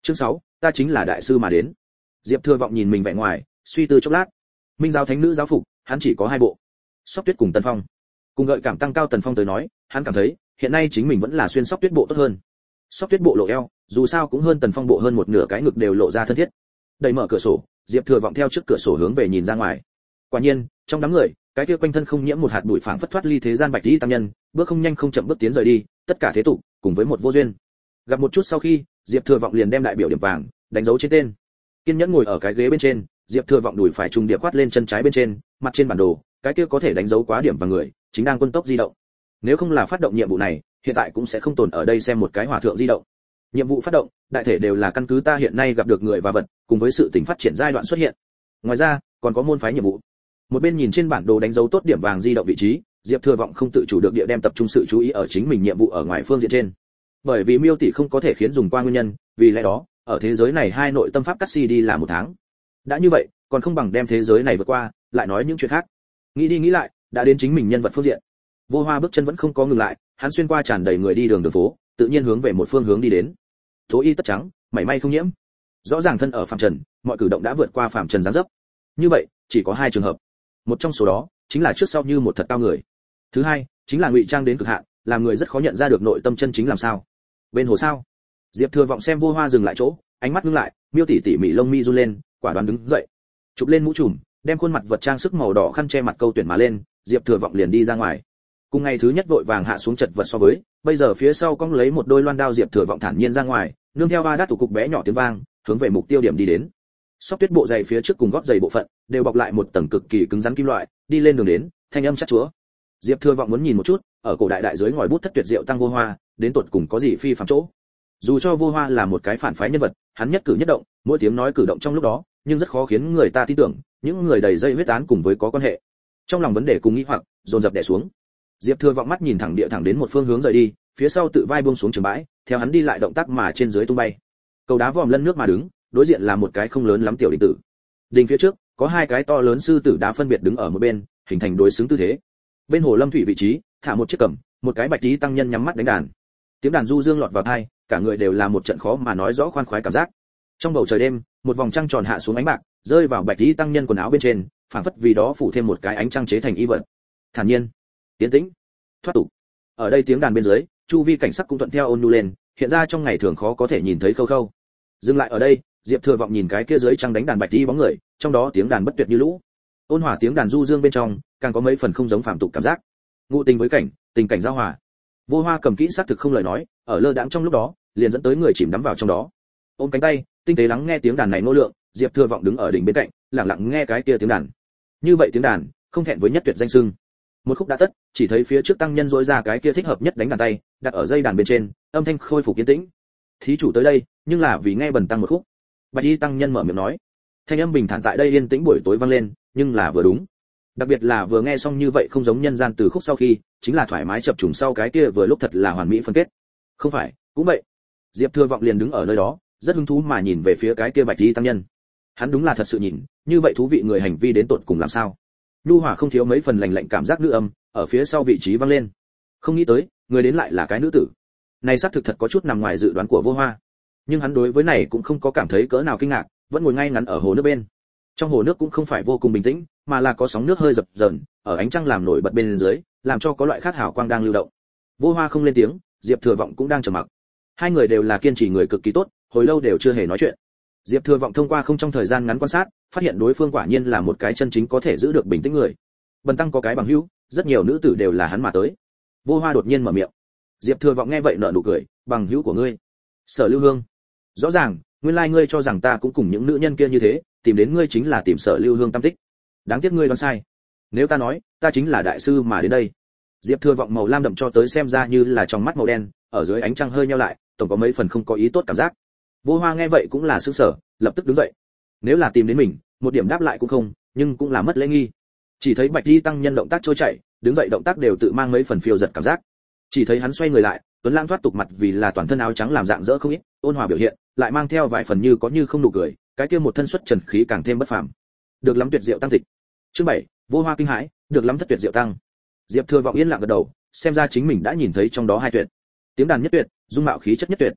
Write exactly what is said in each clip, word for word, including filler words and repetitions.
Chương sáu, ta chính là đại sư mà đến. Diệp Thừa Vọng nhìn mình vẻ ngoài, suy tư chốc lát. Minh giáo thánh nữ giáo phục, hắn chỉ có hai bộ. Sóc Tuyết cùng Tần Phong. Cùng gợi cảm tăng cao Tần Phong tới nói, hắn cảm thấy, hiện nay chính mình vẫn là xuyên Sóc Tuyết bộ tốt hơn. Sóc Tuyết bộ lộ eo, dù sao cũng hơn Tần Phong bộ hơn một nửa cái ngực đều lộ ra thân thiết. Đẩy mở cửa sổ, Diệp Thừa Vọng theo trước cửa sổ hướng về nhìn ra ngoài. Quả nhiên, trong đám người, cái kia quanh thân không nhiễm một hạt bụi phảng phất thoát ly thế gian bạch y tăng nhân, bước không nhanh không chậm bước tiến rời đi, tất cả thế tục, cùng với một vô duyên. Gặp một chút sau khi, Diệp Thừa Vọng liền đem đại biểu điểm vàng đánh dấu trên tên. Kiên nhẫn ngồi ở cái ghế bên trên, Diệp Thừa Vọng đùi phải trùng điệp quát lên chân trái bên trên, mặt trên bản đồ, cái kia có thể đánh dấu quá điểm và người, chính đang quân tốc di động. Nếu không là phát động nhiệm vụ này, hiện tại cũng sẽ không tồn ở đây xem một cái hòa thượng di động. Nhiệm vụ phát động, đại thể đều là căn cứ ta hiện nay gặp được người và vật, cùng với sự tình phát triển giai đoạn xuất hiện. Ngoài ra, còn có môn phái nhiệm vụ. Một bên nhìn trên bản đồ đánh dấu tốt điểm vàng di động vị trí, Diệp Thừa Vọng không tự chủ được địa đem tập trung sự chú ý ở chính mình nhiệm vụ ở ngoài phương diện trên. Bởi vì miêu tỷ không có thể khiến dùng qua nguyên nhân, vì lẽ đó, ở thế giới này hai nội tâm pháp cắt si đi là một tháng. Đã như vậy, còn không bằng đem thế giới này vượt qua, lại nói những chuyện khác. Nghĩ đi nghĩ lại, đã đến chính mình nhân vật phương diện. Vô Hoa bước chân vẫn không có ngừng lại, hắn xuyên qua tràn đầy người đi đường đường phố, tự nhiên hướng về một phương hướng đi đến. Tố y tất trắng, mảy may không nhiễm. Rõ ràng thân ở phàm trần, mọi cử động đã vượt qua phàm trần dáng dấp. Như vậy, chỉ có hai trường hợp. Một trong số đó, chính là trước sau như một thật cao người. Thứ hai, chính là ngụy trang đến cực hạn, làm người rất khó nhận ra được nội tâm chân chính làm sao. Bên hồ sao? Diệp Thừa Vọng xem Vô Hoa dừng lại chỗ, ánh mắt ngưng lại, miêu tỉ tỉ mỉ lông mi run lên, quả đoán đứng dậy, chụp lên mũ trùm, đem khuôn mặt vật trang sức màu đỏ khăn che mặt câu tuyển mà lên, Diệp Thừa Vọng liền đi ra ngoài. Cùng ngày thứ nhất vội vàng hạ xuống chật vật so với, bây giờ phía sau cong lấy một đôi loan đao, Diệp Thừa Vọng thản nhiên ra ngoài, nương theo ba đát thủ cục bé nhỏ tiếng vang, hướng về mục tiêu điểm đi đến. Sóc Tuyết bộ giày phía trước cùng gót giày bộ phận đều bọc lại một tầng cực kỳ cứng rắn kim loại, đi lên đường đến, thanh âm chắc chúa. Diệp Thừa Vọng muốn nhìn một chút, ở cổ đại đại dưới ngòi bút thất tuyệt diệu tăng Vô Hoa, đến tột cùng có gì phi phàm chỗ. Dù cho Vô Hoa là một cái phản phái nhân vật, hắn nhất cử nhất động, mỗi tiếng nói cử động trong lúc đó, nhưng rất khó khiến người ta tin tưởng, những người đầy dây huyết án cùng với có quan hệ. Trong lòng vấn đề cùng nghĩ hoặc, dồn dập đè xuống. Diệp Thừa Vọng mắt nhìn thẳng địa thẳng đến một phương hướng rời đi, phía sau tự vai buông xuống trường bãi, theo hắn đi lại động tác mà trên dưới tung bay. Cầu đá vòm lân nước mà đứng, đối diện là một cái không lớn lắm tiểu đình tử. Đình phía trước có hai cái to lớn sư tử đá phân biệt đứng ở một bên, hình thành đối xứng tư thế. Bên hồ lâm thủy vị trí, thả một chiếc cẩm, một cái bạch tí tăng nhân nhắm mắt đánh đàn. Tiếng đàn du dương lọt vào tai, cả người đều là một trận khó mà nói rõ khoan khoái cảm giác. Trong bầu trời đêm, một vòng trăng tròn hạ xuống ánh bạc, rơi vào bạch tí tăng nhân quần áo bên trên, phảng phất vì đó phủ thêm một cái ánh trăng chế thành y vật. Thản nhiên, tiến tĩnh, thoát tục. Ở đây tiếng đàn bên dưới, chu vi cảnh sắc cũng thuận theo ôn nhu lên, hiện ra trong ngày thường khó có thể nhìn thấy khâu khâu. Dừng lại ở đây, Diệp Thừa Vọng nhìn cái kia dưới trăng đánh đàn bạch tí bóng người, trong đó tiếng đàn bất tuyệt như lũ. Ôn hòa tiếng đàn du dương bên trong, càng có mấy phần không giống phàm tục cảm giác. Ngụ tình với cảnh, tình cảnh giao hòa. Vô Hoa cầm kỹ xác thực không lời nói, ở lơ đãng trong lúc đó, liền dẫn tới người chìm đắm vào trong đó. Ôm cánh tay, tinh tế lắng nghe tiếng đàn này nô lượng, Diệp Thừa Vọng đứng ở đỉnh bên cạnh, lặng lặng nghe cái kia tiếng đàn. Như vậy tiếng đàn, không thẹn với nhất tuyệt danh xưng. Một khúc đã tất, chỉ thấy phía trước tăng nhân rỗi ra cái kia thích hợp nhất đánh đàn tay, đặt ở dây đàn bên trên, âm thanh khôi phục yên tĩnh. Thí chủ tới đây, nhưng là vì nghe bần tăng một khúc. Bạch y tăng nhân mở miệng nói. Thanh âm bình thản tại đây yên tĩnh buổi tối vang lên, nhưng là vừa đúng. Đặc biệt là vừa nghe xong như vậy không giống nhân gian từ khúc sau khi, chính là thoải mái chập trùng sau cái kia vừa lúc thật là hoàn mỹ phân kết. Không phải, cũng vậy. Diệp Thừa Vọng liền đứng ở nơi đó, rất hứng thú mà nhìn về phía cái kia bạch y tăng nhân. Hắn đúng là thật sự nhìn, như vậy thú vị người hành vi đến tột cùng làm sao? Nhu hòa không thiếu mấy phần lạnh lạnh cảm giác nữ âm, ở phía sau vị trí vang lên. Không nghĩ tới, người đến lại là cái nữ tử. Này xác thực thật có chút nằm ngoài dự đoán của Vô Hoa. Nhưng hắn đối với này cũng không có cảm thấy cỡ nào kinh ngạc, vẫn ngồi ngay ngắn ở hồ nước bên. Trong hồ nước cũng không phải vô cùng bình tĩnh, mà là có sóng nước hơi dập dờn, ở ánh trăng làm nổi bật bên dưới, làm cho có loại khát hào quang đang lưu động. Vô Hoa không lên tiếng, Diệp Thừa Vọng cũng đang trầm mặc. Hai người đều là kiên trì người cực kỳ tốt, hồi lâu đều chưa hề nói chuyện. Diệp Thừa Vọng thông qua không trong thời gian ngắn quan sát, phát hiện đối phương quả nhiên là một cái chân chính có thể giữ được bình tĩnh người. Bần tăng có cái bằng hữu, rất nhiều nữ tử đều là hắn mà tới. Vô Hoa đột nhiên mở miệng. Diệp Thừa Vọng nghe vậy nở nụ cười, bằng hữu của ngươi, Sở Lưu Hương. Rõ ràng, nguyên lai ngươi cho rằng ta cũng cùng những nữ nhân kia như thế, tìm đến ngươi chính là tìm Sở Lưu Hương tâm tích. Đáng tiếc ngươi đoán sai. Nếu ta nói, ta chính là đại sư mà đến đây. Diệp Thừa Vọng màu lam đậm cho tới xem ra như là trong mắt màu đen, ở dưới ánh trăng hơi nheo lại, tổng có mấy phần không có ý tốt cảm giác. Vô Hoa nghe vậy cũng là sửng sở, lập tức đứng dậy. Nếu là tìm đến mình, một điểm đáp lại cũng không, nhưng cũng là mất lễ nghi. Chỉ thấy Bạch Y tăng nhân động tác trôi chảy, đứng dậy động tác đều tự mang mấy phần phiêu giật cảm giác. Chỉ thấy hắn xoay người lại, tuấn lãng thoát tục mặt vì là toàn thân áo trắng làm dạng dỡ không ít, ôn hòa biểu hiện, lại mang theo vài phần như có như không nụ cười, cái kia một thân xuất trần khí càng thêm bất phàm. Được lắm tuyệt diệu tăng tịch. Chương bảy, Vô Hoa kinh hãi, được lắm thất tuyệt diệu tăng. Diệp Thừa Vọng yên lặng gật đầu, xem ra chính mình đã nhìn thấy trong đó hai tuyệt. Tiếng đàn nhất tuyệt, dung mạo khí chất nhất tuyệt.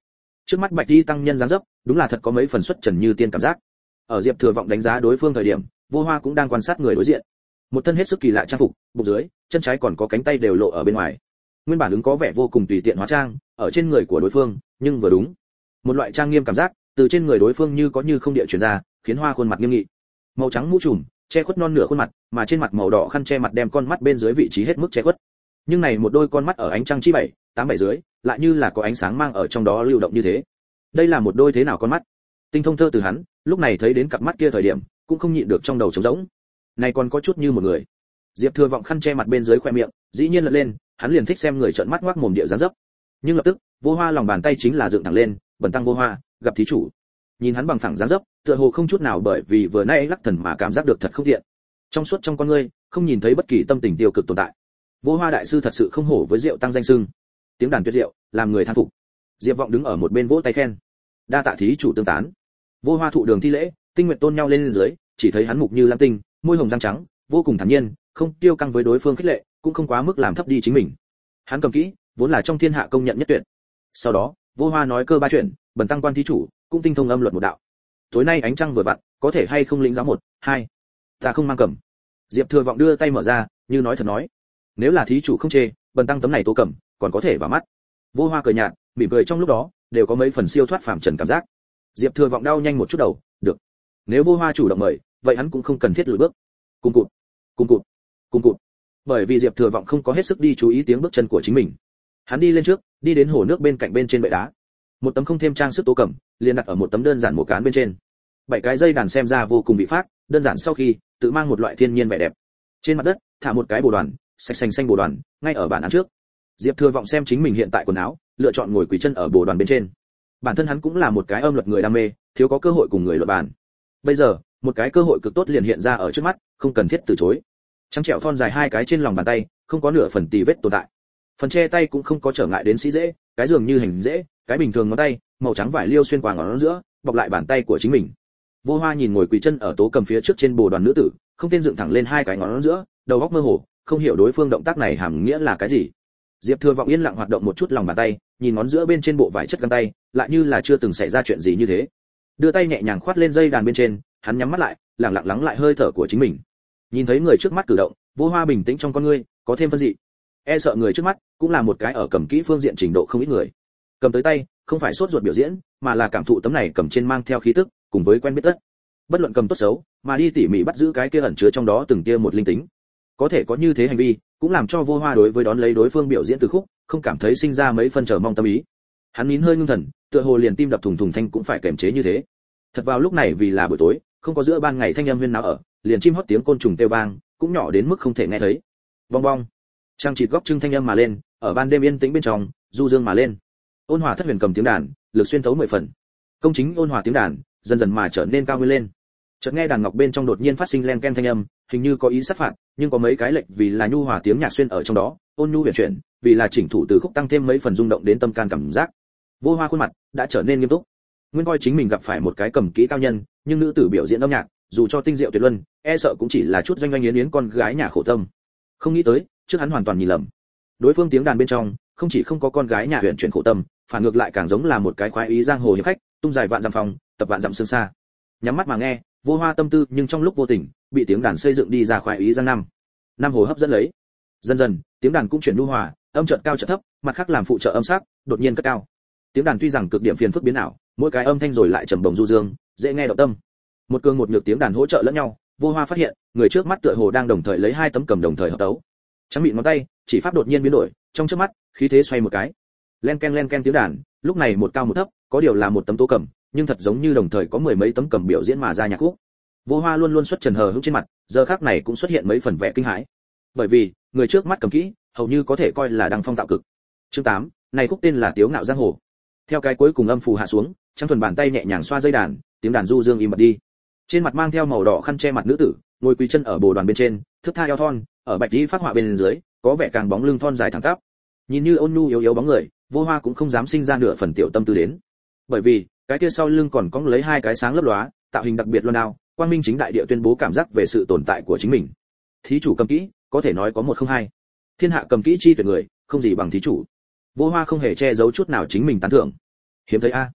Trước mắt Bạch Y tăng nhân dáng dấp, đúng là thật có mấy phần xuất trần như tiên cảm giác. Ở Diệp Thừa Vọng đánh giá đối phương thời điểm, Vô Hoa cũng đang quan sát người đối diện. Một thân hết sức kỳ lạ trang phục, bụng dưới, chân trái còn có cánh tay đều lộ ở bên ngoài. Nguyên bản ứng có vẻ vô cùng tùy tiện hóa trang, ở trên người của đối phương, nhưng vừa đúng. Một loại trang nghiêm cảm giác, từ trên người đối phương như có như không địa truyền ra, khiến Hoa khuôn mặt nghiêm nghị. Màu trắng mũ trùm, che khuất non nửa khuôn mặt, mà trên mặt màu đỏ khăn che mặt đem con mắt bên dưới vị trí hết mức che khuất. Nhưng này một đôi con mắt ở ánh trăng chi bảy, tám bảy dưới, lại như là có ánh sáng mang ở trong đó lưu động như thế. Đây là một đôi thế nào con mắt? Tinh thông thơ từ hắn, lúc này thấy đến cặp mắt kia thời điểm, cũng không nhịn được trong đầu trống rỗng. Này còn có chút như một người. Diệp Thừa Vọng khăn che mặt bên dưới khóe miệng, dĩ nhiên lật lên, hắn liền thích xem người trợn mắt ngoác mồm địa dáng dấp. Nhưng lập tức, Vô Hoa lòng bàn tay chính là dựng thẳng lên, bần tăng Vô Hoa, gặp thí chủ. Nhìn hắn bằng phẳng dáng dấp, tựa hồ không chút nào bởi vì vừa nãy lắc thần mà cảm giác được thật không thiện. Trong suốt trong con ngươi, không nhìn thấy bất kỳ tâm tình tiêu cực tồn tại. Vô Hoa đại sư thật sự không hổ với Diệu tăng danh xưng. Tiếng đàn tuyệt diệu, làm người thán phục. Diệp Vọng đứng ở một bên vỗ tay khen. Đa tạ thí chủ tương tán. Vô Hoa thụ đường thi lễ, tinh nguyện tôn nhau lên dưới, chỉ thấy hắn mục như lam tinh, môi hồng răng trắng, vô cùng thản nhiên, không tiêu căng với đối phương khích lệ, cũng không quá mức làm thấp đi chính mình. Hắn cầm kỹ, vốn là trong thiên hạ công nhận nhất tuyệt. Sau đó, Vô Hoa nói cơ ba chuyện, bần tăng quan thí chủ, cũng tinh thông âm luật một đạo. Tối nay ánh trăng vừa vặn, có thể hay không lĩnh giáo một, hai. Ta không mang cầm. Diệp Thừa Vọng đưa tay mở ra, như nói thật nói. Nếu là thí chủ không chê, bần tăng tấm này tố cầm, còn có thể vào mắt. Vô Hoa cười nhạt, mỉm cười trong lúc đó, đều có mấy phần siêu thoát phàm trần cảm giác. Diệp Thừa Vọng đau nhanh một chút đầu, được. Nếu Vô Hoa chủ động mời, vậy hắn cũng không cần thiết lùi bước. Cùng cụt, cùng cụt, cùng cụt. Bởi vì Diệp Thừa Vọng không có hết sức đi chú ý tiếng bước chân của chính mình. Hắn đi lên trước, đi đến hồ nước bên cạnh bên trên bệ đá. Một tấm không thêm trang sức tố cẩm, liền đặt ở một tấm đơn giản một cán bên trên. Bảy cái dây đàn xem ra vô cùng bị phát, đơn giản sau khi, tự mang một loại thiên nhiên vẻ đẹp. Trên mặt đất, thả một cái bồ đoàn, sạch xanh xanh bồ đoàn, ngay ở bàn án trước. Diệp Thừa Vọng xem chính mình hiện tại quần áo, lựa chọn ngồi quỳ chân ở bồ đoàn bên trên. Bản thân hắn cũng là một cái âm luật người đam mê, thiếu có cơ hội cùng người luận bàn. Bây giờ, một cái cơ hội cực tốt liền hiện ra ở trước mắt, không cần thiết từ chối. Trắng trẻo thon dài hai cái trên lòng bàn tay, không có nửa phần tì vết tồn tại. Phần che tay cũng không có trở ngại đến sĩ dễ, cái dường như hình dễ, cái bình thường ngón tay, màu trắng vải liêu xuyên qua ngón giữa, bọc lại bàn tay của chính mình. Vô Hoa nhìn ngồi quỳ chân ở tố cầm phía trước trên bồ đoàn nữ tử, không tên dựng thẳng lên hai cái ngón giữa, đầu óc mơ hồ, không hiểu đối phương động tác này hàm nghĩa là cái gì. Diệp Thừa Vọng yên lặng hoạt động một chút lòng bàn tay, nhìn ngón giữa bên trên bộ vải chất găng tay, lại như là chưa từng xảy ra chuyện gì như thế. Đưa tay nhẹ nhàng khoát lên dây đàn bên trên, hắn nhắm mắt lại, lặng lặng lắng lại hơi thở của chính mình. Nhìn thấy người trước mắt cử động, Vô Hoa bình tĩnh trong con ngươi, có thêm phân dị. E sợ người trước mắt cũng là một cái ở cầm kỹ phương diện trình độ không ít người. Cầm tới tay, không phải sốt ruột biểu diễn, mà là cảm thụ tấm này cầm trên mang theo khí tức, cùng với quen biết tất. Bất luận cầm tốt xấu, mà đi tỉ mỉ bắt giữ cái kia ẩn chứa trong đó từng tia một linh tính. Có thể có như thế hành vi, cũng làm cho Vô Hoa đối với đón lấy đối phương biểu diễn từ khúc, không cảm thấy sinh ra mấy phân chờ mong tâm ý. Hắn nín hơi ngưng thần, tựa hồ liền tim đập thùng thùng thanh cũng phải kiềm chế như thế. Thật vào lúc này vì là buổi tối, không có giữa ban ngày thanh âm huyên náo ở, liền chim hót tiếng côn trùng kêu vang, cũng nhỏ đến mức không thể nghe thấy. Bong bong. Trang chịt góc trưng thanh âm mà lên, ở ban đêm yên tĩnh bên trong, du dương mà lên. Ôn Hòa thất huyền cầm tiếng đàn, lực xuyên thấu mười phần. Công chính ôn hòa tiếng đàn, dần dần mà trở nên cao nguyên lên. Chợt nghe đàn ngọc bên trong đột nhiên phát sinh len ken thanh âm, hình như có ý sát phạt, nhưng có mấy cái lệch vì là nhu hòa tiếng nhạc xuyên ở trong đó, ôn nhu huyền chuyển, vì là chỉnh thủ từ khúc tăng thêm mấy phần rung động đến tâm can cảm giác. Vô Hoa khuôn mặt đã trở nên nghiêm túc. Nguyên coi chính mình gặp phải một cái cầm kỹ cao nhân, nhưng nữ tử biểu diễn âm nhạc, dù cho tinh diệu tuyệt luân, e sợ cũng chỉ là chút doanh doanh yến yến con gái nhà khổ tâm. Không nghĩ tới, trước hắn hoàn toàn nhìn lầm. Đối phương tiếng đàn bên trong, không chỉ không có con gái nhà huyền chuyển khổ tâm, phản ngược lại càng giống là một cái khoái ý giang hồ hiệp khách, tung dài vạn dặm phòng, tập vạn dặm sương xa. Nhắm mắt mà nghe, Vô Hoa tâm tư nhưng trong lúc vô tình, bị tiếng đàn xây dựng đi ra khoái ý giang nam. Nam hồ hấp dẫn lấy. Dần dần, tiếng đàn cũng chuyển nhu hòa, âm chợt cao chợt thấp, mặt khác làm phụ trợ âm sắc, đột nhiên cất cao. Tiếng đàn tuy rằng cực điểm phiền phức biến ảo, mỗi cái âm thanh rồi lại trầm bổng du dương, dễ nghe động tâm. Một cường một nhược tiếng đàn hỗ trợ lẫn nhau, Vô Hoa phát hiện, người trước mắt tựa hồ đang đồng thời lấy hai tấm cầm đồng thời hợp tấu. Trắng mịn ngón tay, chỉ pháp đột nhiên biến đổi, trong chớp mắt, khí thế xoay một cái. Len ken len ken tiếng đàn, lúc này một cao một thấp, có điều là một tấm tố cầm, nhưng thật giống như đồng thời có mười mấy tấm cầm biểu diễn mà ra nhạc khúc. Vô Hoa luôn luôn xuất trần hờ hững trên mặt, giờ khắc này cũng xuất hiện mấy phần vẻ kinh hãi. Bởi vì, người trước mắt cầm kỹ, hầu như có thể coi là đăng phong tạo cực. Chương tám, này khúc tên là Tiếu Ngạo Giang Hồ. Theo cái cuối cùng âm phù hạ xuống, Trang Thuần bàn tay nhẹ nhàng xoa dây đàn, tiếng đàn du dương im bặt đi. Trên mặt mang theo màu đỏ khăn che mặt nữ tử, ngồi quỳ chân ở bồ đoàn bên trên, thướt tha eo thon, ở bạch tí phát họa bên dưới, có vẻ càng bóng lưng thon dài thẳng tắp. Nhìn như ôn nhu yếu yếu bóng người, Vô Hoa cũng không dám sinh ra nửa phần tiểu tâm tư đến. Bởi vì, cái kia sau lưng còn có lấy hai cái sáng lấp lóa, tạo hình đặc biệt loan đao, quang minh chính đại địa tuyên bố cảm giác về sự tồn tại của chính mình. Thí chủ cầm kỹ, có thể nói có một không hai. Thiên hạ cầm kỹ chi tuyệt người, không gì bằng thí chủ. Vô Hoa không hề che giấu chút nào chính mình tán thưởng. Hiếm thấy a.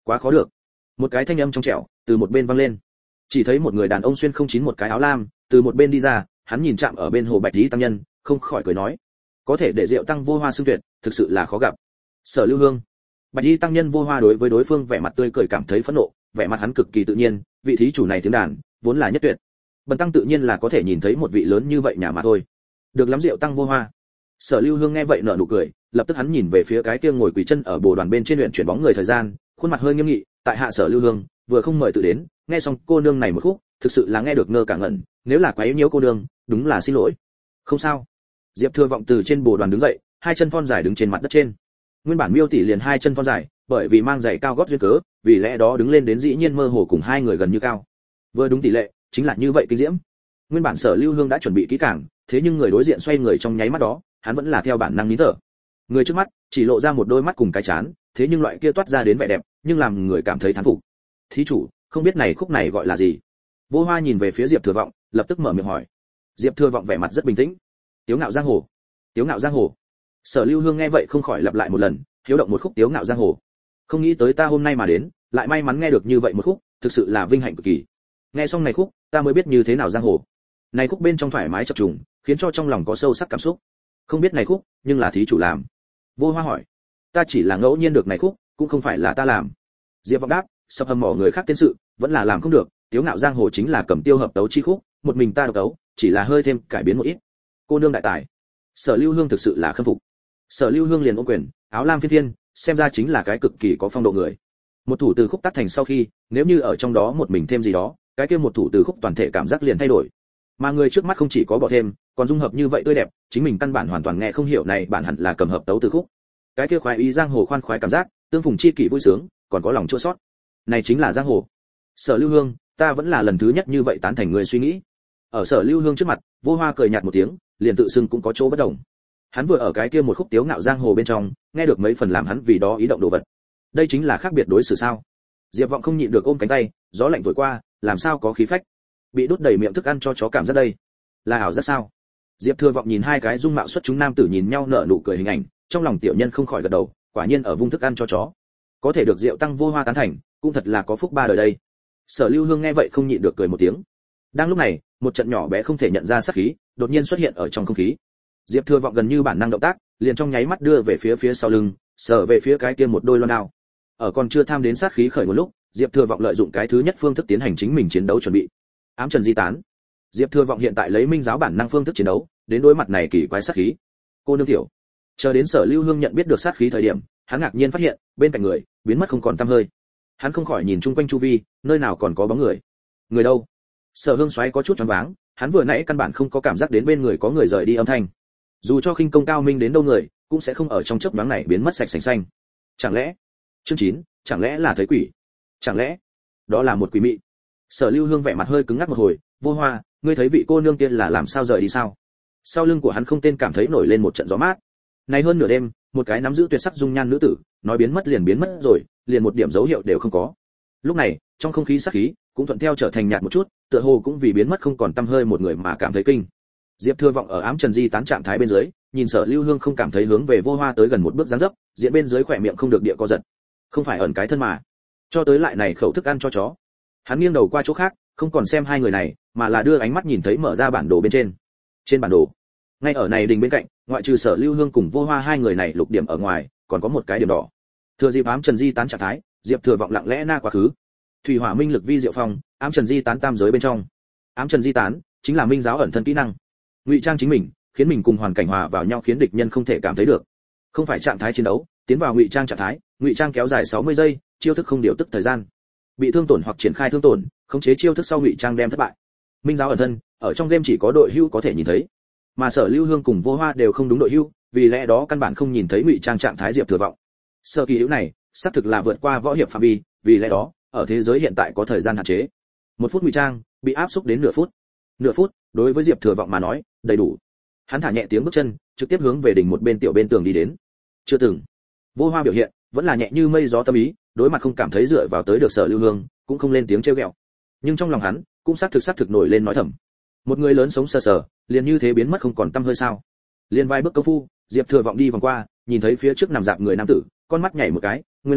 quá khó được. Một cái thanh âm trong trẻo từ một bên vang lên. Chỉ thấy một người đàn ông xuyên không chín một cái áo lam, từ một bên đi ra, hắn nhìn chạm ở bên hồ Bạch Lý tăng nhân, không khỏi cười nói: có thể để Diệu tăng vô hoa xưng tuyệt, thực sự là khó gặp. Sở Lưu Hương. Bạch Lý tăng nhân vô hoa đối với đối phương vẻ mặt tươi cười cảm thấy phẫn nộ, vẻ mặt hắn cực kỳ tự nhiên, vị thí chủ này tiếng đàn vốn là nhất tuyệt. Bần tăng tự nhiên là có thể nhìn thấy một vị lớn như vậy nhà mà thôi. Được lắm Diệu tăng vô hoa. Sở Lưu Hương nghe vậy nở nụ cười, lập tức hắn nhìn về phía cái kia ngồi quỳ chân ở bồ đoàn bên trên luyện chuyển bóng người thời gian, khuôn mặt hơi nghiêm nghị, tại hạ Sở Lưu Hương, vừa không mời tự đến, nghe xong cô nương này một khúc, thực sự là nghe được ngơ cả ngẩn, nếu là quấy nhiễu cô nương, đúng là xin lỗi. Không sao. Diệp Thừa Vọng từ trên bồ đoàn đứng dậy, hai chân thon dài đứng trên mặt đất trên. Nguyên bản Miêu tỷ liền hai chân thon dài, bởi vì mang giày cao gót duyên cớ, vì lẽ đó đứng lên đến dĩ nhiên mơ hồ cùng hai người gần như cao. Vừa đúng tỷ lệ, chính là như vậy kinh diễm. Nguyên bản Sở Lưu Hương đã chuẩn bị kỹ càng, thế nhưng người đối diện xoay người trong nháy mắt đó, hắn vẫn là theo bản năng nín thở. Người trước mắt chỉ lộ ra một đôi mắt cùng cái chán, thế nhưng loại kia toát ra đến vẻ đẹp, nhưng làm người cảm thấy thán phục. Thí chủ, không biết này khúc này gọi là gì? Vô Hoa nhìn về phía Diệp Thừa Vọng, lập tức mở miệng hỏi. Diệp Thừa Vọng vẻ mặt rất bình tĩnh. Tiếu ngạo giang hồ. Tiếu ngạo giang hồ. Sở Lưu Hương nghe vậy không khỏi lặp lại một lần, hiếu động một khúc Tiếu ngạo giang hồ. Không nghĩ tới ta hôm nay mà đến, lại may mắn nghe được như vậy một khúc, thực sự là vinh hạnh cực kỳ. Nghe xong này khúc, ta mới biết như thế nào giang hồ. Này khúc bên trong thoải mái chập trùng, khiến cho trong lòng có sâu sắc cảm xúc. Không biết này khúc, nhưng là thí chủ làm. Vô Hoa hỏi. Ta chỉ là ngẫu nhiên được này khúc, cũng không phải là ta làm. Diệp Vọng đáp, sập hầm mỏ người khác tên sự, vẫn là làm không được, Tiếu ngạo giang hồ chính là cầm tiêu hợp tấu chi khúc, một mình ta độc tấu, chỉ là hơi thêm cải biến một ít. Cô nương đại tài. Sở Lưu Hương thực sự là khâm phục. Sở Lưu Hương liền ôm quyền, áo lam phiên phiên, xem ra chính là cái cực kỳ có phong độ người. Một thủ từ khúc tác thành sau khi, nếu như ở trong đó một mình thêm gì đó, cái kia một thủ từ khúc toàn thể cảm giác liền thay đổi. Mà người trước mắt không chỉ có bỏ thêm, còn dung hợp như vậy tươi đẹp, chính mình căn bản hoàn toàn nghe không hiểu này bản hẳn là cầm hợp tấu từ khúc. Cái kia khoái ý giang hồ khoan khoái cảm giác, tương phùng chi kỷ vui sướng, còn có lòng chua xót. Này chính là giang hồ. Sở Lưu Hương, ta vẫn là lần thứ nhất như vậy tán thành người suy nghĩ. Ở Sở Lưu Hương trước mặt, Vô Hoa cười nhạt một tiếng, liền tự xưng cũng có chỗ bất đồng. Hắn vừa ở cái kia một khúc tiếu ngạo giang hồ bên trong, nghe được mấy phần làm hắn vì đó ý động đồ vật. Đây chính là khác biệt đối xử sao? Diệp Vọng không nhịn được ôm cánh tay, gió lạnh thổi qua, làm sao có khí phách. Bị đút đầy miệng thức ăn cho chó cảm giác đây, là ảo giác sao? Diệp Thừa Vọng nhìn hai cái dung mạo xuất chúng nam tử nhìn nhau nở nụ cười hình ảnh, trong lòng tiểu nhân không khỏi gật đầu, quả nhiên ở vung thức ăn cho chó. Có thể được Diệu tăng Vô Hoa tán thành, cũng thật là có phúc ba đời đây. Sở Lưu Hương nghe vậy không nhịn được cười một tiếng. Đang lúc này, một trận nhỏ bé không thể nhận ra sát khí, đột nhiên xuất hiện ở trong không khí. Diệp Thừa Vọng gần như bản năng động tác, liền trong nháy mắt đưa về phía phía sau lưng, sờ về phía cái kia một đôi loan đao. Ở còn chưa tham đến sát khí khởi một lúc, Diệp Thừa Vọng lợi dụng cái thứ nhất phương thức tiến hành chính mình chiến đấu chuẩn bị. Ám trần di tán. Diệp Thừa Vọng hiện tại lấy minh giáo bản năng phương thức chiến đấu, đến đối mặt này kỳ quái sát khí. Cô nương tiểu. Chờ đến Sở Lưu Hương nhận biết được sát khí thời điểm, hắn ngạc nhiên phát hiện, bên cạnh người biến mất không còn tăm hơi. Hắn không khỏi nhìn chung quanh chu vi, nơi nào còn có bóng người. Người đâu? Sở Hương xoáy có chút choáng váng, hắn vừa nãy căn bản không có cảm giác đến bên người có người rời đi âm thanh. Dù cho khinh công cao minh đến đâu người, cũng sẽ không ở trong chớp nhoáng này biến mất sạch sành xanh. Chẳng lẽ? Chương chín, chẳng lẽ là thấy quỷ? Chẳng lẽ đó là một quỷ mị? Sở Lưu Hương vẻ mặt hơi cứng ngắc một hồi, Vô Hoa, ngươi thấy vị cô nương kia là làm sao rời đi sao? Sau lưng của hắn không tên cảm thấy nổi lên một trận gió mát. Nay hơn nửa đêm, một cái nắm giữ tuyệt sắc dung nhan nữ tử, nói biến mất liền biến mất rồi, liền một điểm dấu hiệu đều không có. Lúc này, trong không khí sát khí cũng thuận theo trở thành nhạt một chút, tựa hồ cũng vì biến mất không còn tăm hơi một người mà cảm thấy kinh. Diệp Thừa Vọng ở ám trần di tán trạng thái bên dưới, nhìn Sở Lưu Hương không cảm thấy hướng về Vô Hoa tới gần một bước dáng dấp, diện bên dưới khỏe miệng không được địa co giật. Không phải ẩn cái thân mà, cho tới lại này khẩu thức ăn cho chó. Hắn nghiêng đầu qua chỗ khác, không còn xem hai người này, mà là đưa ánh mắt nhìn thấy mở ra bản đồ bên trên. Trên bản đồ, ngay ở này đình bên cạnh, ngoại trừ Sở Lưu Hương cùng Vô Hoa hai người này lục điểm ở ngoài, còn có một cái điểm đỏ. Thừa dịp ám trần di tán trạng thái, Diệp Thừa Vọng lặng lẽ na quá khứ. Thủy hỏa minh lực vi diệu phong, ám trần di tán tam giới bên trong. Ám trần di tán chính là minh giáo ẩn thân kỹ năng. Ngụy trang chính mình, khiến mình cùng hoàn cảnh hòa vào nhau khiến địch nhân không thể cảm thấy được. Không phải trạng thái chiến đấu, tiến vào ngụy trang trạng thái, ngụy trang kéo dài sáu mươi giây, chiêu thức không điều tức thời gian. Bị thương tổn hoặc triển khai thương tổn, khống chế chiêu thức sau ngụy trang đem thất bại. Minh giáo ẩn thân, ở trong game chỉ có đội hưu có thể nhìn thấy. Mà Sở Lưu Hương cùng Vô Hoa đều không đúng đội hưu, vì lẽ đó căn bản không nhìn thấy ngụy trang trạng thái Diệp Thừa Vọng. Sở kỳ hữu này, xác thực là vượt qua võ hiệp phạm vi, vì lẽ đó, ở thế giới hiện tại có thời gian hạn chế. Một phút ngụy trang, bị áp xúc đến nửa phút. Nửa phút, đối với Diệp Thừa Vọng mà nói, đầy đủ. Hắn thả nhẹ tiếng bước chân, trực tiếp hướng về đỉnh một bên tiểu bên tường đi đến. Chưa từng. Vô Hoa biểu hiện, vẫn là nhẹ như mây gió tâm ý, đối mặt không cảm thấy dựa vào tới được Sở Lưu Hương, cũng không lên tiếng trêu ghẹo. Nhưng trong lòng hắn, cũng xác thực xác thực nổi lên nói thầm. Một người lớn sống sờ sờ, liền như thế biến mất không còn tăm hơi sao? Liên vai bước công phu, Diệp Thừa Vọng đi vòng qua, nhìn thấy phía trước nằm dạp người nam tử, con mắt nhảy một cái, nguyên lai,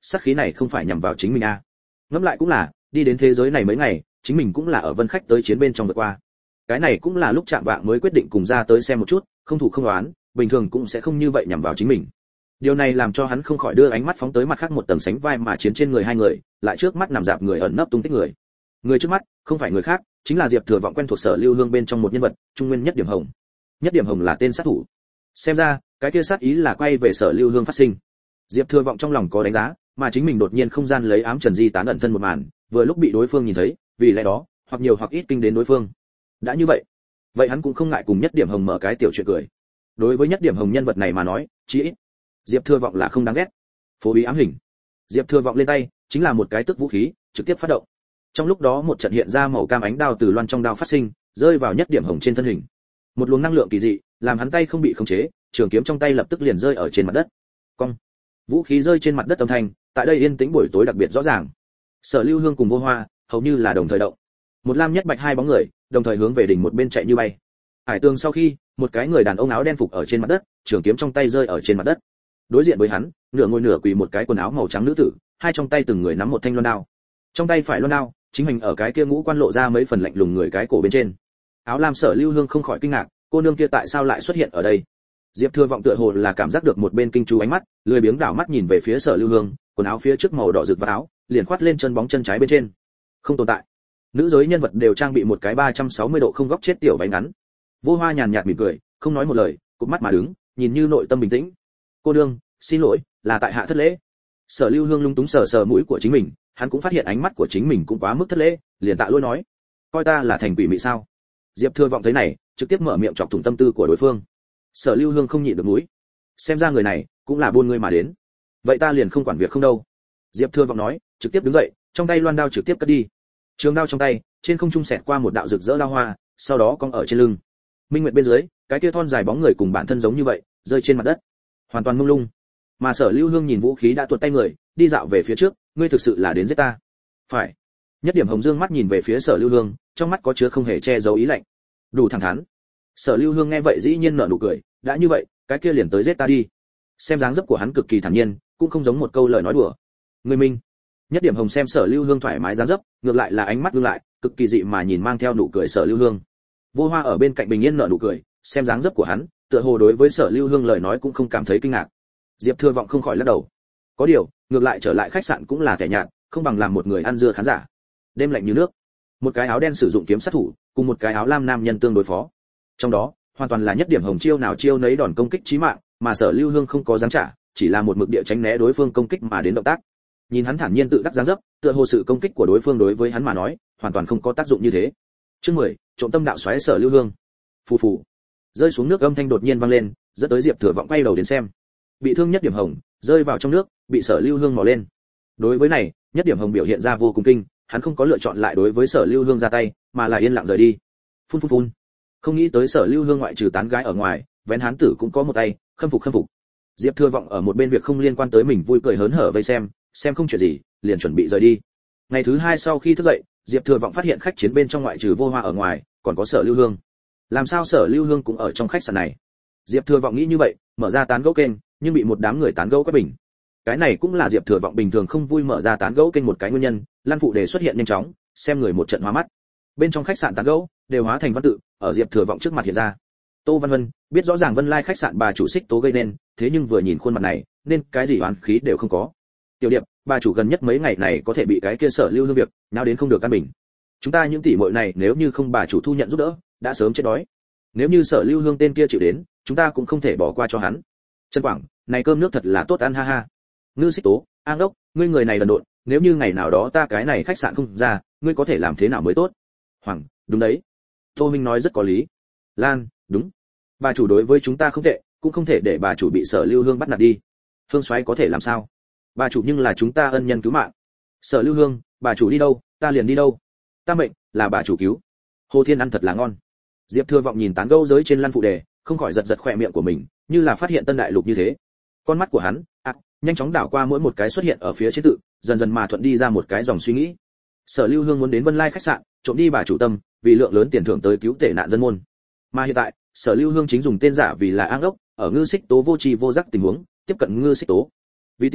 sát khí này không phải nhằm vào chính mình à. Ngẫm lại cũng là, đi đến thế giới này mấy ngày, chính mình cũng là ở Vân Khách tới chiến bên trong vượt qua. Cái này cũng là lúc chạm vạng mới quyết định cùng ra tới xem một chút, không thủ không đoán, bình thường cũng sẽ không như vậy nhằm vào chính mình. Điều này làm cho hắn không khỏi đưa ánh mắt phóng tới mặt khác một tầng sánh vai mà chiến trên người hai người, lại trước mắt nằm dạp người ẩn nấp tung tích người. Người trước mắt, không phải người khác, chính là Diệp Thừa Vọng quen thuộc Sở Lưu Hương bên trong một nhân vật, Trung Nguyên Nhất Điểm Hồng. Nhất Điểm Hồng là tên sát thủ. Xem ra, cái kia sát ý là quay về Sở Lưu Hương phát sinh. Diệp Thừa Vọng trong lòng có đánh giá, mà chính mình đột nhiên không gian lấy ám trần di tán ẩn thân một màn, vừa lúc bị đối phương nhìn thấy, vì lẽ đó, hoặc nhiều hoặc ít kinh đến đối phương. Đã như vậy, vậy hắn cũng không ngại cùng Nhất Điểm Hồng mở cái tiểu chuyện cười. Đối với Nhất Điểm Hồng nhân vật này mà nói, chí ít Diệp Thừa Vọng là không đáng ghét. Phổ bí ám hình. Diệp Thừa Vọng lên tay, chính là một cái tức vũ khí, trực tiếp phát động. Trong lúc đó một trận hiện ra màu cam ánh đao từ loan trong đao phát sinh, rơi vào Nhất Điểm Hồng trên thân hình. Một luồng năng lượng kỳ dị, làm hắn tay không bị khống chế, trường kiếm trong tay lập tức liền rơi ở trên mặt đất. Cong. Vũ khí rơi trên mặt đất âm thanh, tại đây yên tĩnh buổi tối đặc biệt rõ ràng. Sở Lưu Hương cùng Vô Hoa, hầu như là đồng thời động. Một lam nhất bạch hai bóng người, đồng thời hướng về đỉnh một bên chạy như bay. Hải tường sau khi, một cái người đàn ông áo đen phục ở trên mặt đất, trường kiếm trong tay rơi ở trên mặt đất. Đối diện với hắn, nửa ngồi nửa quỳ một cái quần áo màu trắng nữ tử, hai trong tay từng người nắm một thanh loan đao. Trong tay phải loan đao, chính hành ở cái kia ngũ quan lộ ra mấy phần lạnh lùng người cái cổ bên trên. Áo lam Sở Lưu Hương không khỏi kinh ngạc, cô nương kia tại sao lại xuất hiện ở đây? Diệp Thừa Vọng tựa hồ là cảm giác được một bên kinh chú ánh mắt, lười biếng đảo mắt nhìn về phía Sở Lưu Hương, quần áo phía trước màu đỏ rực và áo, liền khoát lên chân bóng chân trái bên trên. Không tồn tại. Nữ giới nhân vật đều trang bị một cái ba trăm sáu mươi độ không góc chết tiểu váy ngắn. Vô Hoa nhàn nhạt mỉm cười, không nói một lời, cụp mắt mà đứng, nhìn như nội tâm bình tĩnh. Cô nương, xin lỗi, là tại hạ thất lễ. Sở Lưu Hương lung túng sờ sờ mũi của chính mình, hắn cũng phát hiện ánh mắt của chính mình cũng quá mức thất lễ, liền tạ lỗi nói, coi ta là thành quỷ mị sao? Diệp Thừa Vọng thấy này, trực tiếp mở miệng chọc thủng tâm tư của đối phương. Sở Lưu Hương không nhịn được mũi, xem ra người này cũng là buôn ngươi mà đến, vậy ta liền không quản việc không đâu. Diệp Thừa Vọng nói, trực tiếp đứng dậy, trong tay loan đao trực tiếp cất đi. Trường đao trong tay, trên không trung xẹt qua một đạo rực rỡ đao hoa, sau đó cong ở trên lưng. Minh Nguyệt bên dưới, cái kia thon dài bóng người cùng bản thân giống như vậy, rơi trên mặt đất, hoàn toàn mông lung. Mà Sở Lưu Hương nhìn vũ khí đã tuột tay người, đi dạo về phía trước, ngươi thực sự là đến giết ta? Phải. Nhất Điểm Hồng dương mắt nhìn về phía Sở Lưu Hương, trong mắt có chứa không hề che giấu ý lạnh. Đủ thẳng thắn. Sở Lưu Hương nghe vậy dĩ nhiên nở nụ cười, đã như vậy, cái kia liền tới giết ta đi. Xem dáng dấp của hắn cực kỳ thản nhiên, cũng không giống một câu lời nói đùa. Người minh. Nhất Điểm Hồng xem Sở Lưu Hương thoải mái dáng dấp, ngược lại là ánh mắt ngưng lại, cực kỳ dị mà nhìn mang theo nụ cười Sở Lưu Hương. Vô Hoa ở bên cạnh bình yên nở nụ cười, xem dáng dấp của hắn, tựa hồ đối với Sở Lưu Hương lời nói cũng không cảm thấy kinh ngạc. Diệp Thừa Vọng không khỏi lắc đầu. Có điều, ngược lại trở lại khách sạn cũng là kẻ nhạt, không bằng làm một người ăn dưa khán giả. Đêm lạnh như nước. Một cái áo đen sử dụng kiếm sát thủ, cùng một cái áo lam nam nhân tương đối phó. Trong đó, hoàn toàn là Nhất Điểm Hồng chiêu nào chiêu nấy đòn công kích chí mạng, mà Sở Lưu Hương không có dám trả, chỉ là một mực địa tránh né đối phương công kích mà đến động tác. Nhìn hắn thản nhiên tự đắc dáng dấp, tựa hồ sự công kích của đối phương đối với hắn mà nói, hoàn toàn không có tác dụng như thế. Chương mười, trộm tâm đạo xoáy Sở Lưu Hương. Phù phù. Rơi xuống nước âm thanh đột nhiên vang lên, dẫn tới Diệp Thừa Vọng quay đầu đến xem. Bị thương Nhất Điểm Hồng, rơi vào trong nước, bị Sở Lưu Hương mò lên. Đối với này, Nhất Điểm Hồng biểu hiện ra vô cùng kinh, hắn không có lựa chọn lại đối với Sở Lưu Hương ra tay, mà là yên lặng rời đi. Phun phun phun. Không nghĩ tới Sở Lưu Hương ngoại trừ tán gái ở ngoài, vén hán tử cũng có một tay, khâm phục khâm phục. Diệp Thừa Vọng ở một bên việc không liên quan tới mình vui cười hớn hở vây xem, xem không chuyện gì, liền chuẩn bị rời đi. Ngày thứ hai sau khi thức dậy, Diệp Thừa Vọng phát hiện khách chiến bên trong ngoại trừ Vô Hoa ở ngoài, còn có Sở Lưu Hương. Làm sao Sở Lưu Hương cũng ở trong khách sạn này? Diệp Thừa Vọng nghĩ như vậy, mở ra tán gẫu kênh, nhưng bị một đám người tán gẫu quét bình. Cái này cũng là Diệp Thừa Vọng bình thường không vui mở ra tán gẫu kênh một cái nguyên nhân, Lan phụ đề xuất hiện nhanh chóng, xem người một trận hóa mắt. Bên trong khách sạn tán gẫu đều hóa thành văn tự, ở Diệp Thừa Vọng trước mặt hiện ra. Tô Văn Vân, biết rõ ràng Vân Lai khách sạn bà chủ Xích Tố gây nên, thế nhưng vừa nhìn khuôn mặt này, nên cái gì oán khí đều không có. Tiểu Điệp, bà chủ gần nhất mấy ngày này có thể bị cái kia Sở Lưu Hương việc, nào đến không được căn bình. Chúng ta những tỷ muội này nếu như không bà chủ thu nhận giúp đỡ, đã sớm chết đói. Nếu như Sở Lưu Hương tên kia chịu đến, chúng ta cũng không thể bỏ qua cho hắn. Trần Quảng, này cơm nước thật là tốt ăn ha ha. Ngư Xích Tố, An Đốc, ngươi người này đần độn, nếu như ngày nào đó ta cái này khách sạn không ra, ngươi có thể làm thế nào mới tốt? Hoàng, đúng đấy. Tô Minh nói rất có lý. Lan, đúng. Bà chủ đối với chúng ta không tệ, cũng không thể để bà chủ bị Sở Lưu Hương bắt nạt đi. Hương Soái có thể làm sao? Bà chủ nhưng là chúng ta ân nhân cứu mạng. Sở Lưu Hương, bà chủ đi đâu, ta liền đi đâu. Ta mệnh là bà chủ cứu. Hồ Thiên ăn thật là ngon. Diệp Thừa Vọng nhìn tán gẫu giới trên Lan phụ đề, không khỏi giật giật khóe miệng của mình, như là phát hiện tân đại lục như thế. Con mắt của hắn, à, nhanh chóng đảo qua mỗi một cái xuất hiện ở phía trên tự, dần dần mà thuận đi ra một cái dòng suy nghĩ. Sở Lưu Hương muốn đến Vân Lai khách sạn, trộm đi bà chủ tâm, vì lượng lớn tiền thưởng tới cứu tể nạn dân môn. Mà hiện tại, Sở Lưu Hương chính dùng tên giả vì là An Đốc, ở Ngư Xích Tố vô tri vô giác tình huống, tiếp cận Ngư Xích Tố. Vì tiền,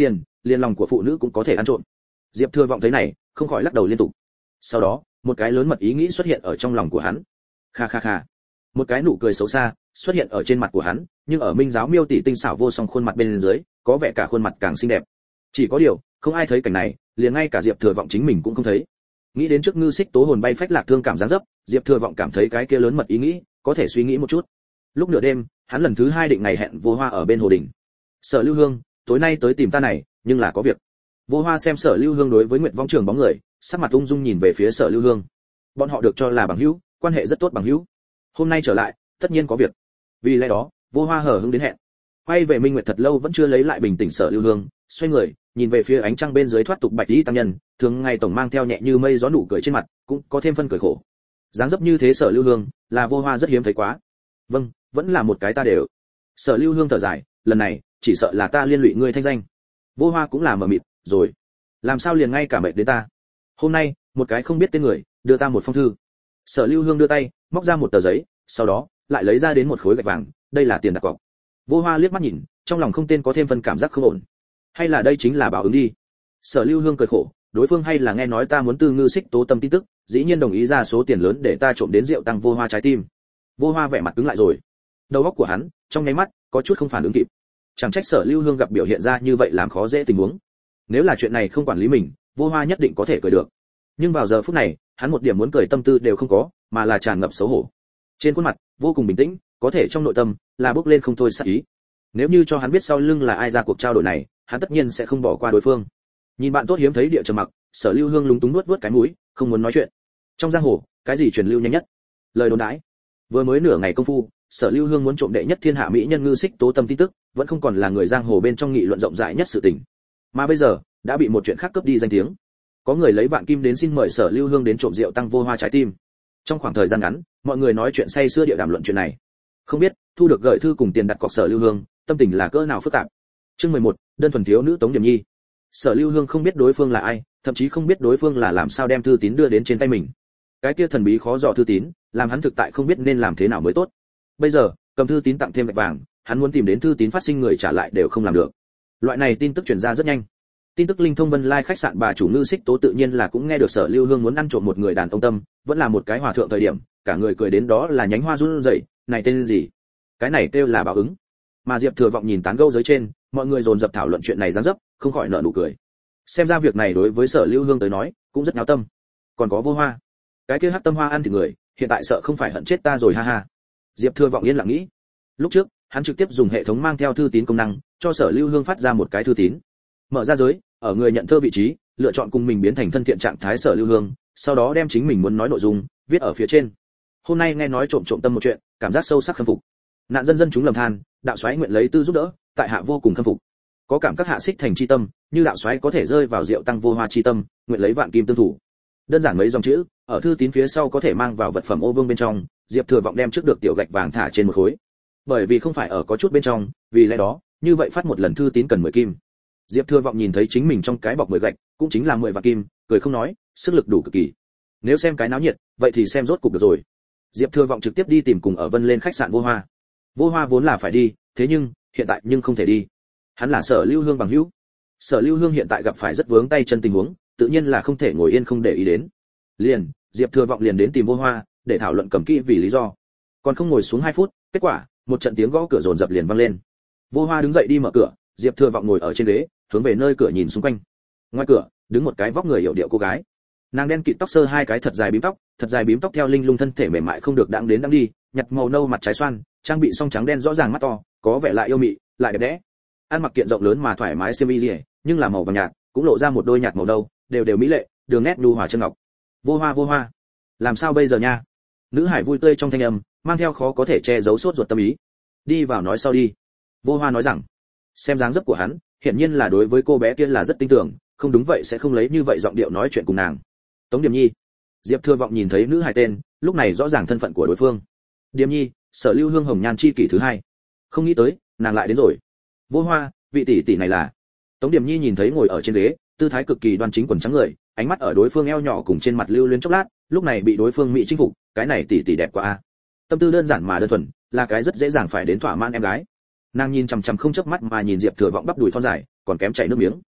liền lòng của phụ nữ cũng có thể ăn trộm. Diệp Thừa Vọng thấy này, không khỏi lắc đầu liên tục. Sau đó, một cái lớn mật ý nghĩ xuất hiện ở trong lòng của hắn. Kha kha kha. Một cái nụ cười xấu xa xuất hiện ở trên mặt của hắn, nhưng ở Minh Giáo miêu tỉ tinh xảo vô song khuôn mặt bên dưới, có vẻ cả khuôn mặt càng xinh đẹp. Chỉ có điều, không ai thấy cảnh này, liền ngay cả Diệp Thừa Vọng chính mình cũng không thấy. Nghĩ đến trước Ngư Xích Tố hồn bay phách lạc thương cảm dáng dấp, Diệp Thừa Vọng cảm thấy cái kia lớn mật ý nghĩ, có thể suy nghĩ một chút. Lúc nửa đêm, hắn lần thứ hai định ngày hẹn Vô Hoa ở bên hồ đỉnh. Sở Lưu Hương, tối nay tới tìm ta này, nhưng là có việc. Vô Hoa xem Sở Lưu Hương đối với Nguyệt Vong Trường bóng người, sắc mặt ung dung nhìn về phía Sở Lưu Hương. Bọn họ được cho là bằng hữu, quan hệ rất tốt bằng hữu. Hôm nay trở lại, tất nhiên có việc. Vì lẽ đó, Vô Hoa hờ hững đến hẹn. Quay về Minh Nguyệt thật lâu vẫn chưa lấy lại bình tĩnh Sở Lưu Hương, xoay người, nhìn về phía ánh trăng bên dưới thoát tục bạch y tăng nhân, thường ngày tổng mang theo nhẹ như mây gió nụ cười trên mặt, cũng có thêm phân cười khổ. Dáng dấp như thế Sở Lưu Hương, là Vô Hoa rất hiếm thấy quá. Vâng, vẫn là một cái ta đều. Sở Lưu Hương thở dài, lần này, chỉ sợ là ta liên lụy ngươi thanh danh. Vô Hoa cũng là mờ mịt, rồi, làm sao liền ngay cả mệnh đến ta. Hôm nay, một cái không biết tên người, đưa ta một phong thư. Sở Lưu Hương đưa tay, móc ra một tờ giấy, sau đó, lại lấy ra đến một khối gạch vàng, đây là tiền đặt cọc. Vô Hoa liếc mắt nhìn, trong lòng không tên có thêm phần cảm giác không ổn. Hay là đây chính là báo ứng đi. Sở Lưu Hương cười khổ, đối phương hay là nghe nói ta muốn Tư Ngư Xích Tố tâm tin tức, dĩ nhiên đồng ý ra số tiền lớn để ta trộm đến rượu tăng Vô Hoa trái tim. Vô Hoa vẻ mặt cứng lại rồi. Đầu óc của hắn, trong nháy mắt, có chút không phản ứng kịp. Chẳng trách Sở Lưu Hương gặp biểu hiện ra như vậy làm khó dễ tình huống. Nếu là chuyện này không quản lý mình, Vô Hoa nhất định có thể cười được. Nhưng vào giờ phút này, hắn một điểm muốn cười tâm tư đều không có, mà là tràn ngập xấu hổ. Trên khuôn mặt, vô cùng bình tĩnh, có thể trong nội tâm là bốc lên không thôi sát ý. Nếu như cho hắn biết sau lưng là ai ra cuộc trao đổi này, hắn tất nhiên sẽ không bỏ qua đối phương. Nhìn bạn tốt hiếm thấy địa trầm mặc, Sở Lưu Hương lúng túng nuốt nuốt cái mũi, không muốn nói chuyện. Trong giang hồ, cái gì truyền lưu nhanh nhất? Lời đồn đãi. Vừa mới nửa ngày công phu, Sở Lưu Hương muốn trộm đệ nhất thiên hạ mỹ nhân Ngư Xích Tố tâm tin tức, vẫn không còn là người giang hồ bên trong nghị luận rộng rãi nhất sự tình. Mà bây giờ, đã bị một chuyện khác cướp đi danh tiếng. Có người lấy vạn kim đến xin mời Sở Lưu Hương đến trộm rượu tăng Vô Hoa trái tim. Trong khoảng thời gian ngắn, mọi người nói chuyện say sưa địa đàm luận chuyện này. Không biết, thu được gửi thư cùng tiền đặt cọc Sở Lưu Hương, tâm tình là cỡ nào phức tạp. Chương mười một, đơn thuần thiếu nữ Tống Điểm Nhi. Sở Lưu Hương không biết đối phương là ai, thậm chí không biết đối phương là làm sao đem thư tín đưa đến trên tay mình. Cái kia thần bí khó dò thư tín, làm hắn thực tại không biết nên làm thế nào mới tốt. Bây giờ, cầm thư tín tặng thêm gạch vàng, hắn muốn tìm đến thư tín phát sinh người trả lại đều không làm được. Loại này tin tức truyền ra rất nhanh. Tin tức linh thông Vân Lai khách sạn bà chủ Ngư Xích Tố tự nhiên là cũng nghe được Sở Lưu Hương muốn ăn trộm một người đàn ông tâm, vẫn là một cái hòa thượng thời điểm, cả người cười đến đó là nhánh hoa run rẩy, này tên gì? Cái này kêu là báo ứng. Mà Diệp Thừa Vọng nhìn tán gẫu dưới trên, mọi người dồn dập thảo luận chuyện này giáng dấp, không khỏi nở nụ cười. Xem ra việc này đối với Sở Lưu Hương tới nói, cũng rất nháo tâm. Còn có Vô Hoa, cái kia hắc tâm hoa ăn thịt người, hiện tại sợ không phải hận chết ta rồi ha ha. Diệp Thừa Vọng yên lặng nghĩ. Lúc trước, hắn trực tiếp dùng hệ thống mang theo thư tín công năng, cho Sở Lưu Hương phát ra một cái thư tín. Mở ra giới, ở người nhận thơ vị trí, lựa chọn cùng mình biến thành thân thiện trạng thái Sở Lưu Hương, sau đó đem chính mình muốn nói nội dung viết ở phía trên. Hôm nay nghe nói trộm trộm tâm một chuyện, cảm giác sâu sắc khâm phục. Nạn dân dân chúng lầm than, đạo soái nguyện lấy tư giúp đỡ, tại hạ vô cùng khâm phục. Có cảm các hạ xích thành chi tâm, như đạo soái có thể rơi vào rượu tăng Vô Hoa chi tâm, nguyện lấy vạn kim tương thủ. Đơn giản mấy dòng chữ, ở thư tín phía sau có thể mang vào vật phẩm ô vương bên trong, Diệp Thừa Vọng đem trước được tiểu gạch vàng thả trên một khối. Bởi vì không phải ở có chút bên trong, vì lẽ đó, như vậy phát một lần thư tín cần mười kim. Diệp Thừa Vọng nhìn thấy chính mình trong cái bọc mười gạch, cũng chính là mười vạn kim, cười không nói, sức lực đủ cực kỳ. Nếu xem cái náo nhiệt, vậy thì xem rốt cục được rồi. Diệp Thừa Vọng trực tiếp đi tìm cùng ở Vân lên khách sạn Vô Hoa. Vô Hoa vốn là phải đi, thế nhưng hiện tại nhưng không thể đi. Hắn là Sở Lưu Hương bằng hữu. Sở Lưu Hương hiện tại gặp phải rất vướng tay chân tình huống, tự nhiên là không thể ngồi yên không để ý đến. Liền, Diệp Thừa Vọng liền đến tìm Vô Hoa, để thảo luận cẩm kỹ vì lý do. Còn không ngồi xuống hai phút, kết quả, một trận tiếng gõ cửa rồn rập liền vang lên. Vô Hoa đứng dậy đi mở cửa, Diệp Thừa Vọng ngồi ở trên ghế, hướng về nơi cửa nhìn xung quanh. Ngoài cửa, đứng một cái vóc người hiểu điệu cô gái. Nàng đen kịt tóc sơ hai cái thật dài bím tóc, thật dài bím tóc theo linh lung thân thể mềm mại không được đãng đến đãng đi, nhặt màu nâu mặt trái xoan, trang bị song trắng đen rõ ràng mắt to, có vẻ lại yêu mị, lại đẹp đẽ. Ăn mặc kiện rộng lớn mà thoải mái xiêm y liễu, nhưng là màu vàng nhạt, cũng lộ ra một đôi nhạt màu nâu, đều đều mỹ lệ, đường nét nhu hòa chân ngọc. Vô Hoa, Vô Hoa, làm sao bây giờ nha? Nữ hải vui tươi trong thanh âm, mang theo khó có thể che giấu sốt ruột tâm ý. Đi vào nói sau đi. Vô Hoa nói rằng, xem dáng dấp của hắn, hiển nhiên là đối với cô bé kia là rất tin tưởng, không đúng vậy sẽ không lấy như vậy giọng điệu nói chuyện cùng nàng. Tống Điềm Nhi. Diệp Thừa Vọng nhìn thấy nữ hài tên, lúc này rõ ràng thân phận của đối phương. Điềm Nhi, Sở Lưu Hương hồng nhan chi kỷ thứ hai. Không nghĩ tới, nàng lại đến rồi. Vô Hoa, vị tỷ tỷ này là. Tống Điềm Nhi nhìn thấy ngồi ở trên ghế, tư thái cực kỳ đoan chính quần trắng người, ánh mắt ở đối phương eo nhỏ cùng trên mặt lưu luyến chốc lát, lúc này bị đối phương mỹ chinh phục, cái này tỷ tỷ đẹp quá a. Tâm tư đơn giản mà đơn thuần, là cái rất dễ dàng phải đến thỏa mãn em gái. Nàng nhìn chằm chằm không chớp mắt mà nhìn Diệp Thừa Vọng bắp đùi thon dài, còn kém chảy nước miếng.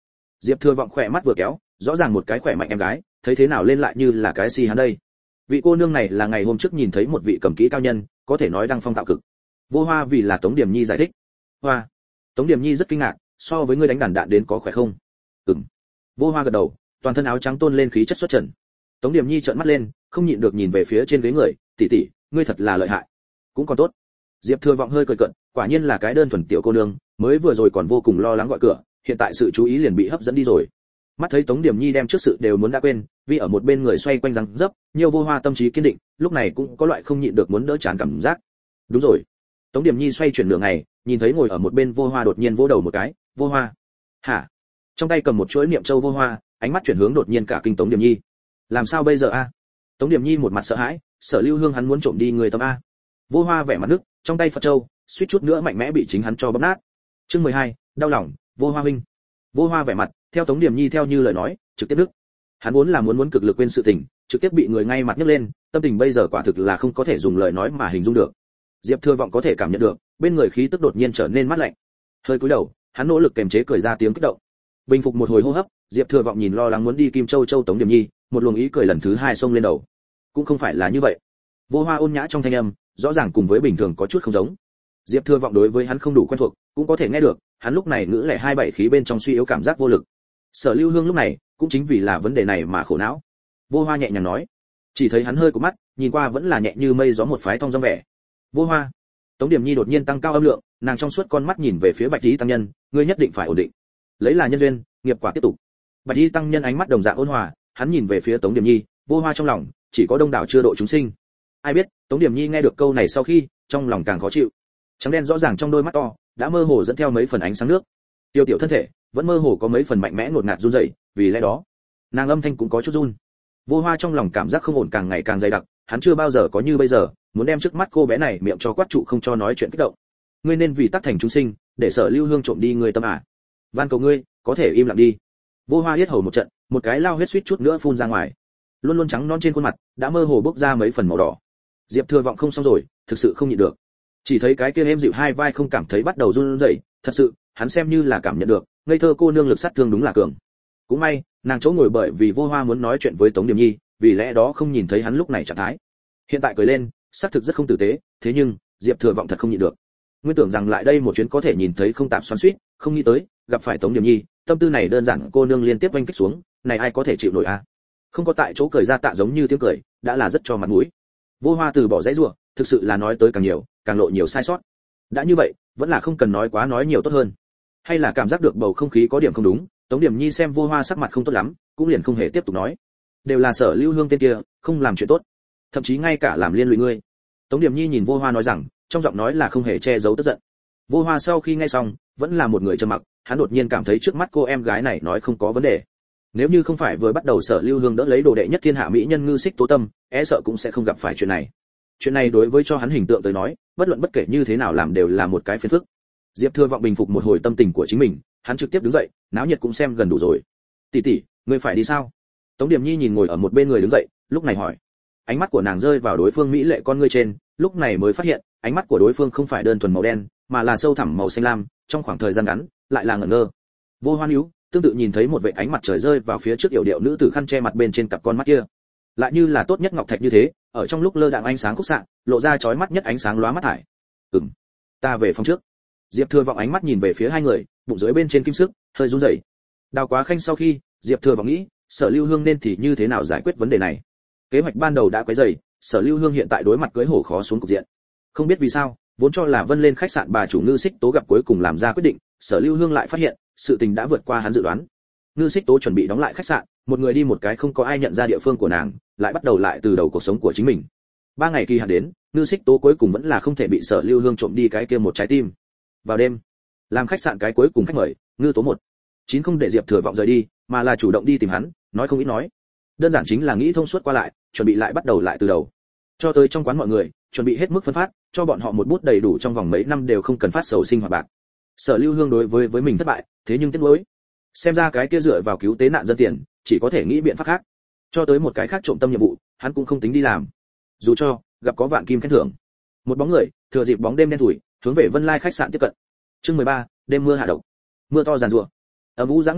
Diệp Thừa Vọng khỏe mắt vừa kéo, rõ ràng một cái khỏe mạnh em gái, thấy thế nào lên lại như là cái si hắn đây. Vị cô nương này là ngày hôm trước nhìn thấy một vị cầm kỹ cao nhân, có thể nói đăng phong tạo cực. Vô Hoa vì là Tống Điểm Nhi giải thích. Hoa. Tống Điểm Nhi rất kinh ngạc, so với ngươi đánh đàn đạn đến có khỏe không? Ừm. Vô Hoa gật đầu, toàn thân áo trắng tôn lên khí chất xuất trần. Tống Điểm Nhi trợn mắt lên, không nhịn được nhìn về phía trên ghế người, tỷ tỷ, ngươi thật là lợi hại. Cũng còn tốt. Diệp Thừa Vọng hơi cười cợt, quả nhiên là cái đơn thuần tiểu cô nương, mới vừa rồi còn vô cùng lo lắng gọi cửa, hiện tại sự chú ý liền bị hấp dẫn đi rồi. Mắt thấy Tống Điểm Nhi đem trước sự đều muốn đã quên, vì ở một bên người xoay quanh răng dấp, nhiều Vô Hoa tâm trí kiên định, lúc này cũng có loại không nhịn được muốn đỡ chán cảm giác. Đúng rồi. Tống Điểm Nhi xoay chuyển nửa ngày, nhìn thấy ngồi ở một bên Vô Hoa đột nhiên vỗ đầu một cái, Vô Hoa. Hả? Trong tay cầm một chuỗi niệm châu Vô Hoa, ánh mắt chuyển hướng đột nhiên cả kinh Tống Điểm Nhi. Làm sao bây giờ a? Tống Điểm Nhi một mặt sợ hãi, Sở Lưu Hương hắn muốn trộm đi người tâm a. Vô Hoa vẻ mặt nước, trong tay Phật châu, suýt chút nữa mạnh mẽ bị chính hắn cho bóp nát. Chương mười hai, đau lòng, Vô Hoa huynh. Vô Hoa vẻ mặt, theo Tống Điểm Nhi theo như lời nói, trực tiếp nước. Hắn vốn là muốn muốn cực lực quên sự tình, trực tiếp bị người ngay mặt nhấc lên, tâm tình bây giờ quả thực là không có thể dùng lời nói mà hình dung được. Diệp Thừa Vọng có thể cảm nhận được, bên người khí tức đột nhiên trở nên mát lạnh. Hơi cúi đầu, hắn nỗ lực kềm chế cười ra tiếng kích động. Bình phục một hồi hô hấp, Diệp Thừa Vọng nhìn lo lắng muốn đi Kim Châu Châu Tống Điểm Nhi, một luồng ý cười lần thứ hai xông lên đầu. Cũng không phải là như vậy. Vô Hoa ôn nhã trong thanh âm, rõ ràng cùng với bình thường có chút không giống. Diệp Thừa Vọng đối với hắn không đủ quen thuộc, cũng có thể nghe được, hắn lúc này ngữ lẻ hai bảy khí bên trong suy yếu cảm giác vô lực. Sở Lưu Hương lúc này, cũng chính vì là vấn đề này mà khổ não. Vô Hoa nhẹ nhàng nói, chỉ thấy hắn hơi của mắt, nhìn qua vẫn là nhẹ như mây gió một phái thong dong vẻ. Vô Hoa. Tống Điểm Nhi đột nhiên tăng cao âm lượng, nàng trong suốt con mắt nhìn về phía Bạch Y tăng nhân, ngươi nhất định phải ổn định. Lấy là nhân duyên, nghiệp quả tiếp tục. Bạch Y tăng nhân ánh mắt đồng dạng ôn hòa, hắn nhìn về phía Tống Điểm Nhi, Vô Hoa trong lòng chỉ có đông đảo chưa độ chúng sinh. Ai biết, Tống Điểm Nhi nghe được câu này sau khi, trong lòng càng khó chịu. Trắng đen rõ ràng trong đôi mắt to, đã mơ hồ dẫn theo mấy phần ánh sáng nước. Tiêu tiểu thân thể, vẫn mơ hồ có mấy phần mạnh mẽ ngột ngạt run rẩy, vì lẽ đó, nàng âm thanh cũng có chút run. Vô Hoa trong lòng cảm giác không ổn càng ngày càng dày đặc, hắn chưa bao giờ có như bây giờ, muốn đem trước mắt cô bé này miệng cho quát trụ không cho nói chuyện kích động. Ngươi nên vì tác thành chúng sinh, để Sở Lưu Hương trộm đi người tâm à? Van cầu ngươi, có thể im lặng đi. Vô Hoa yết hầu một trận, một cái lao huyết suýt chút nữa phun ra ngoài. Luôn luôn trắng non trên khuôn mặt, đã mơ hồ bốc ra mấy phần màu đỏ. Diệp Thừa Vọng không xong rồi, thực sự không nhịn được. Chỉ thấy cái kia êm dịu hai vai không cảm thấy bắt đầu run rẩy, thật sự, hắn xem như là cảm nhận được, ngây thơ cô nương lực sát thương đúng là cường. Cũng may, nàng chỗ ngồi bởi vì Vô Hoa muốn nói chuyện với Tống Điểm Nhi, vì lẽ đó không nhìn thấy hắn lúc này trạng thái. Hiện tại cười lên, xác thực rất không tử tế, thế nhưng, Diệp Thừa Vọng thật không nhịn được. Nguyên tưởng rằng lại đây một chuyến có thể nhìn thấy không tạm xoắn xuýt, không nghĩ tới, gặp phải Tống Điểm Nhi, tâm tư này đơn giản cô nương liên tiếp oanh kích xuống, này ai có thể chịu nổi a? À? Không có tại chỗ cười ra tạ giống như tiếng cười, đã là rất cho mặt mũi. Vô Hoa từ bỏ dãy rủa, thực sự là nói tới càng nhiều, càng lộ nhiều sai sót. Đã như vậy, vẫn là không cần nói quá nói nhiều tốt hơn. Hay là cảm giác được bầu không khí có điểm không đúng, Tống Điểm Nhi xem Vô Hoa sắc mặt không tốt lắm, cũng liền không hề tiếp tục nói. Đều là Sở Lưu Hương tên kia, không làm chuyện tốt, thậm chí ngay cả làm liên lụy ngươi. Tống Điểm Nhi nhìn Vô Hoa nói rằng, trong giọng nói là không hề che giấu tức giận. Vô Hoa sau khi nghe xong, vẫn là một người trầm mặc, hắn đột nhiên cảm thấy trước mắt cô em gái này nói không có vấn đề. Nếu như không phải vừa bắt đầu Sở Lưu Hương đỡ lấy đồ đệ nhất thiên hạ mỹ nhân Ngư Xích Tố Tâm, e sợ cũng sẽ không gặp phải chuyện này. Chuyện này đối với cho hắn hình tượng tới nói, bất luận bất kể như thế nào làm đều là một cái phiền phức. Diệp Thừa Vọng bình phục một hồi tâm tình của chính mình, hắn trực tiếp đứng dậy, náo nhiệt cũng xem gần đủ rồi. Tỷ tỷ, ngươi phải đi sao? Tống Điểm Nhi nhìn ngồi ở một bên người đứng dậy, lúc này hỏi. Ánh mắt của nàng rơi vào đối phương mỹ lệ con ngươi trên, lúc này mới phát hiện, ánh mắt của đối phương không phải đơn thuần màu đen, mà là sâu thẳm màu xanh lam, trong khoảng thời gian ngắn, lại là ngẩn ngơ. Vô Hoa níu, tương tự nhìn thấy một vệt ánh mặt trời rơi vào phía trước yểu điệu nữ tử khăn che mặt bên trên cặp con mắt kia, lại như là tốt nhất ngọc thạch như thế, ở trong lúc lơ đãng ánh sáng khúc xạ, lộ ra chói mắt nhất ánh sáng lóa mắt thải. Ừm, ta về phòng trước. Diệp Thừa Vọng ánh mắt nhìn về phía hai người, bụng dưới bên trên kim sức hơi run rẩy. Đào Quá Khanh sau khi, Diệp Thừa Vọng nghĩ, Sở Lưu Hương nên thì như thế nào giải quyết vấn đề này. Kế hoạch ban đầu đã quấy rầy, Sở Lưu Hương hiện tại đối mặt cưới hổ khó xuống cục diện. Không biết vì sao, vốn cho là Vân lên khách sạn bà chủ Ngư Xích Tố gặp cuối cùng làm ra quyết định, Sở Lưu Hương lại phát hiện, sự tình đã vượt qua hắn dự đoán. Ngư Xích Tố chuẩn bị đóng lại khách sạn, một người đi một cái không có ai nhận ra địa phương của nàng, lại bắt đầu lại từ đầu cuộc sống của chính mình. Ba ngày kỳ hạn đến, Ngư Xích Tố cuối cùng vẫn là không thể bị Sở Lưu Hương trộm đi cái kia một trái tim. Vào đêm, làm khách sạn cái cuối cùng khách mời, Ngư Tố một chín không để Diệp Thừa Vọng rời đi, mà là chủ động đi tìm hắn, nói không ít nói. Đơn giản chính là nghĩ thông suốt qua lại, chuẩn bị lại bắt đầu lại từ đầu. Cho tới trong quán mọi người, chuẩn bị hết mức phân phát, cho bọn họ một bút đầy đủ trong vòng mấy năm đều không cần phát sầu sinh hoạt bạc. Sở Lưu Hương đối với với mình thất bại, thế nhưng tiếc nuối. Xem ra cái kia dựa vào cứu tế nạn dân tiền, chỉ có thể nghĩ biện pháp khác. Cho tới một cái khác trộm tâm nhiệm vụ, hắn cũng không tính đi làm. Dù cho gặp có vạn kim khen thưởng. Một bóng người, thừa dịp bóng đêm đen thủi, hướng về Vân Lai khách sạn tiếp cận. Chương mười ba, đêm mưa hạ độc. Mưa to giàn giụa. Ở vũ giã ngoại,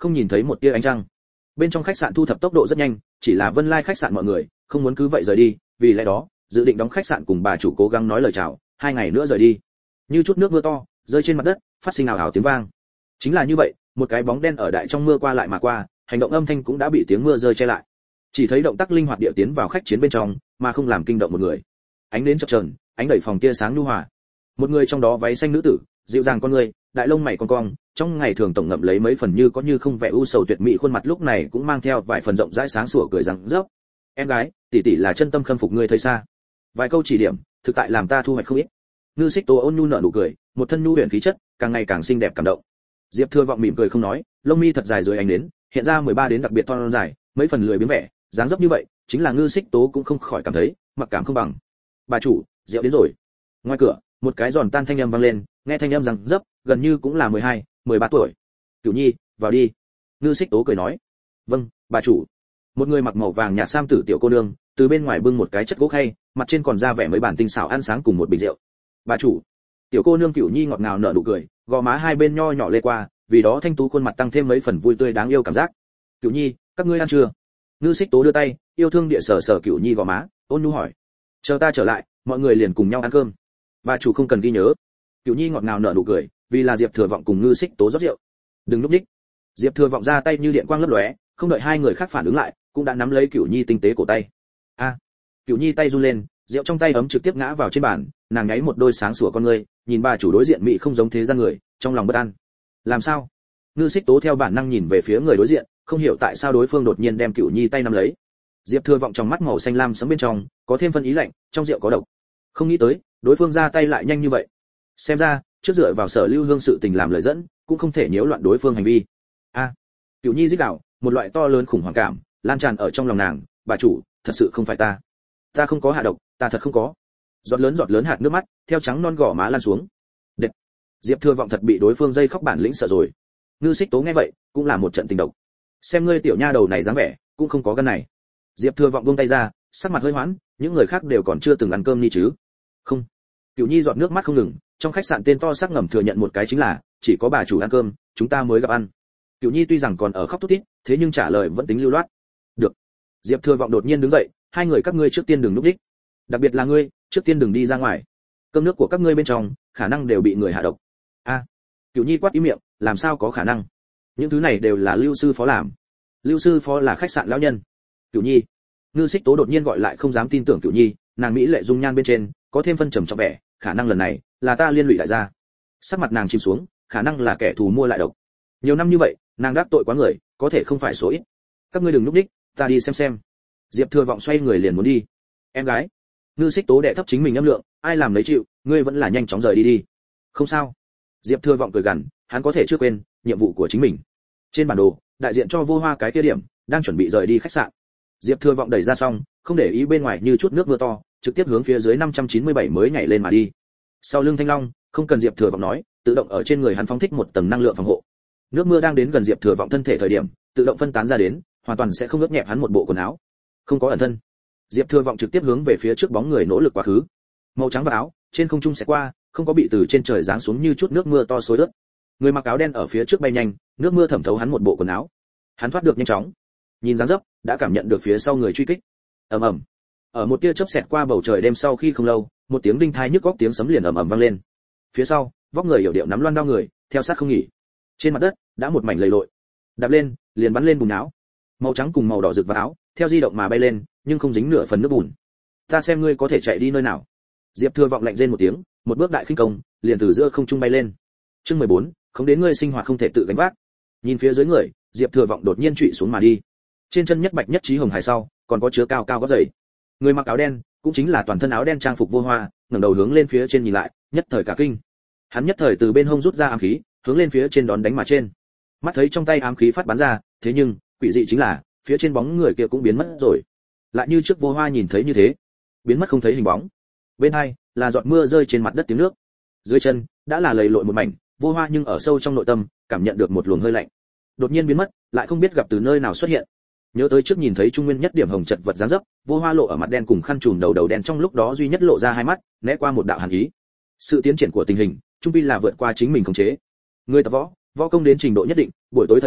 không nhìn thấy một tia ánh trăng. Bên trong khách sạn thu thập tốc độ rất nhanh, chỉ là Vân Lai khách sạn mọi người không muốn cứ vậy rời đi, vì lẽ đó dự định đóng khách sạn cùng bà chủ cố gắng nói lời chào, hai ngày nữa rời đi. Như chút nước mưa to rơi trên mặt đất, phát sinh ào ào tiếng vang. Chính là như vậy, một cái bóng đen ở đại trong mưa qua lại mà qua, hành động âm thanh cũng đã bị tiếng mưa rơi che lại. Chỉ thấy động tác linh hoạt địa tiến vào khách chiến bên trong, mà không làm kinh động một người. Ánh đến chập chờn, ánh đẩy phòng tia sáng nhu hòa. Một người trong đó váy xanh nữ tử, dịu dàng con người, đại lông mày cong cong, trong ngày thường tổng ngậm lấy mấy phần như có như không vẻ u sầu tuyệt mỹ khuôn mặt lúc này cũng mang theo vài phần rộng rãi sáng sủa cười rằng rớp. Em gái, tỷ tỷ là chân tâm khâm phục ngươi thấy xa. Vài câu chỉ điểm, thực tại làm ta thu hoạch không ít. Ngư Xích Tố ôn nhu nở nụ cười, một thân nhu huyền khí chất, càng ngày càng xinh đẹp cảm động. Diệp Thừa Vọng mỉm cười không nói, lông mi thật dài dưới ánh đến, hiện ra mười ba đến đặc biệt thon dài, mấy phần lười biếng vẻ, dáng dấp như vậy, chính là Ngư Xích Tố cũng không khỏi cảm thấy, mặc cảm không bằng. Bà chủ, rượu đến rồi. Ngoài cửa, một cái giòn tan thanh âm vang lên, nghe thanh âm rằng dấp, gần như cũng là mười hai, mười ba tuổi. Cửu Nhi, vào đi. Ngư Xích Tố cười nói. Vâng, bà chủ. Một người mặc màu vàng nhạt sam tử tiểu cô nương, từ bên ngoài bưng một cái chất gỗ khay, mặt trên còn ra vẻ mấy bản tinh xảo ăn sáng cùng một bình rượu. Bà chủ. Tiểu cô nương Cửu Nhi ngọt ngào nở nụ cười, gò má hai bên nho nhỏ lê qua, vì đó thanh tú khuôn mặt tăng thêm mấy phần vui tươi đáng yêu cảm giác. Cửu Nhi, các ngươi ăn chưa? Ngư Xích Tố đưa tay, yêu thương địa sở sở Cửu Nhi gò má, ôn nhu hỏi. Chờ ta trở lại, mọi người liền cùng nhau ăn cơm. Bà chủ không cần ghi nhớ. Cửu Nhi ngọt ngào nở nụ cười, vì là Diệp Thừa Vọng cùng Ngư Xích Tố rót rượu. Đừng lúc đích. Diệp Thừa Vọng ra tay như điện quang lấp lóe, không đợi hai người khác phản ứng lại, cũng đã nắm lấy Cửu Nhi tinh tế cổ tay. A! À, Cửu Nhi tay run lên, rượu trong tay ấm trực tiếp ngã vào trên bàn, nàng nháy một đôi sáng sủa con ngươi, nhìn bà chủ đối diện mỹ không giống thế gian người, trong lòng bất an. Làm sao? Ngư Xích Tố theo bản năng nhìn về phía người đối diện, không hiểu tại sao đối phương đột nhiên đem Cửu Nhi tay nắm lấy. Diệp Thừa Vọng trong mắt màu xanh lam sẫm bên trong, có thêm phân ý lạnh, trong rượu có độc. Không nghĩ tới, đối phương ra tay lại nhanh như vậy. Xem ra, trước dựa vào Sở Lưu Hương sự tình làm lời dẫn, cũng không thể nhiễu loạn đối phương hành vi. A! À, Cửu Nhi rít gào, một loại to lớn khủng hoảng cảm lan tràn ở trong lòng nàng, bà chủ, thật sự không phải ta. Ta không có hạ độc, ta thật không có. Giọt lớn giọt lớn hạt nước mắt, theo trắng non gò má lan xuống. Đệt. Diệp Thừa Vọng thật bị đối phương dây khóc bản lĩnh sợ rồi. Ngư Xích Tố nghe vậy, cũng là một trận tình độc. Xem ngươi tiểu nha đầu này dáng vẻ, cũng không có gan này. Diệp Thừa Vọng buông tay ra, sắc mặt hơi hoãn, những người khác đều còn chưa từng ăn cơm ni chứ. Không. Cửu Nhi giọt nước mắt không ngừng, trong khách sạn tên to xác ngầm thừa nhận một cái chính là, chỉ có bà chủ ăn cơm, chúng ta mới gặp ăn. Cửu Nhi tuy rằng còn ở khóc thút thít, thế nhưng trả lời vẫn tính lưu loát. Được. Diệp Thừa Vọng đột nhiên đứng dậy, hai người các ngươi trước tiên đừng núp đích. Đặc biệt là ngươi, trước tiên đừng đi ra ngoài. Cơm nước của các ngươi bên trong, khả năng đều bị người hạ độc. A. À, Cửu Nhi quát ý miệng, làm sao có khả năng? Những thứ này đều là Lưu sư phó làm. Lưu sư phó là khách sạn lão nhân. Cửu Nhi. Ngư Xích Tố đột nhiên gọi lại không dám tin tưởng Cửu Nhi, nàng mỹ lệ dung nhan bên trên, có thêm phân trầm trọng vẻ, khả năng lần này là ta liên lụy đại gia. Sắc mặt nàng chìm xuống, khả năng là kẻ thù mua lại độc. Nhiều năm như vậy, nàng đắc tội quá người, có thể không phải số ít. Các ngươi đừng núp đích, ta đi xem xem. Diệp Thừa Vọng xoay người liền muốn đi. Em gái. Ngư Xích Tố đệ thấp chính mình âm lượng, ai làm lấy chịu, ngươi vẫn là nhanh chóng rời đi đi. Không sao. Diệp Thừa Vọng cười gằn, hắn có thể chưa quên nhiệm vụ của chính mình. Trên bản đồ, đại diện cho Vô Hoa cái kia điểm, đang chuẩn bị rời đi khách sạn. Diệp Thừa Vọng đẩy ra xong, không để ý bên ngoài như chút nước mưa to, trực tiếp hướng phía dưới năm trăm chín mươi bảy mới nhảy lên mà đi. Sau lưng Thanh Long, không cần Diệp Thừa Vọng nói, tự động ở trên người hắn phóng thích một tầng năng lượng phòng hộ. Nước mưa đang đến gần Diệp Thừa Vọng thân thể thời điểm, tự động phân tán ra đến, hoàn toàn sẽ không ướt nhẹp hắn một bộ quần áo. Không có ẩn thân. Diệp Thừa Vọng trực tiếp hướng về phía trước bóng người nỗ lực quá khứ. Màu trắng và áo, trên không trung sẽ qua, không có bị từ trên trời giáng xuống như chút nước mưa to xối ướt. Người mặc áo đen ở phía trước bay nhanh, nước mưa thẩm thấu hắn một bộ quần áo. Hắn thoát được nhanh chóng. Nhìn dáng dấp, đã cảm nhận được phía sau người truy kích. Ầm ầm. Ở một tia chớp xẹt qua bầu trời đêm sau khi không lâu, một tiếng đinh thai nhức óc tiếng sấm liền ầm ầm vang lên. Phía sau, vóc người hiểu điệu nắm loan đao người, theo sát không nghỉ. Trên mặt đất, đã một mảnh lầy lội. Đạp lên, liền bắn lên bùn áo. Màu trắng cùng màu đỏ rực vào áo, theo di động mà bay lên, nhưng không dính nửa phần nước bùn. Ta xem ngươi có thể chạy đi nơi nào. Diệp Thừa Vọng lạnh rên một tiếng, một bước đại khinh công, liền từ giữa không trung bay lên. Chương mười bốn, không đến ngươi sinh hoạt không thể tự gánh vác. Nhìn phía dưới người, Diệp Thừa Vọng đột nhiên trụy xuống mà đi. Trên chân nhất bạch nhất trí hồng hải sau, còn có chứa cao cao gót giày. Người mặc áo đen, cũng chính là toàn thân áo đen trang phục Vô Hoa, ngẩng đầu hướng lên phía trên nhìn lại, nhất thời cả kinh. Hắn nhất thời từ bên hông rút ra ám khí, hướng lên phía trên đón đánh mà trên. Mắt thấy trong tay ám khí phát bắn ra, thế nhưng, quỷ dị chính là, phía trên bóng người kia cũng biến mất rồi. Lại như trước Vô Hoa nhìn thấy như thế, biến mất không thấy hình bóng. Bên hai là giọt mưa rơi trên mặt đất tiếng nước. Dưới chân đã là lầy lội một mảnh, Vô Hoa nhưng ở sâu trong nội tâm, cảm nhận được một luồng hơi lạnh. Đột nhiên biến mất, lại không biết gặp từ nơi nào xuất hiện. Nhớ tới trước nhìn thấy trung nguyên nhất điểm hồng chật vật dáng dấp, Vô Hoa lộ ở mặt đen cùng khăn trùm đầu đầu đen trong lúc đó duy nhất lộ ra hai mắt, né qua một đạo hàn ý. Sự tiến triển của tình hình, trung quy là vượt qua chính mình khống chế. Người tập võ, võ công đến trình độ nhất định, buổi tối thời điểm,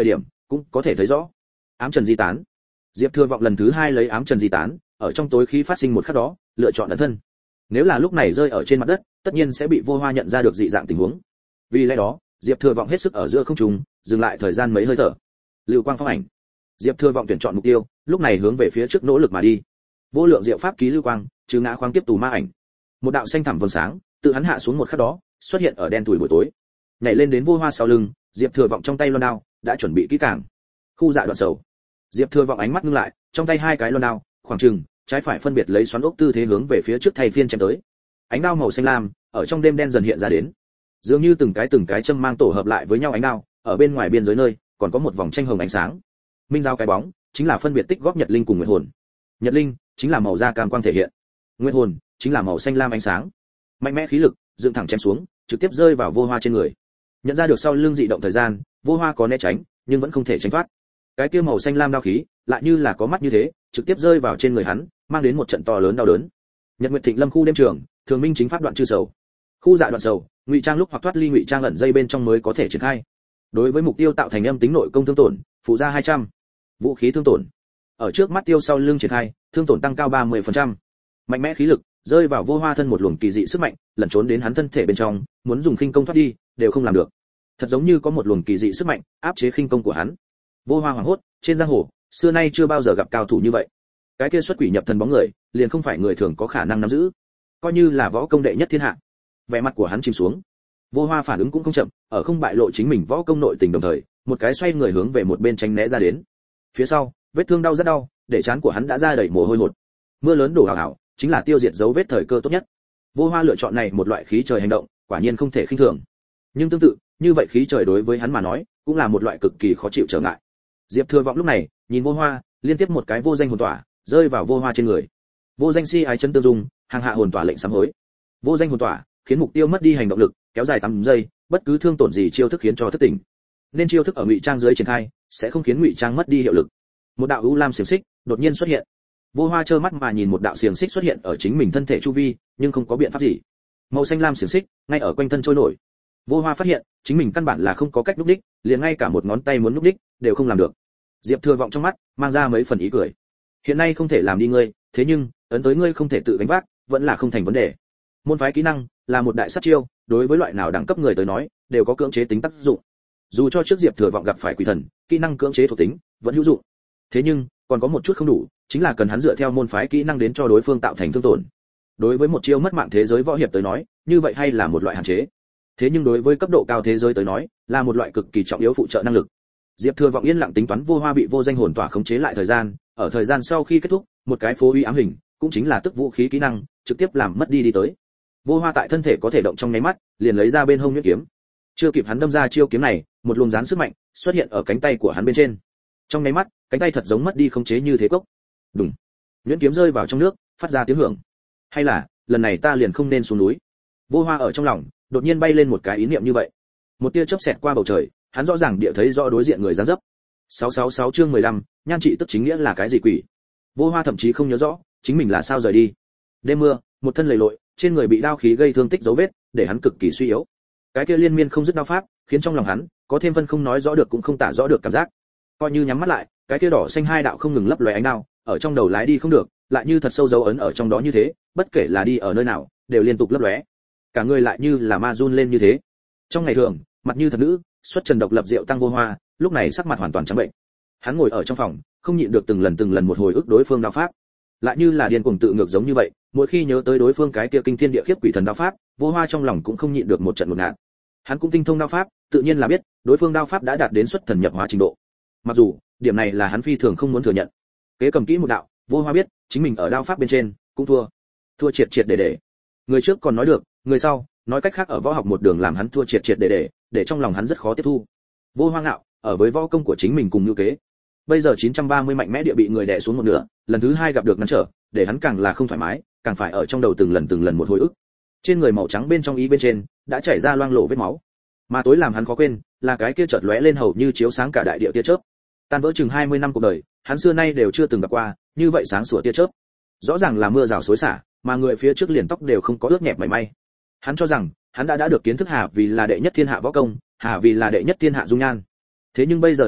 cũng có thể thấy rõ. Ám trần di tán. Diệp Thừa Vọng lần thứ hai lấy ám trần di tán, ở trong tối khí phát sinh một khắc đó, lựa chọn ẩn thân. Nếu là lúc này rơi ở trên mặt đất, tất nhiên sẽ bị Vô Hoa nhận ra được dị dạng tình huống. Vì lẽ đó, Diệp Thừa Vọng hết sức ở giữa không trung, dừng lại thời gian mấy hơi thở. Lưu quang phong ảnh. Diệp Thừa Vọng tuyển chọn mục tiêu, lúc này hướng về phía trước nỗ lực mà đi. Vô lượng diệu pháp ký lưu quang, trừ ngã khoáng tiếp tù ma ảnh. Một đạo xanh thẳm vầng sáng, tự hắn hạ xuống một khắc đó, xuất hiện ở đen tủi buổi tối. Nhảy lên đến Vô Hoa sau lưng, Diệp Thừa Vọng trong tay loan đao đã chuẩn bị kỹ càng. Khu dạ đoạn sầu. Diệp Thừa Vọng ánh mắt ngưng lại, trong tay hai cái loan đao, khoảng chừng trái phải phân biệt lấy xoắn ốc tư thế hướng về phía trước thay phiên chém tới. Ánh đao màu xanh lam ở trong đêm đen dần hiện ra đến, dường như từng cái từng cái châm mang tổ hợp lại với nhau ánh đao, ở bên ngoài biên giới nơi còn có một vòng tranh hồng ánh sáng. Minh giao cái bóng chính là phân biệt tích góp nhật linh cùng nguyệt hồn. Nhật linh chính là màu da cam quang thể hiện, nguyệt hồn chính là màu xanh lam ánh sáng. Mạnh mẽ khí lực dựng thẳng chém xuống, trực tiếp rơi vào Vô Hoa trên người. Nhận ra được sau lưng dị động thời gian, Vô Hoa có né tránh, nhưng vẫn không thể tránh thoát. Cái kia màu xanh lam đao khí lại như là có mắt như thế, trực tiếp rơi vào trên người hắn, mang đến một trận to lớn đau đớn. Nhật Nguyệt Thịnh Lâm khu đêm trường, thường minh chính pháp đoạn chư sầu. Khu dạ đoạn sầu, ngụy trang lúc hoặc thoát ly ngụy trang ẩn dây bên trong mới có thể triển khai. Đối với mục tiêu tạo thành âm tính nội công thương tổn, phụ ra hai trăm. Vũ khí thương tổn. Ở trước mắt tiêu sau lưng triển khai, thương tổn tăng cao ba mươi phần trăm. Mạnh mẽ khí lực rơi vào Vô Hoa thân một luồng kỳ dị sức mạnh, lẩn trốn đến hắn thân thể bên trong, muốn dùng khinh công thoát đi, đều không làm được. Thật giống như có một luồng kỳ dị sức mạnh áp chế khinh công của hắn. Vô Hoa hoảng hốt, trên giang hồ, xưa nay chưa bao giờ gặp cao thủ như vậy. Cái kia xuất quỷ nhập thần bóng người, liền không phải người thường có khả năng nắm giữ, coi như là võ công đệ nhất thiên hạ. Vẻ mặt của hắn chìm xuống. Vô Hoa phản ứng cũng không chậm, ở không bại lộ chính mình võ công nội tình đồng thời, một cái xoay người hướng về một bên tránh né ra đến. Phía sau, vết thương đau rất đau, để trán của hắn đã ra đầy mồ hôi hột. Mưa lớn đổ ảo ảo, chính là tiêu diệt dấu vết thời cơ tốt nhất. Vô Hoa lựa chọn này một loại khí trời hành động, quả nhiên không thể khinh thường. Nhưng tương tự, như vậy khí trời đối với hắn mà nói, cũng là một loại cực kỳ khó chịu trở ngại. Diệp Thừa Vọng lúc này, nhìn Vô Hoa, liên tiếp một cái vô danh hồn tỏa, rơi vào Vô Hoa trên người. Vô danh si ái chân tương dung, hàng hạ hồn tỏa lệnh sám hối. Vô danh hồn tỏa, khiến mục tiêu mất đi hành động lực, kéo dài tám giây, bất cứ thương tổn gì chiêu thức khiến cho thất tỉnh. Nên chiêu thức ở ngụy trang dưới triển khai, sẽ không khiến ngụy trang mất đi hiệu lực. Một đạo u lam xiềng xích đột nhiên xuất hiện. Vô Hoa trơ mắt mà nhìn một đạo xiềng xích xuất hiện ở chính mình thân thể chu vi, nhưng không có biện pháp gì. Màu xanh lam xiềng xích ngay ở quanh thân trôi nổi. Vô Hoa phát hiện, chính mình căn bản là không có cách núp đích, liền ngay cả một ngón tay muốn núp đích đều không làm được. Diệp Thừa Vọng trong mắt mang ra mấy phần ý cười. Hiện nay không thể làm đi ngươi, thế nhưng ấn tới ngươi không thể tự gánh vác, vẫn là không thành vấn đề. Môn phái kỹ năng là một đại sát chiêu, đối với loại nào đẳng cấp người tới nói, đều có cưỡng chế tính tác dụng. Dù cho trước Diệp Thừa Vọng gặp phải quỷ thần, kỹ năng cưỡng chế thuộc tính vẫn hữu dụng. Thế nhưng, còn có một chút không đủ, chính là cần hắn dựa theo môn phái kỹ năng đến cho đối phương tạo thành thương tổn. Đối với một chiêu mất mạng thế giới võ hiệp tới nói, như vậy hay là một loại hạn chế. Thế nhưng đối với cấp độ cao thế giới tới nói, là một loại cực kỳ trọng yếu phụ trợ năng lực. Diệp Thừa Vọng yên lặng tính toán Vô Hoa bị vô danh hồn tỏa khống chế lại thời gian, ở thời gian sau khi kết thúc, một cái phố uy ám hình, cũng chính là tức vũ khí kỹ năng, trực tiếp làm mất đi đi tới. Vô Hoa tại thân thể có thể động trong nháy mắt, liền lấy ra bên hông nhuyễn kiếm. Chưa kịp hắn đâm ra chiêu kiếm này, một luồng gián sức mạnh xuất hiện ở cánh tay của hắn bên trên. Trong nháy mắt, cánh tay thật giống mất đi khống chế như thế cốc. Đùng. Nhuyễn kiếm rơi vào trong nước, phát ra tiếng hưởng. Hay là, lần này ta liền không nên xuống núi. Vô Hoa ở trong lòng, đột nhiên bay lên một cái ý niệm như vậy. Một tia chớp xẹt qua bầu trời, hắn rõ ràng địa thấy rõ đối diện người dáng dấp. sáu sáu sáu chương mười lăm, nhan trị tức chính nghĩa là cái gì quỷ? Vô Hoa thậm chí không nhớ rõ chính mình là sao rời đi. Đêm mưa, một thân lầy lội, trên người bị đao khí gây thương tích dấu vết, để hắn cực kỳ suy yếu. Cái kia liên miên không dứt đao pháp, khiến trong lòng hắn có thêm phân không nói rõ được cũng không tả rõ được cảm giác. Coi như nhắm mắt lại, cái kia đỏ xanh hai đạo không ngừng lấp lóe ánh đao, ở trong đầu lái đi không được, lại như thật sâu dấu ấn ở trong đó như thế, bất kể là đi ở nơi nào, đều liên tục lấp lóe. Cả người lại như là ma run lên như thế. Trong ngày thường, mặt như thật nữ, xuất trần độc lập rượu tăng Vô Hoa, lúc này sắc mặt hoàn toàn trắng bệnh. Hắn ngồi ở trong phòng, không nhịn được từng lần từng lần một hồi ức đối phương đao pháp, lại như là điên cuồng tự ngược giống như vậy. Mỗi khi nhớ tới đối phương cái kia kinh thiên địa khiếp quỷ thần đao pháp, Vô Hoa trong lòng cũng không nhịn được một trận ngột ngạt. Hắn cũng tinh thông đao pháp, tự nhiên là biết đối phương đao pháp đã đạt đến xuất thần nhập hóa trình độ. Mặc dù điểm này là hắn phi thường không muốn thừa nhận. Kế cầm kỹ một đạo, Vô Hoa biết chính mình ở đao pháp bên trên cũng thua, thua triệt triệt để để. Người trước còn nói được, người sau nói cách khác ở võ học một đường làm hắn thua triệt triệt để để, để trong lòng hắn rất khó tiếp thu. Vô Hoa ngạo, ở với võ công của chính mình cùng như kế. Bây giờ chín trăm ba mươi mạnh mẽ địa bị người đè xuống một nửa, lần thứ hai gặp được ngăn trở, để hắn càng là không thoải mái, càng phải ở trong đầu từng lần từng lần một hồi ức. Trên người màu trắng bên trong ý bên trên đã chảy ra loang lổ vết máu, mà tối làm hắn khó quên là cái kia chợt lóe lên hầu như chiếu sáng cả đại địa tia chớp. Tan vỡ chừng hai mươi năm cuộc đời, hắn xưa nay đều chưa từng gặp qua như vậy sáng sủa tia chớp. Rõ ràng là mưa rào xối xả, mà người phía trước liền tóc đều không có ướt nhẹp mảy may. Hắn cho rằng hắn đã đã được kiến thức Hà vì là đệ nhất thiên hạ võ công, Hà vì là đệ nhất thiên hạ dung nhan. Thế nhưng bây giờ nhìn lại,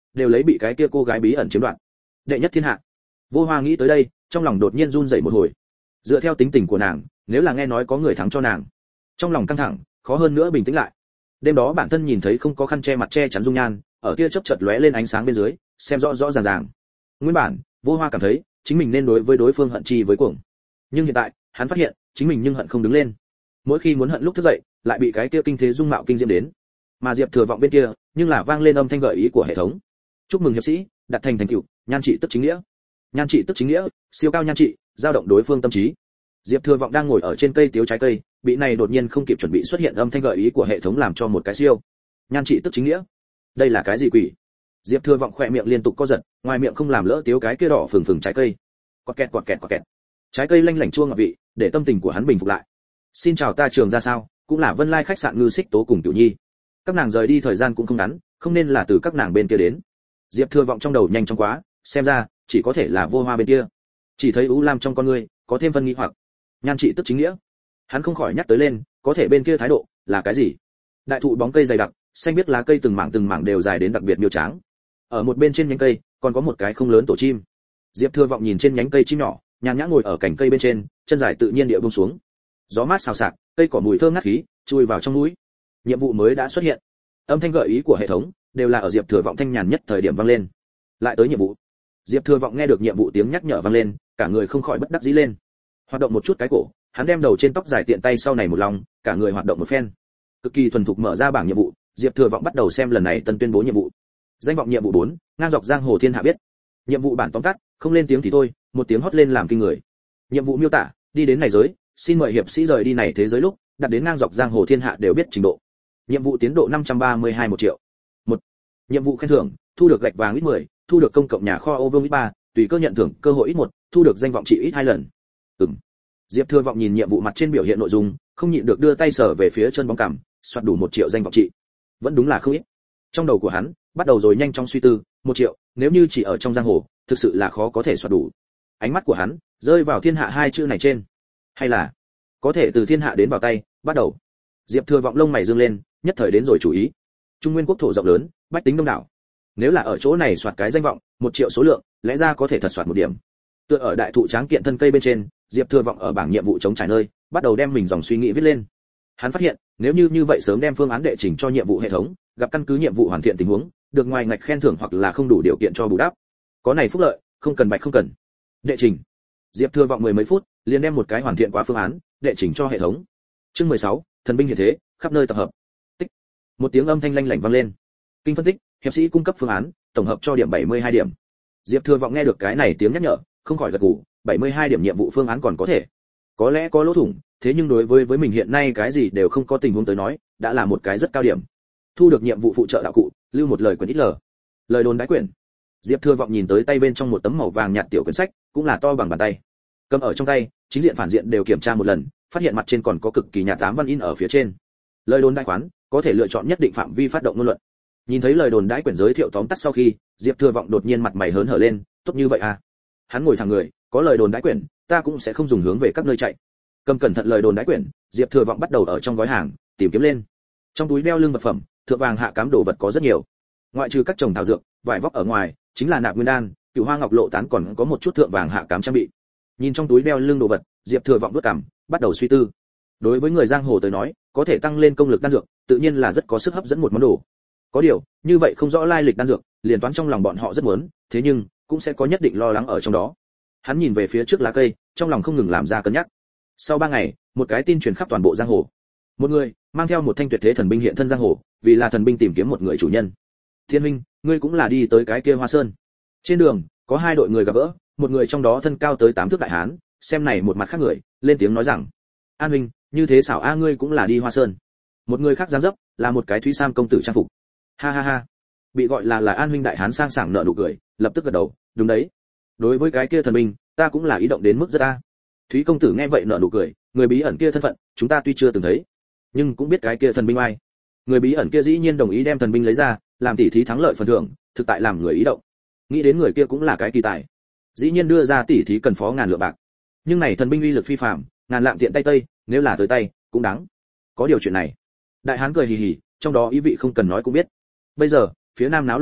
đều lấy bị cái kia cô gái bí ẩn chiếm đoạt. Đệ nhất thiên hạ. Vô Hoa nghĩ tới đây, trong lòng đột nhiên run rẩy một hồi. Dựa theo tính tình của nàng, nếu là nghe nói có người thắng cho nàng, trong lòng căng thẳng, khó hơn nữa bình tĩnh lại. Đêm đó bản thân nhìn thấy không có khăn che mặt che chắn dung nhan, ở kia chớp chợt lóe lên ánh sáng bên dưới, xem rõ rõ ràng ràng. Nguyên bản, Vô Hoa cảm thấy chính mình nên đối với đối phương hận chi với cuồng. Nhưng hiện tại, hắn phát hiện, chính mình nhưng hận không đứng lên. Mỗi khi muốn hận lúc thức dậy, lại bị cái kia kinh thế dung mạo kinh diễm đến. Mà Diệp Thừa Vọng bên kia, nhưng là vang lên âm thanh gợi ý của hệ thống. Chúc mừng hiệp sĩ, đạt thành thành tựu, nhan trị tức chính nghĩa. Nhan trị tức chính nghĩa, siêu cao nhan trị, dao động đối phương tâm trí. Diệp Thừa Vọng đang ngồi ở trên cây tiếu trái cây, bị này đột nhiên không kịp chuẩn bị xuất hiện âm thanh gợi ý của hệ thống làm cho một cái siêu. Nhan trị tức chính nghĩa. Đây là cái gì quỷ? Diệp Thừa Vọng khỏe miệng liên tục co giật, ngoài miệng không làm lỡ tiếu cái kia đỏ phừng phừng trái cây. Quạt kẹt quạt kẹt quạt kẹt. Trái cây lanh lảnh chua ngọt vị, để tâm tình của hắn bình phục lại. Xin chào, ta Trường ra sao, cũng là Vân Lai khách sạn Ngư Xích Tố cùng Tiểu Nhi. Các nàng rời đi thời gian cũng không ngắn, không nên là từ các nàng bên kia đến. Diệp Thừa Vọng trong đầu nhanh chóng quá, xem ra chỉ có thể là Vô Hoa bên kia. Chỉ thấy U Lam trong con ngươi có thêm phân nghi hoặc. Nhan trị tức chính nghĩa. Hắn không khỏi nhắc tới lên, có thể bên kia thái độ là cái gì? Đại thụ bóng cây dày đặc, xanh biếc lá cây từng mảng từng mảng đều dài đến đặc biệt miêu tráng. Ở một bên trên nhánh cây, còn có một cái không lớn tổ chim. Diệp Thừa Vọng nhìn trên nhánh cây chim nhỏ, nhàn nhã ngồi ở cành cây bên trên, chân dài tự nhiên địa buông xuống. Gió mát xào xạc, cây cỏ mùi thơm ngát khí, chui vào trong mũi. Nhiệm vụ mới đã xuất hiện. Âm thanh gợi ý của hệ thống đều là ở Diệp Thừa Vọng thanh nhàn nhất thời điểm vang lên. Lại tới nhiệm vụ. Diệp Thừa Vọng nghe được nhiệm vụ tiếng nhắc nhở vang lên, cả người không khỏi bất đắc dĩ lên. Hoạt động một chút cái cổ, hắn đem đầu trên tóc dài tiện tay sau này một lòng, cả người hoạt động một phen. Cực kỳ thuần thục mở ra bảng nhiệm vụ, Diệp Thừa Vọng bắt đầu xem lần này tân tuyên bố nhiệm vụ. Danh vọng nhiệm vụ bốn, ngang dọc giang hồ thiên hạ biết. Nhiệm vụ bản tóm tắt, không lên tiếng thì thôi, một tiếng hót lên làm kinh người. Nhiệm vụ miêu tả, đi đến này giới, xin mời hiệp sĩ rời đi này thế giới lúc, đạt đến ngang dọc giang hồ thiên hạ đều biết trình độ. Nhiệm vụ tiến độ năm trăm ba mươi hai một triệu. một. Nhiệm vụ khen thưởng, thu được gạch vàng ít mười, thu được công cộng nhà kho ô vương ít ba, tùy cơ nhận thưởng cơ hội ít một, thu được danh vọng trị ít hai lần. Ừm. Diệp Thừa Vọng nhìn nhiệm vụ mặt trên biểu hiện nội dung, không nhịn được đưa tay sờ về phía chân bóng cằm, soạt đủ một triệu danh vọng trị. Vẫn đúng là không ít. Trong đầu của hắn bắt đầu rồi nhanh chóng suy tư, một triệu, nếu như chỉ ở trong giang hồ, thực sự là khó có thể soạt đủ. Ánh mắt của hắn rơi vào thiên hạ hai chữ này trên, hay là có thể từ thiên hạ đến vào tay, bắt đầu. Diệp Thừa Vọng lông mày dương lên, nhất thời đến rồi chủ ý. Trung Nguyên quốc thổ rộng lớn, bách tính đông đảo. Nếu là ở chỗ này soạt cái danh vọng, một triệu số lượng, lẽ ra có thể thật soạt một điểm. Tựa ở đại thụ tráng kiện thân cây bên trên, Diệp Thừa Vọng ở bảng nhiệm vụ chống trải nơi, bắt đầu đem mình dòng suy nghĩ viết lên. Hắn phát hiện, nếu như như vậy sớm đem phương án đệ trình cho nhiệm vụ hệ thống, gặp căn cứ nhiệm vụ hoàn thiện tình huống, được ngoài ngạch khen thưởng hoặc là không đủ điều kiện cho bù đắp. Có này phúc lợi, không cần bạch không cần. Đệ trình. Diệp Thừa Vọng mười mấy phút, liền đem một cái hoàn thiện quá phương án, đệ trình cho hệ thống. Chương mười sáu, thần binh hiện thế, khắp nơi tập hợp. Tích. Một tiếng âm thanh lanh lảnh vang lên. Kinh phân tích, hiệp sĩ cung cấp phương án, tổng hợp cho điểm bảy mươi hai điểm. Diệp Thừa Vọng nghe được cái này tiếng nhắc nhở, không khỏi gật gù, bảy mươi hai điểm nhiệm vụ phương án còn có thể. Có lẽ có lỗ thủng, thế nhưng đối với với mình hiện nay cái gì đều không có tình huống tới nói, đã là một cái rất cao điểm. Thu được nhiệm vụ phụ trợ đạo cụ, lưu một lời quyển ít lờ. Lời đồn đái quyển. Diệp Thừa Vọng nhìn tới tay bên trong một tấm màu vàng nhạt tiểu quyển sách, cũng là to bằng bàn tay. Cầm ở trong tay, chính diện phản diện đều kiểm tra một lần, phát hiện mặt trên còn có cực kỳ nhạt ám văn in ở phía trên. Lời đồn đái khoán, có thể lựa chọn nhất định phạm vi phát động ngôn luận. Nhìn thấy lời đồn đái quyển giới thiệu tóm tắt sau khi, Diệp Thừa Vọng đột nhiên mặt mày hớn hở lên, tốt như vậy à? Hắn ngồi thẳng người, có lời đồn đái quyển, ta cũng sẽ không dùng hướng về các nơi chạy. Cầm cẩn thận lời đồn đái quyển, Diệp Thừa Vọng bắt đầu ở trong gói hàng tìm kiếm lên. Trong túi đeo lưng vật phẩm, thượng vàng hạ cám đồ vật có rất nhiều. Ngoại trừ các trồng thảo dược, vải vóc ở ngoài, chính là nạp nguyên đan, cửu hoa ngọc lộ tán còn có một chút thượng vàng hạ cám trang bị. Nhìn trong túi đeo lưng đồ vật, Diệp Thừa Vọng vuốt cằm, bắt đầu suy tư. Đối với người giang hồ tới nói, có thể tăng lên công lực đan dược, tự nhiên là rất có sức hấp dẫn một món đồ. Có điều, như vậy không rõ lai lịch đan dược, liền toán trong lòng bọn họ rất muốn, thế nhưng cũng sẽ có nhất định lo lắng ở trong đó. Hắn nhìn về phía trước lá cây, trong lòng không ngừng làm ra cân nhắc. Sau ba ngày, một cái tin truyền khắp toàn bộ giang hồ. Một người mang theo một thanh tuyệt thế thần binh hiện thân giang hồ, vì là thần binh tìm kiếm một người chủ nhân. Thiên huynh, ngươi cũng là đi tới cái kia Hoa Sơn. Trên đường, có hai đội người gặp gỡ, một người trong đó thân cao tới tám thước đại hán, xem này một mặt khác người, lên tiếng nói rằng: An huynh, như thế xảo a ngươi cũng là đi Hoa Sơn. Một người khác dáng dấp, là một cái Thúy Sam công tử trang phục. Ha ha ha. Bị gọi là là An huynh đại hán sang sảng nở nụ cười, lập tức gật đầu, đúng đấy. Đối với cái kia thần binh, ta cũng là ý động đến mức rất a. Thúy công tử nghe vậy nở nụ cười, người bí ẩn kia thân phận, chúng ta tuy chưa từng thấy, nhưng cũng biết cái kia thần binh ai. Người bí ẩn kia dĩ nhiên đồng ý đem thần binh lấy ra, làm tỉ thí thắng lợi phần thưởng, thực tại làm người ý động. Nghĩ đến người kia cũng là cái kỳ tài, dĩ nhiên đưa ra tỉ thí cần phó ngàn lượng bạc. Nhưng này thần binh uy lực phi phàm, ngàn lạng tiện tay tây, nếu là tới tay, cũng đáng. Có điều chuyện này. Đại hán cười hì hì, trong đó ý vị không cần nói cũng biết. Bây giờ, phía nam náo loạn hai,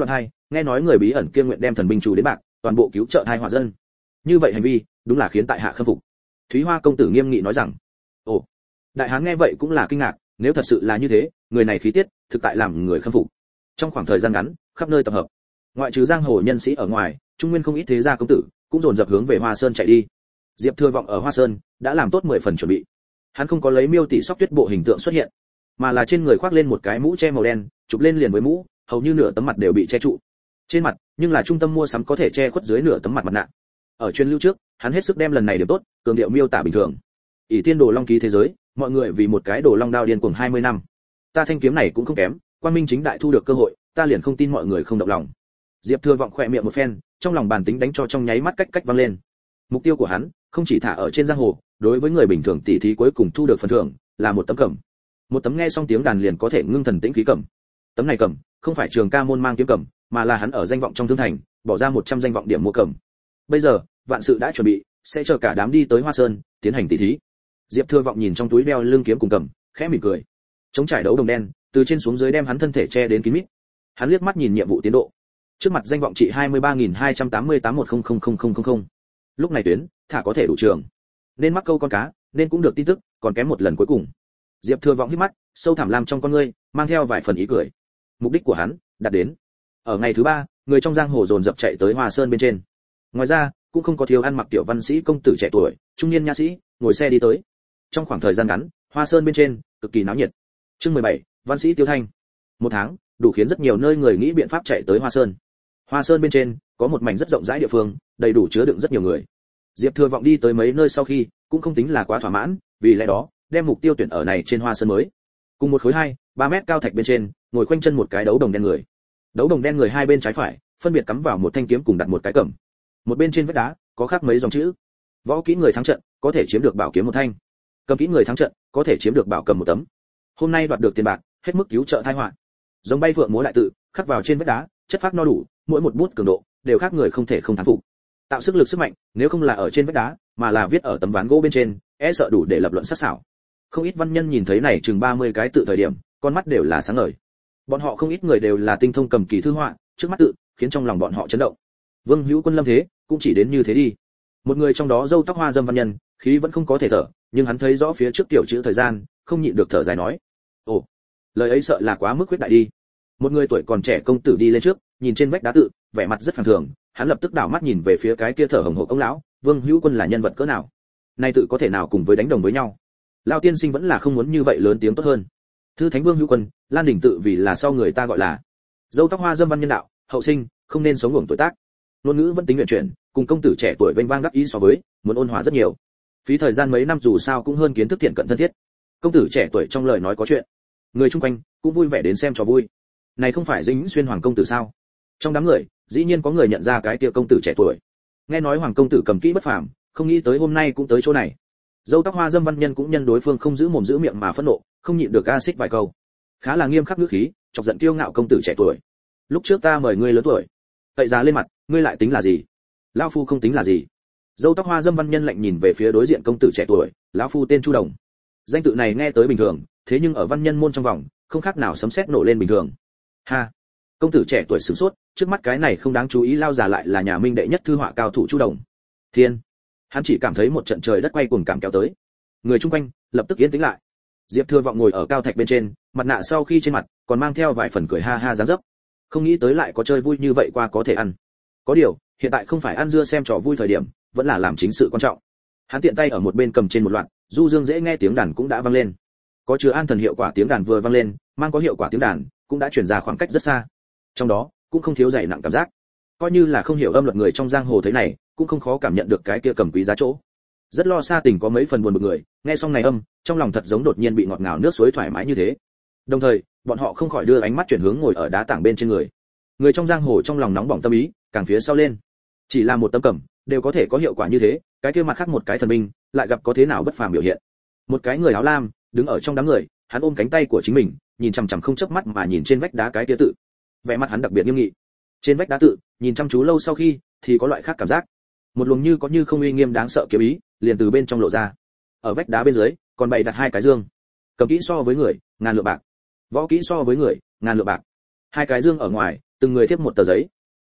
nghe nói người bí ẩn kia nguyện đem thần binh chủ đến bạc, toàn bộ cứu trợ thai họa dân. Như vậy hành vi, đúng là khiến tại hạ khâm phục. Thúy Hoa công tử nghiêm nghị nói rằng. Ồ, đại hán nghe vậy cũng là kinh ngạc, nếu thật sự là như thế, người này khí tiết, thực tại làm người khâm phục. Trong khoảng thời gian ngắn, khắp nơi tập hợp, ngoại trừ giang hồ nhân sĩ ở ngoài, trung nguyên không ít thế gia công tử cũng dồn dập hướng về Hoa Sơn chạy đi. Diệp Thừa Vọng ở Hoa Sơn đã làm tốt mười phần chuẩn bị. Hắn không có lấy miêu tỷ sóc tuyết bộ hình tượng xuất hiện, mà là trên người khoác lên một cái mũ che màu đen, chụp lên liền với mũ, hầu như nửa tấm mặt đều bị che trụ. Trên mặt, nhưng là trung tâm mua sắm có thể che khuất dưới nửa tấm mặt mặt nạ. Ở chuyên lưu trước, hắn hết sức đem lần này điểm tốt, cường điệu miêu tả bình thường. ỷ tiên đồ long ký thế giới, mọi người vì một cái đồ long đao điên cuồng hai mươi năm. Ta thanh kiếm này cũng không kém, quang minh chính đại thu được cơ hội, ta liền không tin mọi người không động lòng. Diệp Thừa Vọng khẽ miệng một phen, trong lòng bản tính đánh cho trong nháy mắt cách cách vang lên. Mục tiêu của hắn không chỉ thả ở trên giang hồ, đối với người bình thường tỷ thí cuối cùng thu được phần thưởng là một tấm cẩm. Một tấm nghe xong tiếng đàn liền có thể ngưng thần tĩnh khí cẩm. Tấm này cẩm không phải Trường Ca môn mang kiếm cẩm, mà là hắn ở danh vọng trong thương thành bỏ ra một trăm danh vọng điểm mua cẩm. Bây giờ, vạn sự đã chuẩn bị, sẽ chờ cả đám đi tới Hoa Sơn tiến hành tỷ thí. Diệp Thừa Vọng nhìn trong túi đeo lưng kiếm cùng cẩm, khẽ mỉm cười. Chống trải đấu đồng đen, từ trên xuống dưới đem hắn thân thể che đến kín mít. Hắn liếc mắt nhìn nhiệm vụ tiến độ. Trước mặt danh vọng trị hai mươi ba nghìn hai trăm tám mươi tám một không không không không không không. Lúc này tuyến, thả có thể đủ trường. Nên mắc câu con cá, nên cũng được tin tức, còn kém một lần cuối cùng. Diệp Thừa Vọng hít mắt, sâu thẳm làm trong con ngươi, mang theo vài phần ý cười. Mục đích của hắn đạt đến. Ở ngày thứ ba, người trong giang hồ dồn dập chạy tới Hoa Sơn bên trên. Ngoài ra, cũng không có thiếu ăn mặc tiểu văn sĩ công tử trẻ tuổi, trung niên nha sĩ, ngồi xe đi tới. Trong khoảng thời gian ngắn, Hoa Sơn bên trên cực kỳ náo nhiệt. Chương mười bảy, văn sĩ Tiêu Thanh. Một tháng, đủ khiến rất nhiều nơi người nghĩ biện pháp chạy tới Hoa Sơn. Hoa Sơn bên trên có một mảnh rất rộng rãi địa phương, đầy đủ chứa đựng rất nhiều người. Diệp Thừa Vọng đi tới mấy nơi sau khi, cũng không tính là quá thỏa mãn, vì lẽ đó, đem mục tiêu tuyển ở này trên Hoa Sơn mới. Cùng một khối hai, ba mét cao thạch bên trên, ngồi khoanh chân một cái đấu đồng đen người. Đấu đồng đen người hai bên trái phải, phân biệt cắm vào một thanh kiếm cùng đặt một cái cẩm. Một bên trên vách đá, có khắc mấy dòng chữ. Võ kỹ người thắng trận, có thể chiếm được bảo kiếm một thanh. Cầm kỹ người thắng trận, có thể chiếm được bảo cầm một tấm. Hôm nay đoạt được tiền bạc, hết mức cứu trợ tai họa. Giống bay phượng múa đại tự, khắc vào trên vách đá, chất phác no đủ, mỗi một bút cường độ đều khác người không thể không thán phục. Tạo sức lực sức mạnh, nếu không là ở trên vách đá, mà là viết ở tấm ván gỗ bên trên, e sợ đủ để lập luận sắc sảo. Không ít văn nhân nhìn thấy này chừng ba mươi cái tự thời điểm, con mắt đều là sáng ngời. Bọn họ không ít người đều là tinh thông cầm kỳ thư họa, trước mắt tự, khiến trong lòng bọn họ chấn động. Vương Hữu Quân lâm thế, cũng chỉ đến như thế đi. Một người trong đó râu tóc hoa dâm văn nhân, khí vẫn không có thể thở, nhưng hắn thấy rõ phía trước tiểu chữ thời gian, không nhịn được thở dài nói: "Ồ, lời ấy sợ là quá mức khuyết đại đi." Một người tuổi còn trẻ công tử đi lên trước, nhìn trên vách đá tự, vẻ mặt rất phản thường, hắn lập tức đảo mắt nhìn về phía cái kia thở hổn hển ông lão, Vương Hữu Quân là nhân vật cỡ nào? Nay tự có thể nào cùng với đánh đồng với nhau? Lão tiên sinh vẫn là không muốn như vậy lớn tiếng tốt hơn. Thư thánh Vương Hữu Quân, Lan đỉnh tự vì là sau người ta gọi là dâu tóc hoa dâm văn nhân đạo, hậu sinh, không nên sống uổng tuổi tác. Ngôn ngữ vẫn tính nguyện chuyển, cùng công tử trẻ tuổi vênh vang đắc ý so với, muốn ôn hòa rất nhiều. Phí thời gian mấy năm dù sao cũng hơn kiến thức thiện cận thân thiết. Công tử trẻ tuổi trong lời nói có chuyện, người chung quanh cũng vui vẻ đến xem cho vui. Này không phải Dĩnh Xuyên hoàng công tử sao? Trong đám người, dĩ nhiên có người nhận ra cái kia công tử trẻ tuổi. Nghe nói hoàng công tử cầm kỹ bất phàm, không nghĩ tới hôm nay cũng tới chỗ này. Dâu tóc hoa dâm văn nhân cũng nhân đối phương không giữ mồm giữ miệng mà phẫn nộ, không nhịn được a xích vài câu. Khá là nghiêm khắc ngữ khí, chọc giận kiêu ngạo công tử trẻ tuổi. Lúc trước ta mời ngươi lớn tuổi, tậy giá lên mặt, ngươi lại tính là gì? Lão phu không tính là gì. Dâu tóc hoa dâm văn nhân lạnh nhìn về phía đối diện công tử trẻ tuổi, lão phu tên Chu Đồng. Danh tự này nghe tới bình thường, thế nhưng ở văn nhân môn trong vòng, không khác nào sấm sét nổ lên bình thường. Ha, công tử trẻ tuổi sửng sốt, trước mắt cái này không đáng chú ý lao già lại là nhà Minh đệ nhất thư họa cao thủ Chu Đồng. Thiên, hắn chỉ cảm thấy một trận trời đất quay cuồng cảm kéo tới. Người chung quanh lập tức yên tĩnh lại. Diệp Thừa Vọng ngồi ở cao thạch bên trên, mặt nạ sau khi trên mặt còn mang theo vài phần cười ha ha dáng dấp. Không nghĩ tới lại có chơi vui như vậy qua có thể ăn. Có điều, hiện tại không phải ăn dưa xem trò vui thời điểm, vẫn là làm chính sự quan trọng. Hắn tiện tay ở một bên cầm trên một loạt, du dương dễ nghe tiếng đàn cũng đã vang lên. Có chứa an thần hiệu quả tiếng đàn vừa vang lên, mang có hiệu quả tiếng đàn cũng đã truyền ra khoảng cách rất xa. Trong đó cũng không thiếu dày nặng cảm giác. Coi như là không hiểu âm luật người trong giang hồ thế này, cũng không khó cảm nhận được cái kia cầm quý giá chỗ. Rất lo xa tình có mấy phần buồn bực người, nghe xong này âm, trong lòng thật giống đột nhiên bị ngọt ngào nước suối thoải mái như thế. Đồng thời, bọn họ không khỏi đưa ánh mắt chuyển hướng ngồi ở đá tảng bên trên người. Người trong giang hồ trong lòng nóng bỏng tâm ý, càng phía sau lên. Chỉ là một tấm cẩm, đều có thể có hiệu quả như thế, cái kia mặt khác một cái thần binh, lại gặp có thế nào bất phàm biểu hiện. Một cái người áo lam, đứng ở trong đám người, hắn ôm cánh tay của chính mình, nhìn chằm chằm không chớp mắt mà nhìn trên vách đá cái kia tự. Vẻ mặt hắn đặc biệt nghiêm nghị. Trên vách đá tự, nhìn chăm chú lâu sau khi, thì có loại khác cảm giác. Một luồng như có như không uy nghiêm đáng sợ kiếm ý, liền từ bên trong lộ ra. Ở vách đá bên dưới, còn bày đặt hai cái dương. Cầm kỹ so với người, ngàn lượng bạc. Võ kỹ so với người, ngàn lượng bạc. Hai cái dương ở ngoài, từng người tiếp một tờ giấy,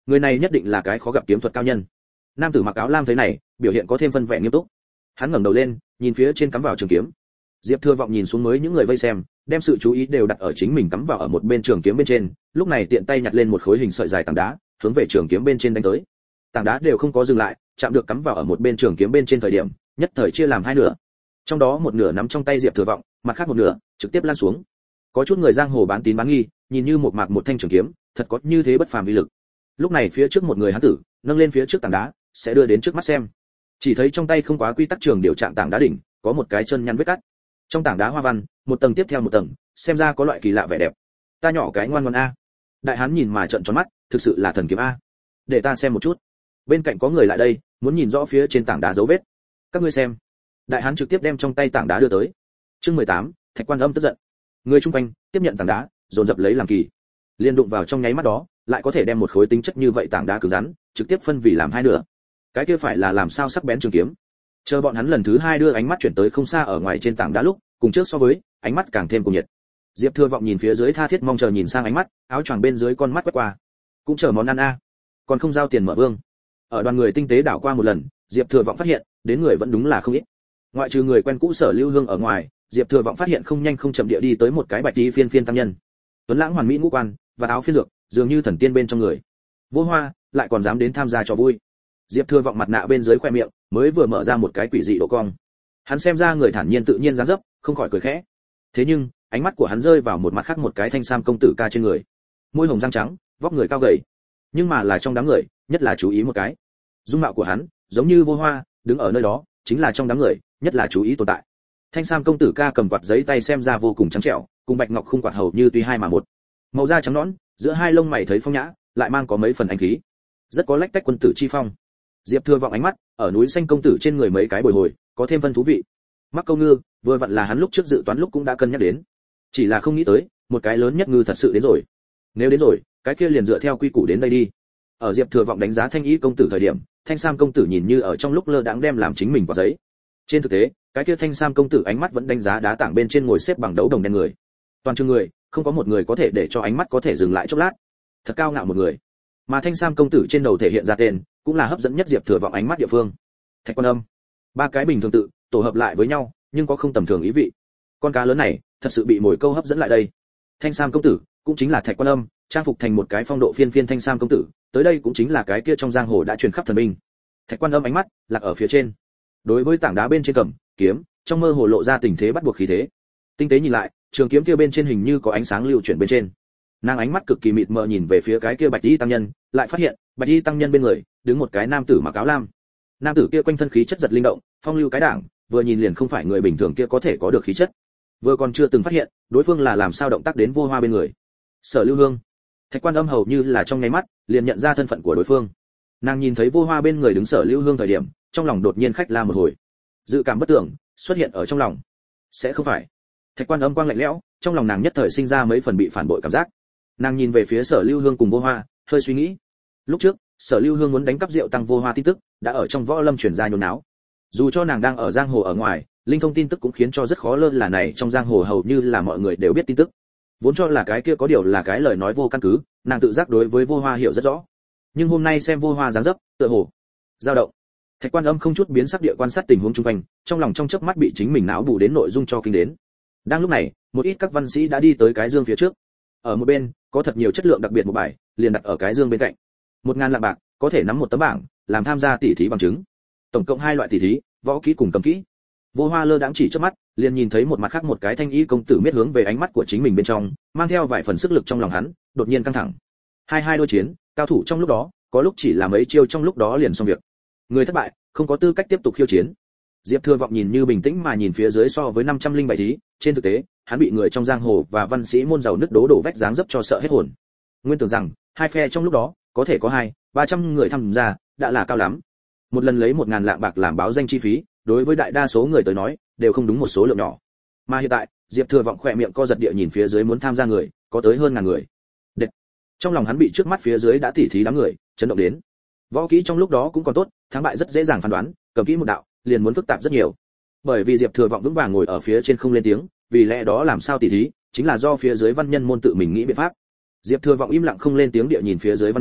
người này nhất định là cái khó gặp kiếm thuật cao nhân. Nam tử mặc áo lam thấy này, biểu hiện có thêm phân vẻ nghiêm túc. Hắn ngẩng đầu lên, nhìn phía trên cắm vào trường kiếm. Diệp Thừa Vọng nhìn xuống mới những người vây xem, đem sự chú ý đều đặt ở chính mình cắm vào ở một bên trường kiếm bên trên, lúc này tiện tay nhặt lên một khối hình sợi dài tảng đá, hướng về trường kiếm bên trên đánh tới. Tảng đá đều không có dừng lại, chạm được cắm vào ở một bên trường kiếm bên trên thời điểm, nhất thời chia làm hai nửa. Trong đó một nửa nắm trong tay Diệp Thừa Vọng, mặt khác một nửa trực tiếp lan xuống. Có chút người giang hồ bán tín bán nghi, nhìn như một mạc một thanh trường kiếm, thật có như thế bất phàm uy lực. Lúc này phía trước một người hán tử, nâng lên phía trước tảng đá, sẽ đưa đến trước mắt xem. Chỉ thấy trong tay không quá quy tắc trường điều trạng tảng đá đỉnh, có một cái chân nhăn vết cắt. Trong tảng đá hoa văn, một tầng tiếp theo một tầng, xem ra có loại kỳ lạ vẻ đẹp. Ta nhỏ cái ngoan ngoãn a. Đại hán nhìn mà trợn tròn mắt, thực sự là thần kiếm a. Để ta xem một chút. Bên cạnh có người lại đây, muốn nhìn rõ phía trên tảng đá dấu vết. Các ngươi xem. Đại hán trực tiếp đem trong tay tảng đá đưa tới. Chương mười tám, Thạch Quan Âm tức giận. Người chung quanh tiếp nhận tảng đá, dồn dập lấy làm kỳ. Liên đụng vào trong nháy mắt đó, lại có thể đem một khối tính chất như vậy tảng đá cứng rắn, trực tiếp phân vì làm hai nửa. Cái kia phải là làm sao sắc bén trường kiếm. Chờ bọn hắn lần thứ hai đưa ánh mắt chuyển tới không xa ở ngoài trên tảng đá lúc, cùng trước so với, ánh mắt càng thêm cuồng nhiệt. Diệp Thừa Vọng nhìn phía dưới tha thiết mong chờ nhìn sang ánh mắt, áo choàng bên dưới con mắt quét qua. Cũng chờ món ăn a, còn không giao tiền mở vương. Ở đoàn người tinh tế đảo qua một lần, Diệp Thừa Vọng phát hiện, đến người vẫn đúng là không ít. Ngoại trừ người quen cũ Sở Lưu Hương ở ngoài, Diệp Thừa Vọng phát hiện không nhanh không chậm địa đi tới một cái bạch y phiên phiên tăng nhân. Tuấn lãng hoàn mỹ ngũ quan, và áo phiên dược, dường như thần tiên bên trong người. Vô Hoa lại còn dám đến tham gia trò vui. Diệp Thừa Vọng mặt nạ bên dưới khoe miệng, mới vừa mở ra một cái quỷ dị độ cong. Hắn xem ra người thản nhiên tự nhiên dáng dấp, không khỏi cười khẽ. Thế nhưng, ánh mắt của hắn rơi vào một mặt khác một cái thanh sam công tử ca trên người. Môi hồng răng trắng, vóc người cao gầy. Nhưng mà là trong đám người, nhất là chú ý một cái. Dung mạo của hắn, giống như Vô Hoa, đứng ở nơi đó, chính là trong đám người, nhất là chú ý tồn tại. Thanh sam công tử ca cầm quạt giấy tay xem ra vô cùng trắng trẻo, cùng bạch ngọc khung quạt hầu như tuy hai mà một. Màu da trắng nõn, giữa hai lông mày thấy phong nhã, lại mang có mấy phần anh khí. Rất có lách tách quân tử chi phong. Diệp Thừa Vọng ánh mắt ở núi xanh công tử trên người mấy cái bồi hồi, có thêm phân thú vị. Mắc câu ngư, vừa vặn là hắn lúc trước dự toán lúc cũng đã cân nhắc đến. Chỉ là không nghĩ tới, một cái lớn nhất ngư thật sự đến rồi. Nếu đến rồi, cái kia liền dựa theo quy củ đến đây đi. Ở Diệp Thừa Vọng đánh giá Thanh Y công tử thời điểm, Thanh Sam công tử nhìn như ở trong lúc lơ đãng đem làm chính mình quả giấy. Trên thực tế, cái kia Thanh Sam công tử ánh mắt vẫn đánh giá đá tảng bên trên ngồi xếp bằng đấu đồng đen người. Toàn trường người, không có một người có thể để cho ánh mắt có thể dừng lại chốc lát. Thật cao ngạo một người. Mà Thanh Sam công tử trên đầu thể hiện ra tên, cũng là hấp dẫn nhất Diệp Thừa Vọng ánh mắt địa phương. Thạch Quan Âm. Ba cái bình thường tự, tổ hợp lại với nhau, nhưng có không tầm thường ý vị. Con cá lớn này, thật sự bị mồi câu hấp dẫn lại đây. Thanh Sam công tử, cũng chính là Thạch Quan Âm, trang phục thành một cái phong độ phiên phiên Thanh Sam công tử, tới đây cũng chính là cái kia trong giang hồ đã truyền khắp thần binh. Thạch Quan Âm ánh mắt lạc ở phía trên. Đối với tảng đá bên trên cầm, kiếm, trong mơ hồ lộ ra tình thế bắt buộc khí thế. Tinh tế nhìn lại, trường kiếm kia bên trên hình như có ánh sáng lưu chuyển bên trên. Nàng ánh mắt cực kỳ mịt mờ nhìn về phía cái kia bạch y tăng nhân, lại phát hiện, bạch y tăng nhân bên người đứng một cái nam tử mặc áo lam. Nam tử kia quanh thân khí chất giật linh động, phong lưu cái đảng, vừa nhìn liền không phải người bình thường kia có thể có được khí chất. Vừa còn chưa từng phát hiện, đối phương là làm sao động tác đến Vô Hoa bên người. Sở Lưu Hương. Thạch Quan Âm hầu như là trong nháy mắt, liền nhận ra thân phận của đối phương. Nàng nhìn thấy Vô Hoa bên người đứng Sở Lưu Hương thời điểm, trong lòng đột nhiên khách la một hồi. Dự cảm bất tưởng xuất hiện ở trong lòng. Sẽ không phải. Thạch Quan Âm quang lạnh lẽo, trong lòng nàng nhất thời sinh ra mấy phần bị phản bội cảm giác. Nàng nhìn về phía Sở Lưu Hương cùng Vô Hoa, hơi suy nghĩ. Lúc trước, Sở Lưu Hương muốn đánh cắp rượu tăng Vô Hoa tin tức, đã ở trong võ lâm truyền ra nhốn náo. Dù cho nàng đang ở giang hồ ở ngoài, linh thông tin tức cũng khiến cho rất khó lơ là này trong giang hồ hầu như là mọi người đều biết tin tức. Vốn cho là cái kia có điều là cái lời nói vô căn cứ, nàng tự giác đối với Vô Hoa hiểu rất rõ. Nhưng hôm nay xem Vô Hoa dáng dấp, tựa hồ dao động. Thạch Quan Âm không chút biến sắc địa quan sát tình huống xung quanh, trong lòng trong chớp mắt bị chính mình não bù đến nội dung cho kinh đến. Đang lúc này, một ít các văn sĩ đã đi tới cái dương phía trước. Ở một bên, có thật nhiều chất lượng đặc biệt một bài, liền đặt ở cái dương bên cạnh. Một ngàn lạng bạc, có thể nắm một tấm bảng, làm tham gia tỷ thí bằng chứng. Tổng cộng hai loại tỷ thí, võ kỹ cùng cầm kỹ. Vô Hoa lơ đãng chỉ trước mắt, liền nhìn thấy một mặt khác một cái thanh y công tử miết hướng về ánh mắt của chính mình bên trong, mang theo vài phần sức lực trong lòng hắn, đột nhiên căng thẳng. Hai hai đôi chiến, cao thủ trong lúc đó, có lúc chỉ là mấy chiêu trong lúc đó liền xong việc. Người thất bại, không có tư cách tiếp tục khiêu chiến. Diệp Thừa Vọng nhìn như bình tĩnh mà nhìn phía dưới so với năm trăm linh bảy thí, trên thực tế, hắn bị người trong giang hồ và văn sĩ môn giàu nứt đố đổ vách dáng dấp cho sợ hết hồn. Nguyên tưởng rằng, hai phe trong lúc đó, có thể có hai, ba trăm người tham gia, đã là cao lắm. Một lần lấy một ngàn lạng bạc làm báo danh chi phí, đối với đại đa số người tới nói, đều không đúng một số lượng nhỏ. Mà hiện tại, Diệp Thừa Vọng khỏe miệng co giật địa nhìn phía dưới muốn tham gia người, có tới hơn ngàn người. Đệt. Trong lòng hắn bị trước mắt phía dưới đã tỉ thí đám người chấn động đến. Võ kỹ trong lúc đó cũng còn tốt, thắng bại rất dễ dàng phán đoán, cầm kỹ một đạo, liền muốn phức tạp rất nhiều. Bởi vì Diệp Thừa Vọng vững vàng ngồi ở phía trên không lên tiếng, vì lẽ đó làm sao tỉ thí, chính là do phía dưới văn nhân môn tự mình nghĩ biện pháp. Diệp Thừa Vọng im lặng không lên tiếng địa nhìn phía dưới văn nhân,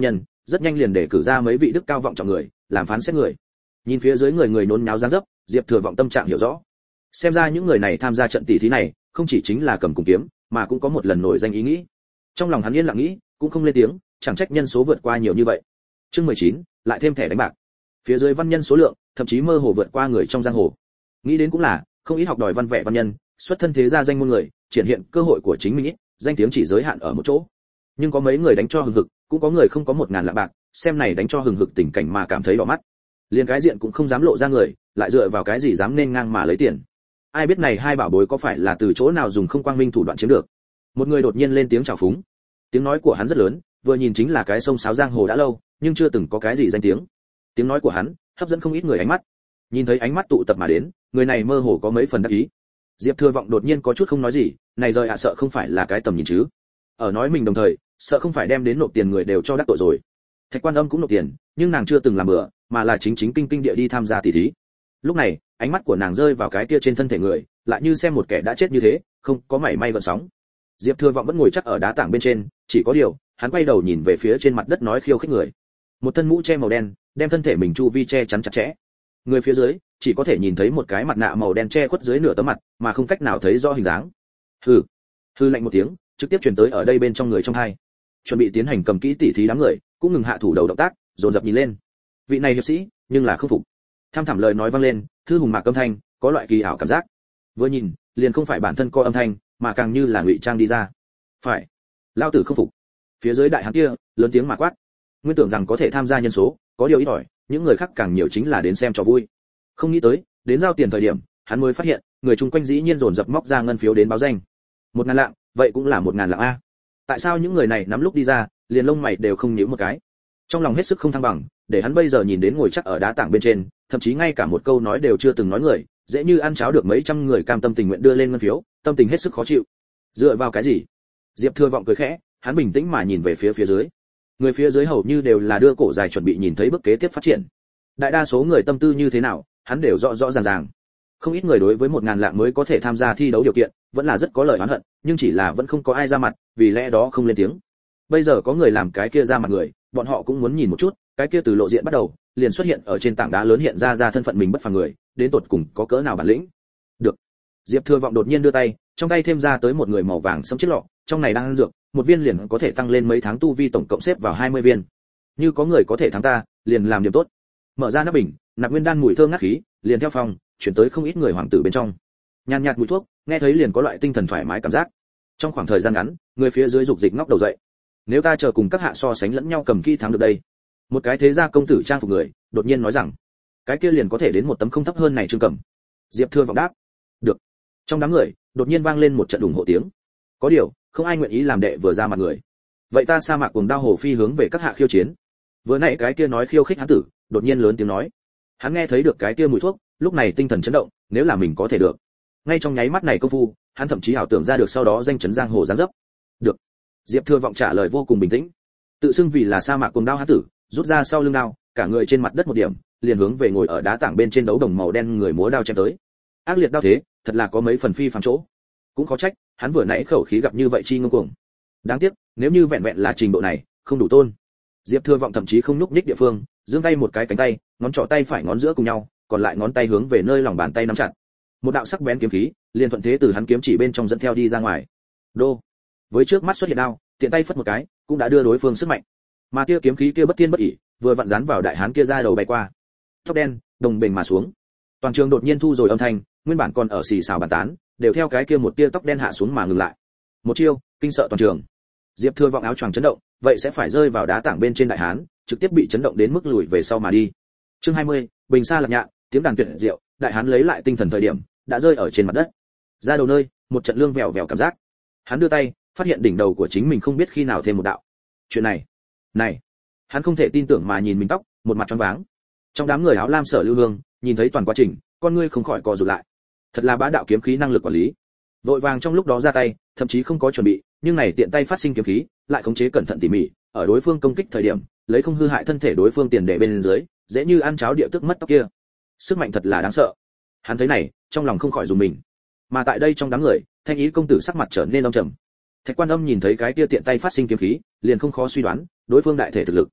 rất nhanh liền để cử ra mấy vị đức cao vọng trọng người làm phán xét người. Nhìn phía dưới người người nôn nháo giáng dấp, Diệp Thừa Vọng tâm trạng hiểu rõ. Xem ra những người này tham gia trận tỷ thí này không chỉ chính là cầm cùng kiếm, mà cũng có một lần nổi danh ý nghĩ. Trong lòng hắn yên lặng nghĩ, cũng không lên tiếng, chẳng trách nhân số vượt qua nhiều như vậy. Chương mười chín, lại thêm thẻ đánh bạc. Phía dưới văn nhân số lượng, thậm chí mơ hồ vượt qua người trong giang hồ. Nghĩ đến cũng là, không ít học đòi văn vẻ văn nhân, xuất thân thế gia danh môn người, triển hiện cơ hội của chính mình ít, danh tiếng chỉ giới hạn ở một chỗ. Nhưng có mấy người đánh cho hừng hực, cũng có người không có một ngàn lạng bạc, xem này đánh cho hừng hực tình cảnh mà cảm thấy đỏ mắt. Liền cái diện cũng không dám lộ ra người, lại dựa vào cái gì dám nên ngang mà lấy tiền. Ai biết này hai bảo bối có phải là từ chỗ nào dùng không quang minh thủ đoạn chiếm được. Một người đột nhiên lên tiếng chào phúng. Tiếng nói của hắn rất lớn, vừa nhìn chính là cái sông sáo giang hồ đã lâu, nhưng chưa từng có cái gì danh tiếng. Tiếng nói của hắn hấp dẫn không ít người ánh mắt. Nhìn thấy ánh mắt tụ tập mà đến, người này mơ hồ có mấy phần đắc ý. Diệp Thừa Vọng đột nhiên có chút không nói gì, này rời ạ sợ không phải là cái tầm nhìn chứ? Ở nói mình đồng thời, sợ không phải đem đến nộp tiền người đều cho đắc tội rồi. Thạch Quan Âm cũng nộp tiền, nhưng nàng chưa từng làm bữa, mà là chính chính kinh kinh địa đi tham gia tỷ thí. Lúc này, ánh mắt của nàng rơi vào cái kia trên thân thể người, lại như xem một kẻ đã chết như thế, không có mảy may gợn sóng. Diệp Thừa Vọng vẫn ngồi chắc ở đá tảng bên trên, chỉ có điều, hắn quay đầu nhìn về phía trên mặt đất nói khiêu khích người. Một thân mũ che màu đen, đem thân thể mình chu vi che chắn chặt chẽ. Người phía dưới chỉ có thể nhìn thấy một cái mặt nạ màu đen che khuất dưới nửa tấm mặt, mà không cách nào thấy rõ hình dáng. Hừ, hừ lạnh một tiếng, trực tiếp truyền tới ở đây bên trong người trong hai. Chuẩn bị tiến hành cầm kỹ tỉ thí đám người, cũng ngừng hạ thủ đầu động tác, dồn dập nhìn lên. Vị này hiệp sĩ, nhưng là không phục. Tham thẳm lời nói vang lên, thư hùng mạc âm thanh, có loại kỳ ảo cảm giác. Vừa nhìn, liền không phải bản thân có âm thanh, mà càng như là ngụy trang đi ra. Phải, lao tử không phục. Phía dưới đại hán kia, lớn tiếng mà quát. Nguyên tưởng rằng có thể tham gia nhân số, có điều ít ỏi, những người khác càng nhiều chính là đến xem trò vui. Không nghĩ tới, đến giao tiền thời điểm, hắn mới phát hiện, người chung quanh dĩ nhiên dồn dập móc ra ngân phiếu đến báo danh. Một ngàn lạng, vậy cũng là một ngàn lạng a. Tại sao những người này nắm lúc đi ra, liền lông mày đều không nhíu một cái? Trong lòng hết sức không thăng bằng, để hắn bây giờ nhìn đến ngồi chắc ở đá tảng bên trên, thậm chí ngay cả một câu nói đều chưa từng nói người, dễ như ăn cháo được mấy trăm người cam tâm tình nguyện đưa lên ngân phiếu, tâm tình hết sức khó chịu. Dựa vào cái gì? Diệp Thừa Vọng cười khẽ, hắn bình tĩnh mà nhìn về phía phía dưới. Người phía dưới hầu như đều là đưa cổ dài chuẩn bị nhìn thấy bước kế tiếp phát triển. Đại đa số người tâm tư như thế nào, hắn đều rõ rõ ràng ràng. Không ít người đối với một ngàn lạng mới có thể tham gia thi đấu điều kiện, vẫn là rất có lời oán hận, nhưng chỉ là vẫn không có ai ra mặt, vì lẽ đó không lên tiếng. Bây giờ có người làm cái kia ra mặt người, bọn họ cũng muốn nhìn một chút, cái kia từ lộ diện bắt đầu, liền xuất hiện ở trên tảng đá lớn hiện ra ra thân phận mình bất phàm người, đến tột cùng có cỡ nào bản lĩnh. Được. Diệp Thừa Vọng đột nhiên đưa tay, trong tay thêm ra tới một người màu vàng sẫm chiếc lọ, trong này đang ăn dược, một viên liền có thể tăng lên mấy tháng tu vi, tổng cộng xếp vào hai mươi viên. Như có người có thể thắng ta, liền làm điểm tốt. Mở ra nắp bình, nạp nguyên đan mùi thơm ngát khí, liền theo phòng, chuyển tới không ít người hoàng tử bên trong. Nhàn nhạt mùi thuốc, nghe thấy liền có loại tinh thần thoải mái cảm giác. Trong khoảng thời gian ngắn, người phía dưới dục dịch ngóc đầu dậy. Nếu ta chờ cùng các hạ so sánh lẫn nhau cầm kỹ thắng được đây. Một cái thế gia công tử trang phục người, đột nhiên nói rằng, cái kia liền có thể đến một tấm không thấp hơn này Trương Cẩm. Diệp Thừa Vọng đáp, được. Trong đám người, đột nhiên vang lên một trận ủng hộ tiếng. Có điều, không ai nguyện ý làm đệ vừa ra mặt người. Vậy ta sa mạc cuồng đao hồ phi hướng về các hạ khiêu chiến. Vừa nãy cái kia nói khiêu khích hắn tử, đột nhiên lớn tiếng nói. Hắn nghe thấy được cái kia mùi thuốc, lúc này tinh thần chấn động, nếu là mình có thể được. Ngay trong nháy mắt này công phu, hắn thậm chí ảo tưởng ra được sau đó danh chấn giang hồ giáng dấp. Được. Diệp Thừa Vọng trả lời vô cùng bình tĩnh. Tự xưng vì là sa mạc cuồng đao hắn tử, rút ra sau lưng đao, cả người trên mặt đất một điểm, liền hướng về ngồi ở đá tảng bên trên đấu đồng màu đen người múa đao chém tới. Ác liệt đao thế, thật là có mấy phần phi phàm chỗ. Cũng có trách, hắn vừa nãy khẩu khí gặp như vậy chi ngông cuồng. Đáng tiếc, nếu như vẹn vẹn là trình độ này, không đủ tôn. Diệp Thừa Vọng thậm chí không nhúc nhích địa phương, giương tay một cái cánh tay, ngón trỏ tay phải ngón giữa cùng nhau, còn lại ngón tay hướng về nơi lòng bàn tay nắm chặt. Một đạo sắc bén kiếm khí, liền thuận thế từ hắn kiếm chỉ bên trong dẫn theo đi ra ngoài. Đô. Với trước mắt xuất hiện đao, tiện tay phất một cái, cũng đã đưa đối phương sức mạnh. Mà tia kiếm khí kia bất thiên bất ỉ, vừa vặn dán vào đại hán kia ra đầu bay qua. Tóc đen, đồng bền mà xuống. Toàn trường đột nhiên thu rồi âm thanh, nguyên bản còn ở xì xào bàn tán, đều theo cái kia một tia tóc đen hạ xuống mà ngừng lại. Một chiêu, kinh sợ toàn trường. Diệp Thừa Vọng áo choàng chấn động, vậy sẽ phải rơi vào đá tảng bên trên đại hán, trực tiếp bị chấn động đến mức lùi về sau mà đi. Chương hai mươi, bình xa lạc nhạn, tiếng đàn tuyệt diệu, đại hán lấy lại tinh thần thời điểm, đã rơi ở trên mặt đất. Ra đầu nơi, một trận lương vèo vèo cảm giác. Hắn đưa tay, phát hiện đỉnh đầu của chính mình không biết khi nào thêm một đạo. Chuyện này, này, hắn không thể tin tưởng mà nhìn mình tóc, một mặt choáng váng. Trong đám người áo lam Sở Lưu Hương, nhìn thấy toàn quá trình, con ngươi không khỏi co rụt lại. Thật là bá đạo kiếm khí năng lực quản lý. Vội vàng trong lúc đó ra tay, thậm chí không có chuẩn bị, nhưng này tiện tay phát sinh kiếm khí, lại khống chế cẩn thận tỉ mỉ, ở đối phương công kích thời điểm, lấy không hư hại thân thể đối phương tiền để bên dưới, dễ như ăn cháo địa tức mất tóc kia. Sức mạnh thật là đáng sợ. Hắn thấy này, trong lòng không khỏi rùng mình. Mà tại đây trong đám người, Thanh Ý công tử sắc mặt trở nên âm trầm. Thạch Quan Âm nhìn thấy cái kia tiện tay phát sinh kiếm khí, liền không khó suy đoán, đối phương đại thể thực lực.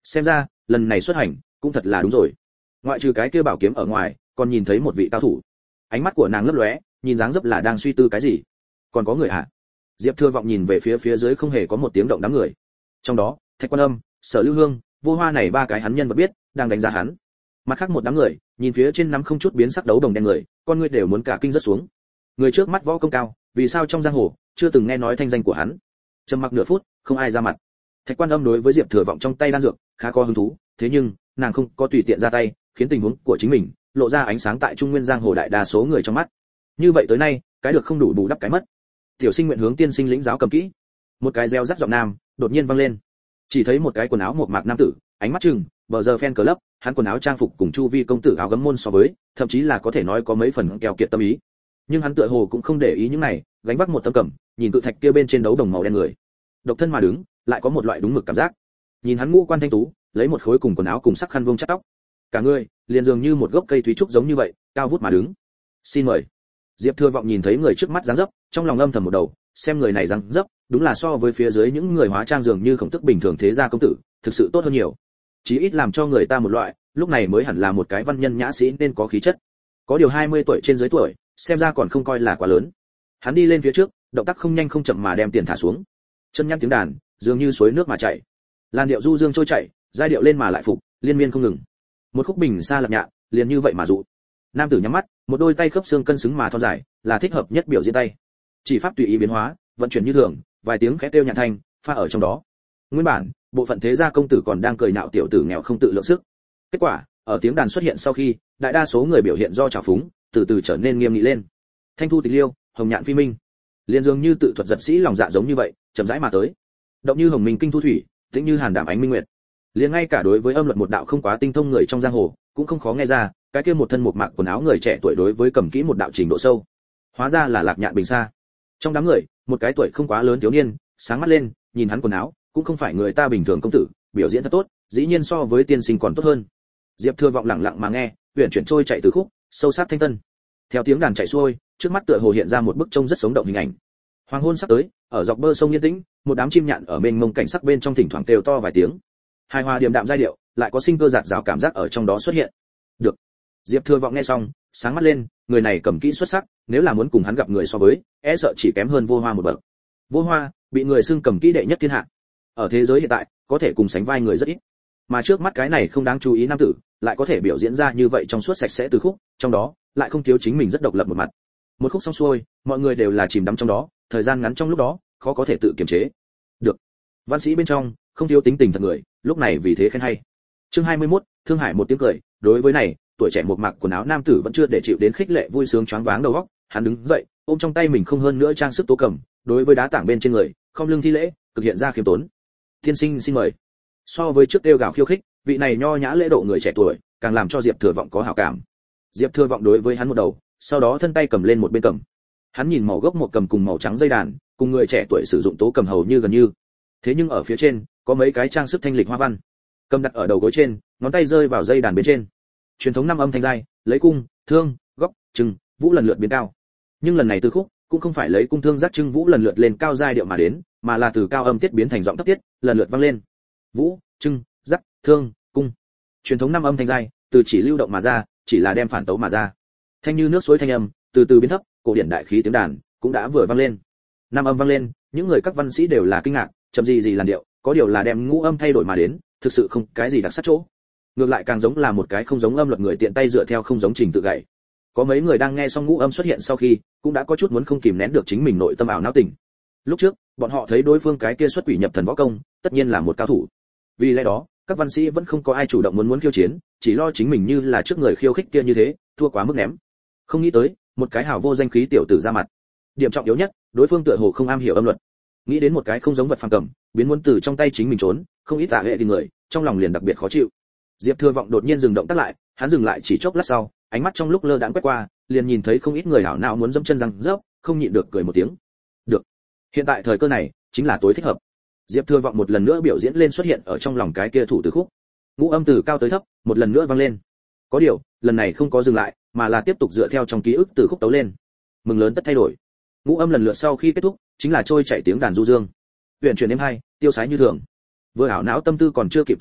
Xem ra lần này xuất hành cũng thật là đúng rồi. Ngoại trừ cái kia bảo kiếm ở ngoài, còn nhìn thấy một vị cao thủ. Ánh mắt của nàng lấp lóe, nhìn dáng dấp là đang suy tư cái gì. Còn có người hả? Diệp Thừa Vọng nhìn về phía phía dưới không hề có một tiếng động đám người. Trong đó, Thạch Quan Âm, Sở Lưu Hương, Vô Hoa này ba cái hắn nhân vật biết, đang đánh giá hắn. Mặt khác một đám người, nhìn phía trên nắm không chút biến sắc đấu đồng đen người, con người đều muốn cả kinh rất xuống. Người trước mắt võ công cao, vì sao trong giang hồ chưa từng nghe nói thanh danh của hắn? Trầm mặc nửa phút, không ai ra mặt. Thạch Quan Âm đối với Diệp Thừa Vọng trong tay đan dược khá có hứng thú, thế nhưng nàng không có tùy tiện ra tay, khiến tình huống của chính mình lộ ra ánh sáng tại Trung Nguyên giang hồ đại đa số người trong mắt. Như vậy tới nay, cái được không đủ bù đắp cái mất. Tiểu sinh nguyện hướng tiên sinh lĩnh giáo cầm kỹ. Một cái reo rắt giọng nam đột nhiên vang lên. Chỉ thấy một cái quần áo mộc mạc nam tử, ánh mắt trừng, bờ giờ fan club, hắn quần áo trang phục cùng chu vi công tử áo gấm môn so với, thậm chí là có thể nói có mấy phần keo kiệt tâm ý. Nhưng hắn tựa hồ cũng không để ý những này, gánh vác một tấm cẩm, nhìn cự thạch kia bên trên đấu đồng màu đen người. Độc thân mà đứng, lại có một loại đúng mực cảm giác. Nhìn hắn ngũ quan thanh tú, lấy một khối cùng quần áo cùng sắc khăn vuông chắt tóc. Cả người liền dường như một gốc cây thúy trúc giống như vậy, cao vút mà đứng. Xin mời. Diệp Thừa Vọng nhìn thấy người trước mắt dáng dấp, trong lòng âm thầm một đầu, xem người này dáng dấp, đúng là so với phía dưới những người hóa trang dường như khổng tức bình thường thế gia công tử, thực sự tốt hơn nhiều. Chí ít làm cho người ta một loại, lúc này mới hẳn là một cái văn nhân nhã sĩ nên có khí chất. Có điều hai mươi tuổi trên dưới tuổi, xem ra còn không coi là quá lớn. Hắn đi lên phía trước, động tác không nhanh không chậm mà đem tiền thả xuống. Chân nhăn tiếng đàn, dường như suối nước mà chảy. Làn điệu du dương trôi chảy, giai điệu lên mà lại phục, liên miên không ngừng. Một khúc bình xa lạc nhạ, liền như vậy mà dụ. Nam tử nhắm mắt, một đôi tay khớp xương cân xứng mà thon dài, là thích hợp nhất biểu diễn tay. Chỉ pháp tùy ý biến hóa, vận chuyển như thường, vài tiếng khẽ kêu nhạc thanh, pha ở trong đó. Nguyên bản, bộ phận thế gia công tử còn đang cười nhạo tiểu tử nghèo không tự lượng sức. Kết quả, ở tiếng đàn xuất hiện sau khi, đại đa số người biểu hiện do trào phúng, từ từ trở nên nghiêm nghị lên. Thanh thu tịch liêu, hồng nhạn phi minh, liên dường như tự thuật giật sĩ lòng dạ giống như vậy, chậm rãi mà tới. Động như hồng minh kinh thu thủy, tĩnh như hàn đảm ánh minh nguyệt. Liền ngay cả đối với âm luật một đạo không quá tinh thông người trong giang hồ, cũng không khó nghe ra, cái kia một thân một mạc quần áo người trẻ tuổi đối với cầm kỹ một đạo trình độ sâu. Hóa ra là Lạc Nhạn Bình Sa. Trong đám người, một cái tuổi không quá lớn thiếu niên, sáng mắt lên, nhìn hắn quần áo, cũng không phải người ta bình thường công tử, biểu diễn thật tốt, dĩ nhiên so với tiên sinh còn tốt hơn. Diệp Thừa Vọng lặng lặng mà nghe, huyền chuyển trôi chạy từ khúc, sâu sắc thanh tân. Theo tiếng đàn chạy xuôi, trước mắt tựa hồ hiện ra một bức trông rất sống động hình ảnh. Hoàng hôn sắp tới, ở dọc bờ sông yên tĩnh, một đám chim nhạn ở mênh mông cảnh sắc bên trong thỉnh thoảng kêu to vài tiếng. Hài hòa điềm đạm giai điệu, lại có sinh cơ giạt rào cảm giác ở trong đó xuất hiện. Được. Diệp Thừa Vọng nghe xong, sáng mắt lên, người này cầm kỹ xuất sắc, nếu là muốn cùng hắn gặp người so với, e sợ chỉ kém hơn Vô Hoa một bậc. Vô Hoa bị người xưng cầm kỹ đệ nhất thiên hạ. Ở thế giới hiện tại, có thể cùng sánh vai người rất ít. Mà trước mắt cái này không đáng chú ý nam tử, lại có thể biểu diễn ra như vậy trong suốt sạch sẽ từ khúc, trong đó lại không thiếu chính mình rất độc lập một mặt. Một khúc xong xuôi, mọi người đều là chìm đắm trong đó, thời gian ngắn trong lúc đó, khó có thể tự kiềm chế. Được. Văn sĩ bên trong, không thiếu tính tình thật người, lúc này vì thế khen hay. Chương hai mươi mốt, Thương Hải một tiếng cười, đối với này, tuổi trẻ một mặc quần áo nam tử vẫn chưa để chịu đến khích lệ vui sướng choáng váng đầu óc, hắn đứng dậy, ôm trong tay mình không hơn nữa trang sức tố cầm, đối với đá tảng bên trên người, không lưng thi lễ, thực hiện ra khiêm tốn. Tiên sinh xin mời. So với trước kêu gào khiêu khích, vị này nho nhã lễ độ người trẻ tuổi, càng làm cho Diệp Thừa Vọng có hảo cảm. Diệp Thừa Vọng đối với hắn một đầu, sau đó thân tay cầm lên một bên cầm. Hắn nhìn màu gốc một cầm cùng màu trắng dây đàn, cùng người trẻ tuổi sử dụng tố cầm hầu như gần như. Thế nhưng ở phía trên, có mấy cái trang sức thanh lịch hoa văn. Cầm đặt ở đầu gối trên, ngón tay rơi vào dây đàn bên trên. Truyền thống năm âm thanh giai, lấy cung, thương, góc, trừng, vũ lần lượt biến cao. Nhưng lần này từ khúc, cũng không phải lấy cung thương giác trưng vũ lần lượt lên cao giai điệu mà đến, mà là từ cao âm tiết biến thành giọng thấp tiết, lần lượt vang lên. Vũ, trưng, giác, thương, cung. Truyền thống năm âm thanh giai, từ chỉ lưu động mà ra, chỉ là đem phản tấu mà ra. Thanh như nước suối thanh âm, từ từ biến thấp, cổ điển đại khí tiếng đàn cũng đã vừa vang lên. Năm âm vang lên, những người các văn sĩ đều là kinh ngạc, chậm gì gì làn điệu, có điều là đem ngũ âm thay đổi mà đến, thực sự không cái gì đặc sắc chỗ. Ngược lại càng giống là một cái không giống âm luật người tiện tay dựa theo không giống trình tự gảy. Có mấy người đang nghe xong ngũ âm xuất hiện sau khi, cũng đã có chút muốn không kìm nén được chính mình nội tâm ảo não tình. Lúc trước, bọn họ thấy đối phương cái kia xuất quỷ nhập thần võ công, tất nhiên là một cao thủ. Vì lẽ đó, các văn sĩ vẫn không có ai chủ động muốn muốn khiêu chiến, chỉ lo chính mình như là trước người khiêu khích kia như thế, thua quá mức ném. Không nghĩ tới, một cái hào vô danh khí tiểu tử ra mặt. Điểm trọng yếu nhất, đối phương tựa hồ không am hiểu âm luật. Nghĩ đến một cái không giống vật phàm cầm, biến muốn từ trong tay chính mình trốn, không ít tạ hệ thì người, trong lòng liền đặc biệt khó chịu. Diệp Thừa Vọng đột nhiên dừng động tác lại, hắn dừng lại chỉ chốc lát sau, ánh mắt trong lúc lơ đãng quét qua, liền nhìn thấy không ít người hảo não muốn dẫm chân răng rớp, không nhịn được cười một tiếng. Được, hiện tại thời cơ này chính là tối thích hợp. Diệp Thừa Vọng một lần nữa biểu diễn lên xuất hiện ở trong lòng cái kia thủ từ khúc. Ngũ âm từ cao tới thấp, một lần nữa vang lên. Có điều, lần này không có dừng lại, mà là tiếp tục dựa theo trong ký ức từ khúc tấu lên. Mừng lớn tất thay đổi. Ngũ âm lần lượt sau khi kết thúc, chính là trôi chảy tiếng đàn du dương. Huyền chuyển êm hay, tiêu sái như thường. Vừa ảo não tâm tư còn chưa kịp thu hồi,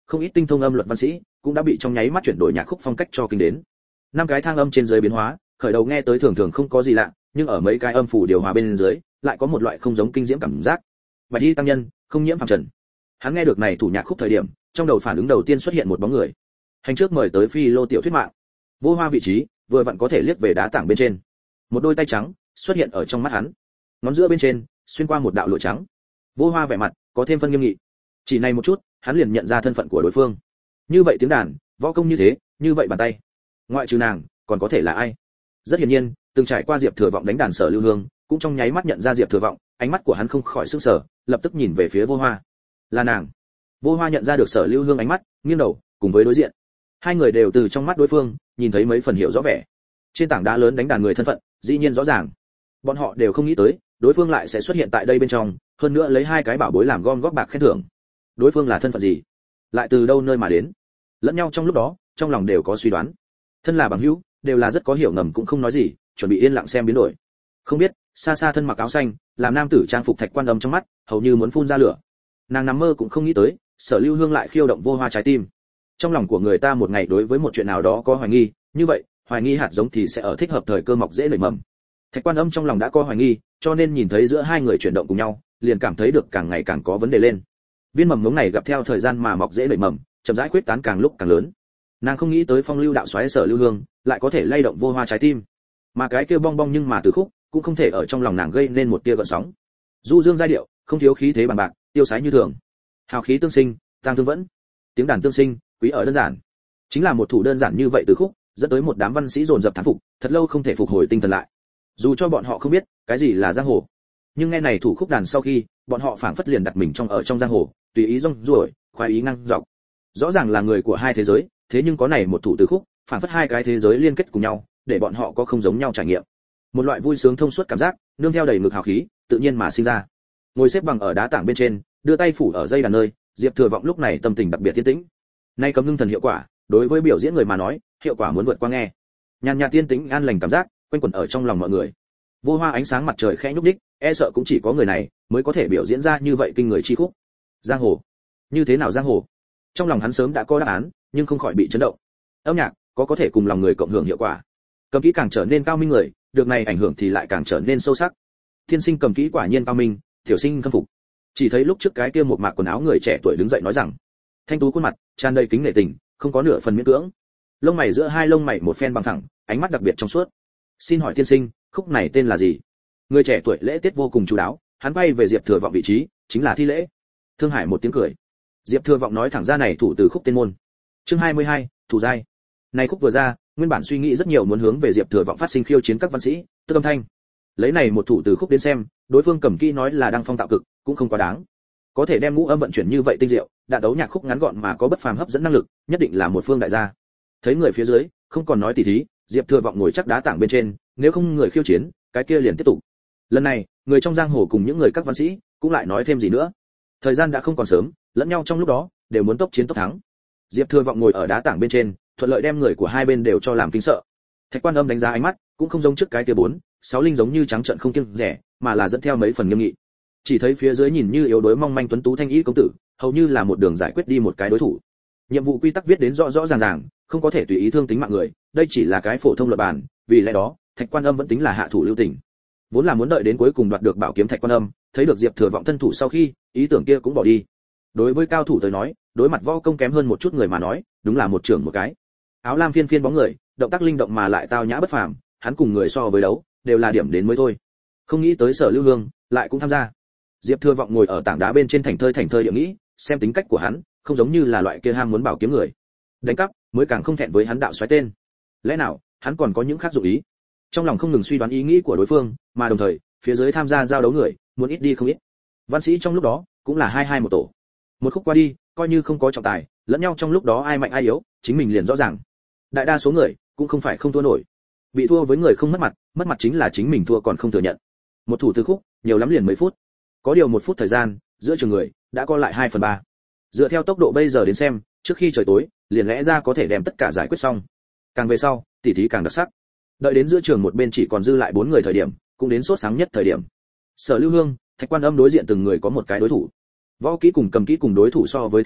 không ít tinh thông âm luật văn sĩ cũng đã bị trong nháy mắt chuyển đổi nhạc khúc phong cách cho kinh đến. Năm cái thang âm trên dưới biến hóa, khởi đầu nghe tới thường thường không có gì lạ, nhưng ở mấy cái âm phủ điều hòa bên dưới, lại có một loại không giống kinh diễm cảm giác. Bạch y tăng nhân, không nhiễm phàm trần. Hắn nghe được này thủ nhạc khúc thời điểm, trong đầu phản ứng đầu tiên xuất hiện một bóng người. Hành trước mời tới phi lô tiểu thuyết mạng. Vô Hoa vị trí, vừa vặn có thể liếc về đá tảng bên trên. Một đôi tay trắng xuất hiện ở trong mắt hắn. Ngón giữa bên trên xuyên qua một đạo lụa trắng. Vô Hoa vẻ mặt có thêm phân nghiêm nghị. Chỉ này một chút, hắn liền nhận ra thân phận của đối phương. Như vậy tiếng đàn, võ công như thế, như vậy bàn tay. Ngoại trừ nàng, còn có thể là ai? Rất hiển nhiên, từng trải qua Diệp Thừa Vọng đánh đàn Sở Lưu Hương, cũng trong nháy mắt nhận ra Diệp Thừa Vọng, ánh mắt của hắn không khỏi sửng sở, lập tức nhìn về phía Vô Hoa. Là nàng. Vô Hoa nhận ra được Sở Lưu Hương ánh mắt, nghiêng đầu, cùng với đối diện. Hai người đều từ trong mắt đối phương, nhìn thấy mấy phần hiểu rõ vẻ. Trên tảng đá lớn đánh đàn người thân phận, dĩ nhiên rõ ràng. Bọn họ đều không nghĩ tới, đối phương lại sẽ xuất hiện tại đây bên trong, hơn nữa lấy hai cái bảo bối làm gom góp bạc khen thưởng. Đối phương là thân phận gì? Lại từ đâu nơi mà đến? Lẫn nhau trong lúc đó, trong lòng đều có suy đoán. Thân là bằng hữu, đều là rất có hiểu ngầm cũng không nói gì, chuẩn bị yên lặng xem biến đổi. Không biết, xa xa thân mặc áo xanh, làm nam tử trang phục Thạch Quan Âm trong mắt, hầu như muốn phun ra lửa. Nàng nằm mơ cũng không nghĩ tới, Sở Lưu Hương lại khiêu động Vô Hoa trái tim. Trong lòng của người ta một ngày đối với một chuyện nào đó có hoài nghi, như vậy, hoài nghi hạt giống thì sẽ ở thích hợp thời cơ mọc dễ nảy mầm. Thạch Quan Âm trong lòng đã có hoài nghi, cho nên nhìn thấy giữa hai người chuyển động cùng nhau, liền cảm thấy được càng ngày càng có vấn đề lên. Viên mầm ngống này gặp theo thời gian mà mọc dễ nảy mầm, chậm rãi khuyết tán càng lúc càng lớn. Nàng không nghĩ tới phong lưu đạo xoáy Sở Lưu Hương lại có thể lay động Vô Hoa trái tim, mà cái kia bong bong nhưng mà từ khúc cũng không thể ở trong lòng nàng gây nên một tia gợn sóng. Du dương giai điệu, không thiếu khí thế bằng bạc, tiêu sái như thường. Hào khí tương sinh, tang thương vẫn. Tiếng đàn tương sinh, quý ở đơn giản. Chính là một thủ đơn giản như vậy từ khúc, dẫn tới một đám văn sĩ dồn dập thán phục, thật lâu không thể phục hồi tinh thần lại. Dù cho bọn họ không biết cái gì là giang hồ, nhưng nghe này thủ khúc đàn sau khi, bọn họ phảng phất liền đặt mình trong ở trong giang hồ, tùy ý rong ruổi, khoái ý ngang dọc. Rõ ràng là người của hai thế giới, thế nhưng có này một thủ từ khúc, phảng phất hai cái thế giới liên kết cùng nhau, để bọn họ có không giống nhau trải nghiệm. Một loại vui sướng thông suốt cảm giác, nương theo đầy ngực hào khí, tự nhiên mà sinh ra. Ngồi xếp bằng ở đá tảng bên trên, đưa tay phủ ở dây đàn nơi, Diệp Thừa Vọng lúc này tâm tình đặc biệt yên tĩnh. Nay cấm ngưng thần hiệu quả, đối với biểu diễn người mà nói, hiệu quả muốn vượt qua nghe. Nhàn nhạt tiên tĩnh an lành cảm giác, quanh quẩn ở trong lòng mọi người. Vô Hoa ánh sáng mặt trời khẽ nhúc nhích, e sợ cũng chỉ có người này mới có thể biểu diễn ra như vậy kinh người chi khúc. Giang hồ, như thế nào giang hồ? Trong lòng hắn sớm đã có đáp án, nhưng không khỏi bị chấn động. Âm nhạc có có thể cùng lòng người cộng hưởng hiệu quả. Cầm kỹ càng trở nên cao minh người, được này ảnh hưởng thì lại càng trở nên sâu sắc. Thiên sinh cầm kỹ quả nhiên cao minh, tiểu sinh khâm phục. Chỉ thấy lúc trước cái kia một mạc quần áo người trẻ tuổi đứng dậy nói rằng, thanh tú khuôn mặt tràn đầy kính nể tình, không có nửa phần miễn cưỡng. Lông mày giữa hai lông mày một phen bằng thẳng, ánh mắt đặc biệt trong suốt. Xin hỏi tiên sinh, khúc này tên là gì? Người trẻ tuổi lễ tiết vô cùng chú đáo, hắn quay về Diệp Thừa Vọng vị trí, chính là thi lễ. Thương Hải một tiếng cười. Diệp Thừa Vọng nói thẳng ra này thủ từ khúc tên môn. Chương hai mươi hai, thủ giai. Này khúc vừa ra, nguyên bản suy nghĩ rất nhiều muốn hướng về Diệp Thừa Vọng phát sinh khiêu chiến các văn sĩ, tức âm thanh. Lấy này một thủ từ khúc đến xem, đối phương cầm kỹ nói là đăng phong tạo cực, cũng không quá đáng. Có thể đem ngũ âm vận chuyển như vậy tinh diệu, đạn đấu nhạc khúc ngắn gọn mà có bất phàm hấp dẫn năng lực, nhất định là một phương đại gia. Thấy người phía dưới, không còn nói tỉ thí, Diệp Thừa Vọng ngồi chắc đá tảng bên trên, nếu không người khiêu chiến, cái kia liền tiếp tục. Lần này, người trong giang hồ cùng những người các văn sĩ cũng lại nói thêm gì nữa. Thời gian đã không còn sớm, lẫn nhau trong lúc đó đều muốn tốc chiến tốc thắng. Diệp Thừa Vọng ngồi ở đá tảng bên trên, thuận lợi đem người của hai bên đều cho làm kinh sợ. Thạch Quan Âm đánh giá ánh mắt, cũng không giống trước cái kia bốn, sáu linh giống như trắng trợn không kiêng rẻ, mà là dẫn theo mấy phần nghiêm nghị. Chỉ thấy phía dưới nhìn như yếu đuối mong manh tuấn tú thanh ý công tử, hầu như là một đường giải quyết đi một cái đối thủ. Nhiệm vụ quy tắc viết đến rõ rõ ràng ràng, không có thể tùy ý thương tính mạng người, đây chỉ là cái phổ thông luật bản, vì lẽ đó, Thạch Quan Âm vẫn tính là hạ thủ lưu tình. Vốn là muốn đợi đến cuối cùng đoạt được bảo kiếm Thạch Quan Âm, thấy được Diệp Thừa Vọng thân thủ sau khi, ý tưởng kia cũng bỏ đi. Đối với cao thủ tới nói, đối mặt võ công kém hơn một chút người mà nói, đúng là một trưởng một cái. Áo lam phiên phiên bóng người, động tác linh động mà lại tao nhã bất phàm, hắn cùng người so với đấu, đều là điểm đến mới thôi. Không nghĩ tới Sở Lưu Hương lại cũng tham gia. Diệp Thừa Vọng ngồi ở tảng đá bên trên thành thơi thành thơi địa nghĩ, xem tính cách của hắn, không giống như là loại kia ham muốn bảo kiếm người. Đánh cắp, mới càng không thẹn với hắn đạo xoáy tên. Lẽ nào, hắn còn có những khác dụng ý? Trong lòng không ngừng suy đoán ý nghĩ của đối phương, mà đồng thời, phía dưới tham gia giao đấu người, muốn ít đi không ít. Văn sĩ trong lúc đó, cũng là hai hai một tổ. Một khúc qua đi, coi như không có trọng tài, lẫn nhau trong lúc đó ai mạnh ai yếu, chính mình liền rõ ràng. Đại đa số người, cũng không phải không thua nổi. Bị thua với người không mất mặt, mất mặt chính là chính mình thua còn không thừa nhận. Một thủ từ khúc, nhiều lắm liền mấy phút. Có điều một phút thời gian, giữa trường người đã co lại hai phần ba. Dựa theo tốc độ bây giờ đến xem, trước khi trời tối, liền lẽ ra có thể đem tất cả giải quyết xong. Càng về sau, tỉ thí càng đặc sắc. Đợi đến giữa trường một bên chỉ còn dư lại bốn người thời điểm, cũng đến sốt sáng nhất thời điểm. Sở Lưu Hương, Thạch Quan Âm đối diện từng người có một cái đối thủ. Võ kỹ cùng cầm kỹ cùng đối thủ so với thí trước,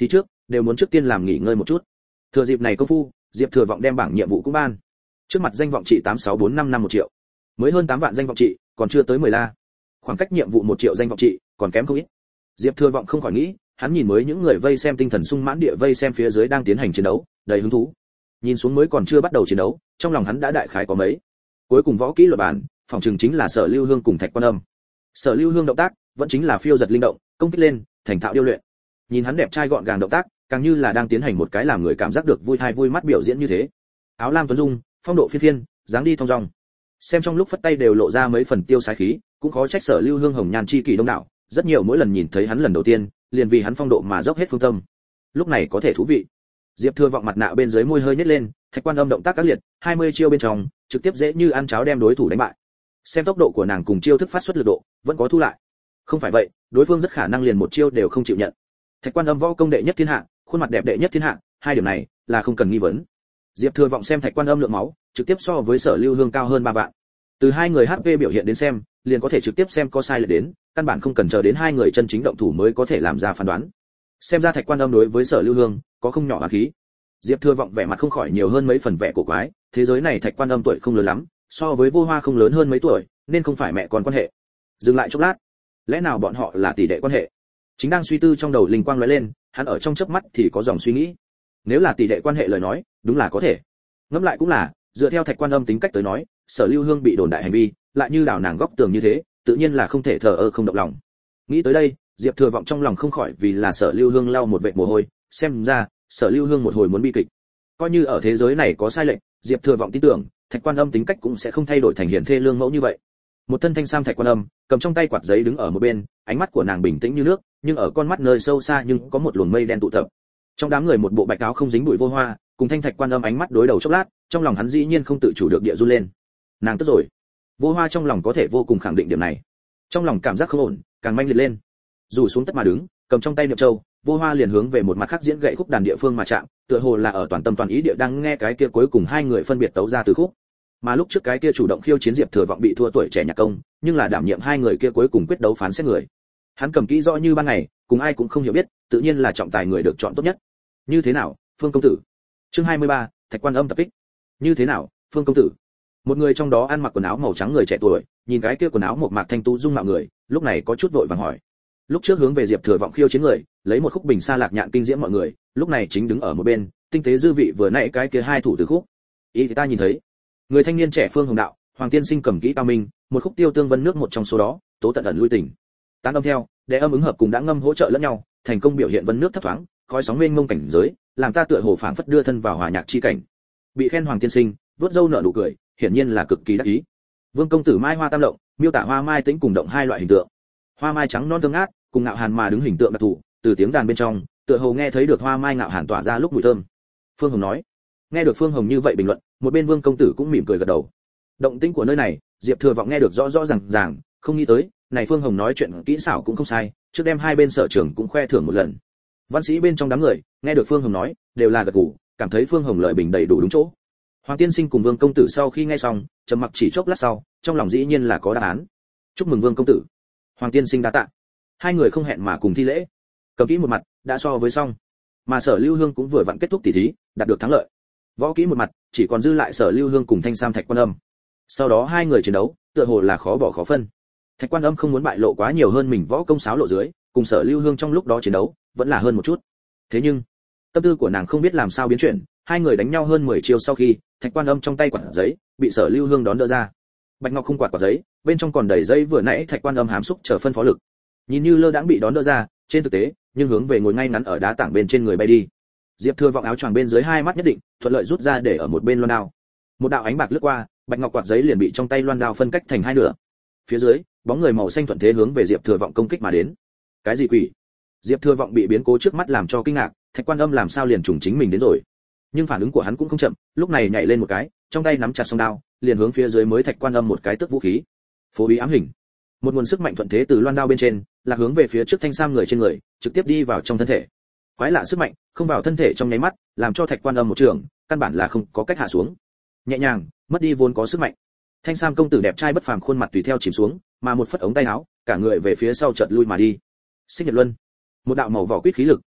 đều muốn trước tiên làm nghỉ ngơi một chút. Thừa dịp này công phu, Diệp Thừa Vọng đem bảng nhiệm vụ cũng ban. Trước mặt danh vọng trị tám sáu bốn năm năm một triệu. Mới hơn tám vạn danh vọng trị, còn chưa tới mười la. Khoảng cách nhiệm vụ một triệu danh vọng trị, còn kém không ít. Diệp Thừa Vọng không khỏi nghĩ, hắn nhìn mới những người vây xem tinh thần sung mãn địa vây xem phía dưới đang tiến hành chiến đấu, đầy hứng thú. Nhìn xuống mới còn chưa bắt đầu chiến đấu, trong lòng hắn đã đại khái có mấy. Cuối cùng võ kỹ luật bản, phòng trường chính là Sở Lưu Hương cùng Thạch Quan Âm. Sở Lưu Hương động tác, vẫn chính là phiêu giật linh động, công kích lên, thành thạo điêu luyện. Nhìn hắn đẹp trai gọn gàng động tác, càng như là đang tiến hành một cái làm người cảm giác được vui thai vui mắt biểu diễn như thế. Áo lam tuấn dung, phong độ phiên phiên, dáng đi thong dong. Xem trong lúc phất tay đều lộ ra mấy phần tiêu sái khí, cũng khó trách Sở Lưu Hương hồng nhan chi kỷ đông đảo, rất nhiều mỗi lần nhìn thấy hắn lần đầu tiên, liền vì hắn phong độ mà dốc hết phương tâm. Lúc này có thể thú vị. Diệp Thừa Vọng mặt nạ bên dưới môi hơi nhếch lên, Thạch Quan Âm động tác các liệt, hai mươi chiêu bên trong, trực tiếp dễ như ăn cháo đem đối thủ đánh bại. Xem tốc độ của nàng cùng chiêu thức phát xuất lực độ, vẫn có thu lại. Không phải vậy, đối phương rất khả năng liền một chiêu đều không chịu nhận. Thạch Quan Âm võ công đệ nhất thiên hạ, khuôn mặt đẹp đệ nhất thiên hạ, hai điểm này là không cần nghi vấn. Diệp Thừa Vọng xem Thạch Quan Âm lượng máu, trực tiếp so với Sở Lưu Hương cao hơn ba vạn. Từ hai người hát pê biểu hiện đến xem, liền có thể trực tiếp xem có sai lệch đến, căn bản không cần chờ đến hai người chân chính động thủ mới có thể làm ra phán đoán. Xem ra Thạch Quan Âm đối với Sở Lưu Hương có không nhỏ oán khí. Diệp Thừa Vọng vẻ mặt không khỏi nhiều hơn mấy phần vẻ cổ quái, thế giới này Thạch Quan Âm tuổi không lớn lắm, so với Vô Hoa không lớn hơn mấy tuổi, nên không phải mẹ con quan hệ. Dừng lại chốc lát, lẽ nào bọn họ là tỷ đệ quan hệ? Chính đang suy tư trong đầu linh quang lóe lên, hắn ở trong chớp mắt thì có dòng suy nghĩ. Nếu là tỷ đệ quan hệ lời nói, đúng là có thể. Ngẫm lại cũng là, dựa theo Thạch Quan Âm tính cách tới nói, Sở Lưu Hương bị đồn đại hành vi, lại như đảo nàng góc tường như thế, tự nhiên là không thể thờ ơ không động lòng. Nghĩ tới đây, Diệp Thừa Vọng trong lòng không khỏi vì là Sở Lưu Hương lau một vệt mồ hôi, xem ra, Sở Lưu Hương một hồi muốn bi kịch. Coi như ở thế giới này có sai lệch, Diệp Thừa Vọng tin tưởng, Thạch Quan Âm tính cách cũng sẽ không thay đổi thành hiền thê lương mẫu như vậy. Một thân thanh sam Thạch Quan Âm, cầm trong tay quạt giấy đứng ở một bên, ánh mắt của nàng bình tĩnh như nước, nhưng ở con mắt nơi sâu xa nhưng có một luồng mây đen tụ tập. Trong đám người một bộ bạch áo không dính bụi Vô Hoa, cùng thanh Thạch Quan Âm ánh mắt đối đầu chốc lát, trong lòng hắn dĩ nhiên không tự chủ được địa run lên. Nàng tức rồi. Vô Hoa trong lòng có thể vô cùng khẳng định điểm này. Trong lòng cảm giác không ổn, càng manh liệt lên. Dù xuống tất mà đứng, cầm trong tay niệm châu, Vô Hoa liền hướng về một mặt khác diễn gậy khúc đàn địa phương mà chạm, tựa hồ là ở toàn tâm toàn ý địa đang nghe cái kia cuối cùng hai người phân biệt tấu ra từ khúc. Mà lúc trước cái kia chủ động khiêu chiến Diệp Thừa Vọng bị thua tuổi trẻ nhạc công, nhưng là đảm nhiệm hai người kia cuối cùng quyết đấu phán xét người. Hắn cầm kỹ rõ như ban ngày, cùng ai cũng không hiểu biết, tự nhiên là trọng tài người được chọn tốt nhất. Như thế nào, Phương công tử? Chương hai mươi ba, Thạch Quan Âm tập kích. Như thế nào, Phương công tử? Một người trong đó ăn mặc quần áo màu trắng người trẻ tuổi, nhìn cái kia quần áo một mạc thanh tú dung mạo người, lúc này có chút vội vàng hỏi. Lúc trước hướng về Diệp Thừa Vọng khiêu chiến người, lấy một khúc bình xa lạc nhạn kinh diễm mọi người, lúc này chính đứng ở một bên, tinh tế dư vị vừa nãy cái kia hai thủ từ khúc. Ý thì ta nhìn thấy, người thanh niên trẻ Phương Hồng Đạo, Hoàng Tiên Sinh cầm kỹ cao minh, một khúc tiêu tương vân nước một trong số đó, tố tận ẩn lui tình. Tán âm theo, để âm ứng hợp cùng đã ngâm hỗ trợ lẫn nhau, thành công biểu hiện vân nước thấp thoáng, khói sóng mênh mông cảnh giới, làm ta tựa hồ phảng phất đưa thân vào hòa nhạc chi cảnh. Bị khen Hoàng Tiên Sinh, vớt râu nở nụ cười, hiển nhiên là cực kỳ đắc ý. Vương công tử mai hoa tam lộng, miêu tả hoa mai tĩnh cùng động hai loại hình tượng. Hoa mai trắng non thơm ngát, cùng ngạo hàn mà đứng hình tượng đặc thù, từ tiếng đàn bên trong, tựa hồ nghe thấy được hoa mai ngạo hàn tỏa ra lúc mùi thơm. Phương Hồng nói. Nghe được Phương Hồng như vậy bình luận, một bên Vương công tử cũng mỉm cười gật đầu. Động tĩnh của nơi này, Diệp Thừa Vọng nghe được rõ rõ ràng ràng, không nghĩ tới, này Phương Hồng nói chuyện kỹ xảo cũng không sai, trước đem hai bên sở trường cũng khoe thưởng một lần. Văn sĩ bên trong đám người, nghe được Phương Hồng nói, đều là gật gù, cảm thấy Phương Hồng lời bình đầy đủ đúng chỗ. Hoàng Tiên Sinh cùng Vương công tử sau khi nghe xong, trầm mặc chỉ chốc lát sau, trong lòng dĩ nhiên là có đáp án. Chúc mừng Vương công tử. Hoàng Tiên Sinh đa tạ. Hai người không hẹn mà cùng thi lễ. Cầm kỹ một mặt, đã so với xong. Mà Sở Lưu Hương cũng vừa vặn kết thúc tỷ thí, đạt được thắng lợi. Võ kỹ một mặt, chỉ còn dư lại Sở Lưu Hương cùng Thanh Sam Thạch Quan Âm. Sau đó hai người chiến đấu, tựa hồ là khó bỏ khó phân. Thạch Quan Âm không muốn bại lộ quá nhiều hơn mình võ công sáo lộ dưới, cùng Sở Lưu Hương trong lúc đó chiến đấu, vẫn là hơn một chút. Thế nhưng, tâm tư của nàng không biết làm sao biến chuyển, hai người đánh nhau hơn mười chiêu sau khi, Thạch Quan Âm trong tay quạt giấy, bị Sở Lưu Hương đón đỡ ra. Bạch ngọc không quạt quạt giấy, bên trong còn đầy giấy vừa nãy Thạch Quan Âm hám xúc chờ phân phó lực. Nhìn như lơ đãng bị đón đỡ ra, trên thực tế, nhưng hướng về ngồi ngay ngắn ở đá tảng bên trên người bay đi. Diệp Thừa Vọng áo choàng bên dưới hai mắt nhất định, thuận lợi rút ra để ở một bên loan đao. Một đạo ánh bạc lướt qua, bạch ngọc quạt giấy liền bị trong tay loan đao phân cách thành hai nửa. Phía dưới, bóng người màu xanh thuận thế hướng về Diệp Thừa Vọng công kích mà đến. Cái gì quỷ? Diệp Thừa Vọng bị biến cố trước mắt làm cho kinh ngạc, Thạch Quan Âm làm sao liền trùng chính mình đến rồi? Nhưng phản ứng của hắn cũng không chậm, lúc này nhảy lên một cái, trong tay nắm chặt song đao, liền hướng phía dưới mới Thạch Quan Âm một cái tước vũ khí. Phổ bí ám hình. Một nguồn sức mạnh thuận thế từ loan đao bên trên, là hướng về phía trước thanh sam người trên người, trực tiếp đi vào trong thân thể. Quái lạ sức mạnh, không vào thân thể trong nháy mắt, làm cho Thạch Quan Âm một trường, căn bản là không có cách hạ xuống. Nhẹ nhàng, mất đi vốn có sức mạnh. Thanh sam công tử đẹp trai bất phàm khuôn mặt tùy theo chìm xuống, mà một phất ống tay áo, cả người về phía sau chợt lui mà đi. Xích Nhật Luân, một đạo màu vỏ quýt khí lực,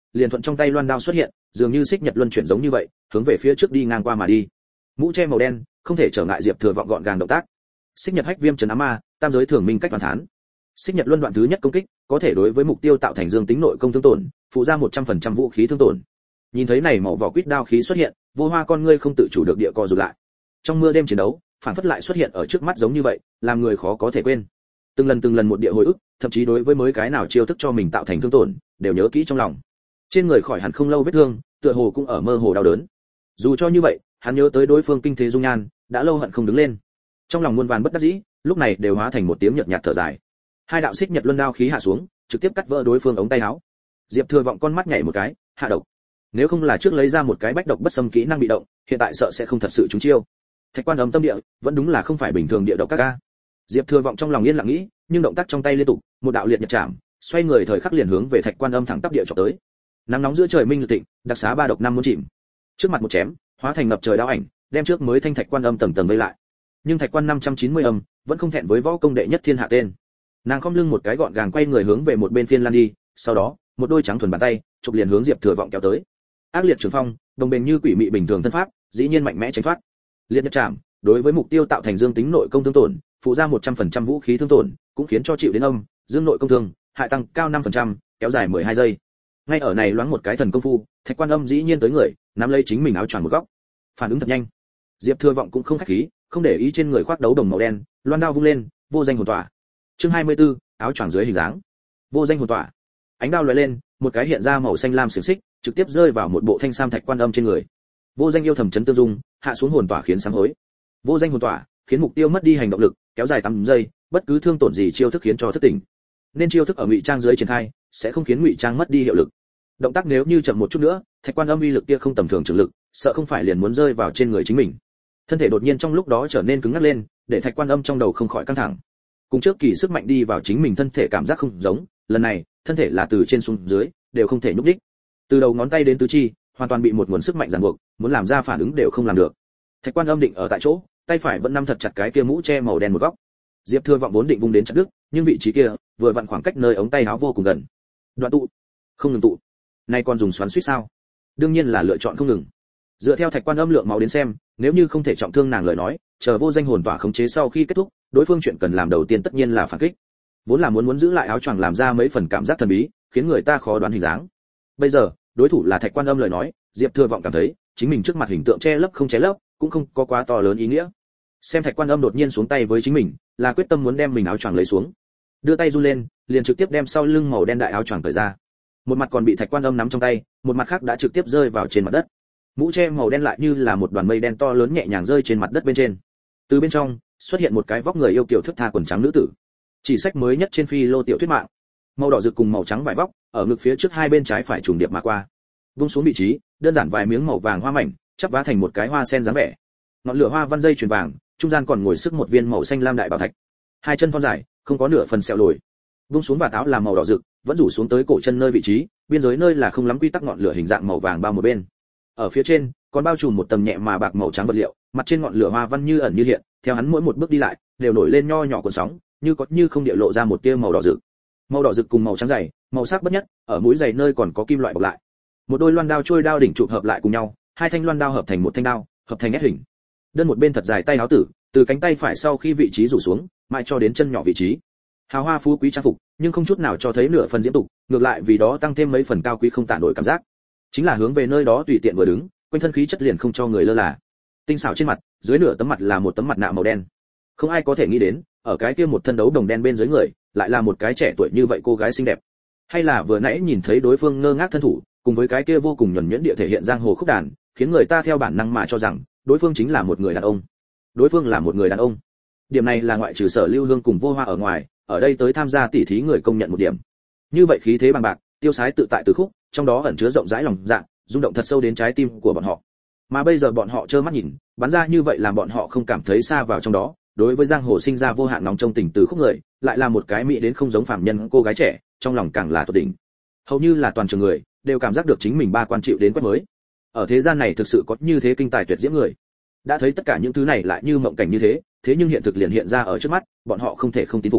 liền thuận trong tay loan đao xuất hiện, dường như xích nhật luân chuyển giống như vậy, hướng về phía trước đi ngang qua mà đi. Mũ che màu đen, không thể trở ngại Diệp Thừa Vọng gọn gàng động tác. Xích nhật hách viêm trấn ám ma, tam giới thường minh cách toàn thán. Xích nhật luân đoạn thứ nhất công kích, có thể đối với mục tiêu tạo thành dương tính nội công thương tổn, phụ ra một trăm phần trăm vũ khí thương tổn. Nhìn thấy này màu vỏ quýt đao khí xuất hiện, Vô Hoa con ngươi không tự chủ được địa co rụt lại. Trong mưa đêm chiến đấu, phản phất lại xuất hiện ở trước mắt giống như vậy, làm người khó có thể quên. Từng lần từng lần một địa hồi ức, thậm chí đối với mới cái nào chiêu thức cho mình tạo thành thương tổn, đều nhớ kỹ trong lòng. Trên người khỏi hẳn không lâu vết thương, tựa hồ cũng ở mơ hồ đau đớn. Dù cho như vậy, hắn nhớ tới đối phương kinh thế dung nhan, đã lâu hận không đứng lên. Trong lòng muôn vàn bất đắc dĩ, lúc này đều hóa thành một tiếng nhợt nhạt thở dài. Hai đạo xích nhật luân đao khí hạ xuống, trực tiếp cắt vỡ đối phương ống tay áo. Diệp Thừa Vọng con mắt nhảy một cái, hạ độc. Nếu không là trước lấy ra một cái bách độc bất xâm kỹ năng bị động, hiện tại sợ sẽ không thật sự trúng chiêu. Thạch Quan Âm tâm địa, vẫn đúng là không phải bình thường địa độc các ca. Diệp Thừa Vọng trong lòng yên lặng nghĩ, nhưng động tác trong tay liên tục, một đạo liệt nhật chạm, xoay người thời khắc liền hướng về Thạch Quan Âm thẳng tắp địa chọc tới. Nắng nóng giữa trời minh tịnh, đặc xá ba độc năm muốn chìm. Trước mặt một chém, hóa thành ngập trời đao ảnh, đem trước mới thanh Thạch Quan Âm tầng tầng vây lại. Nhưng Thạch Quan năm trăm chín mươi âm, vẫn không thẹn với võ công đệ nhất thiên hạ tên. Nàng khom lưng một cái gọn gàng quay người hướng về một bên phiên lan đi, sau đó, một đôi trắng thuần bàn tay, chụp liền hướng Diệp Thừa Vọng kéo tới. Ác liệt trường phong, đồng bền như quỷ mị bình thường thân pháp, dĩ nhiên mạnh mẽ tránh thoát. Liệt nhật chạm, đối với mục tiêu tạo thành dương tính nội công thương tổn, phụ ra một trăm phần trăm vũ khí thương tổn, cũng khiến cho chịu đến âm, dương nội công thương, hại tăng cao năm phần trăm, kéo dài mười hai giây. Ngay ở này loáng một cái thần công phu, Thạch Quan Âm dĩ nhiên tới người, nắm lấy chính mình áo choàng một góc. Phản ứng thật nhanh. Diệp Thừa Vọng cũng không khách khí, không để ý trên người khoác đấu đồng màu đen, loan đao vung lên, vô danh hồn tỏa. Chương hai mươi tư, áo choàng dưới hình dáng. Vô danh hồn tỏa. Ánh đao lóe lên, một cái hiện ra màu xanh lam xiển xích, trực tiếp rơi vào một bộ thanh sam Thạch Quan Âm trên người. Vô danh yêu thầm chấn tương dung, hạ xuống hồn tỏa khiến sám hối. Vô danh hồn tỏa, khiến mục tiêu mất đi hành động lực, kéo dài tám giây, bất cứ thương tổn gì chiêu thức khiến cho thức tỉnh. Nên chiêu thức ở ngụy trang dưới triển khai, sẽ không khiến ngụy trang mất đi hiệu lực. Động tác nếu như chậm một chút nữa, Thạch Quan Âm uy lực kia không tầm thường trường lực, sợ không phải liền muốn rơi vào trên người chính mình. Thân thể đột nhiên trong lúc đó trở nên cứng ngắc lên, để Thạch Quan Âm trong đầu không khỏi căng thẳng. Cùng trước kỳ sức mạnh đi vào chính mình thân thể cảm giác không giống, lần này, thân thể là từ trên xuống dưới, đều không thể nhúc nhích. Từ đầu ngón tay đến tứ chi, hoàn toàn bị một nguồn sức mạnh ràng buộc, muốn làm ra phản ứng đều không làm được. Thạch Quan Âm định ở tại chỗ, tay phải vẫn nắm thật chặt cái kia mũ che màu đen một góc. Diệp Thừa Vọng vốn định vung đến chặt đứt, nhưng vị trí kia vừa vặn khoảng cách nơi ống tay áo vô cùng gần. Đoạn tụ, không ngừng tụ. Này còn dùng xoắn suýt sao? Đương nhiên là lựa chọn không ngừng. Dựa theo Thạch Quan Âm lượng máu đến xem, nếu như không thể trọng thương nàng lời nói, chờ vô danh hồn tỏa khống chế sau khi kết thúc, đối phương chuyện cần làm đầu tiên tất nhiên là phản kích. Vốn là muốn muốn giữ lại áo choàng làm ra mấy phần cảm giác thần bí, khiến người ta khó đoán hình dáng. Bây giờ, đối thủ là Thạch Quan Âm lời nói, Diệp Thừa Vọng cảm thấy, chính mình trước mặt hình tượng che lấp không che lấp, cũng không có quá to lớn ý nghĩa. Xem Thạch Quan Âm đột nhiên xuống tay với chính mình, là quyết tâm muốn đem mình áo choàng lấy xuống. Đưa tay run lên, liền trực tiếp đem sau lưng màu đen đại áo choàng cởi ra. Một mặt còn bị Thạch Quan Âm nắm trong tay, một mặt khác đã trực tiếp rơi vào trên mặt đất. Mũ che màu đen lại như là một đoàn mây đen to lớn nhẹ nhàng rơi trên mặt đất bên trên. Từ bên trong, xuất hiện một cái vóc người yêu kiều thướt tha quần trắng nữ tử. Chỉ sách mới nhất trên phi lô tiểu thuyết mạng. Màu đỏ rực cùng màu trắng vải vóc, ở ngực phía trước hai bên trái phải trùng điệp mà qua. Vung xuống vị trí, đơn giản vài miếng màu vàng hoa mảnh, chắp vá thành một cái hoa sen dáng vẻ. Ngọn lửa hoa văn dây chuyền vàng, trung gian còn ngồi sức một viên màu xanh lam đại bảo thạch. Hai chân thon dài, không có nửa phần sẹo lồi. Vung xuống và áo làm màu đỏ rực, vẫn rủ xuống tới cổ chân nơi vị trí, biên giới nơi là không lắm quy tắc ngọn lửa hình dạng màu vàng bao một bên. Ở phía trên, còn bao trùm một tầng nhẹ mà bạc màu trắng vật liệu, mặt trên ngọn lửa hoa văn như ẩn như hiện, theo hắn mỗi một bước đi lại, đều nổi lên nho nhỏ cuộn sóng, như có như không địa lộ ra một tia màu đỏ rực. Màu đỏ rực cùng màu trắng dày, màu sắc bất nhất, ở mũi dày nơi còn có kim loại bọc lại. Một đôi loan đao trôi đao đỉnh chụp hợp lại cùng nhau, hai thanh loan đao hợp thành một thanh đao, hợp thành nét hình. Đơn một bên thật dài tay áo tử, từ cánh tay phải sau khi vị trí rủ xuống, mãi cho đến chân nhỏ vị trí. Hào hoa phú quý trang phục, nhưng không chút nào cho thấy nửa phần diễm tục, ngược lại vì đó tăng thêm mấy phần cao quý không tản nổi cảm giác. Chính là hướng về nơi đó tùy tiện vừa đứng, quanh thân khí chất liền không cho người lơ là. Tinh xảo trên mặt, dưới nửa tấm mặt là một tấm mặt nạ màu đen. Không ai có thể nghĩ đến, ở cái kia một thân đấu đồng đen bên dưới người, lại là một cái trẻ tuổi như vậy cô gái xinh đẹp. Hay là vừa nãy nhìn thấy đối phương ngơ ngác thân thủ, cùng với cái kia vô cùng nhuần nhuyễn địa thể hiện giang hồ khúc đàn, khiến người ta theo bản năng mà cho rằng đối phương chính là một người đàn ông. Đối phương là một người đàn ông. Điểm này là ngoại trừ Sở Lưu Hương cùng Vô Hoa ở ngoài, ở đây tới tham gia tỉ thí người công nhận một điểm. Như vậy khí thế bằng bạc, tiêu sái tự tại từ khúc, trong đó ẩn chứa rộng rãi lòng dạ, rung động thật sâu đến trái tim của bọn họ. Mà bây giờ bọn họ trơ mắt nhìn, bắn ra như vậy làm bọn họ không cảm thấy xa vào trong đó, đối với giang hồ sinh ra vô hạn nóng trong tình từ khúc người, lại là một cái mỹ đến không giống phàm nhân cô gái trẻ, trong lòng càng là tột đỉnh. Hầu như là toàn trường người đều cảm giác được chính mình ba quan chịu đến quét mới. Ở thế gian này thực sự có như thế kinh tài tuyệt diễm người. Đã thấy tất cả những thứ này lại như mộng cảnh như thế, thế nhưng hiện thực liền hiện ra ở trước mắt, bọn họ không thể không tín phục.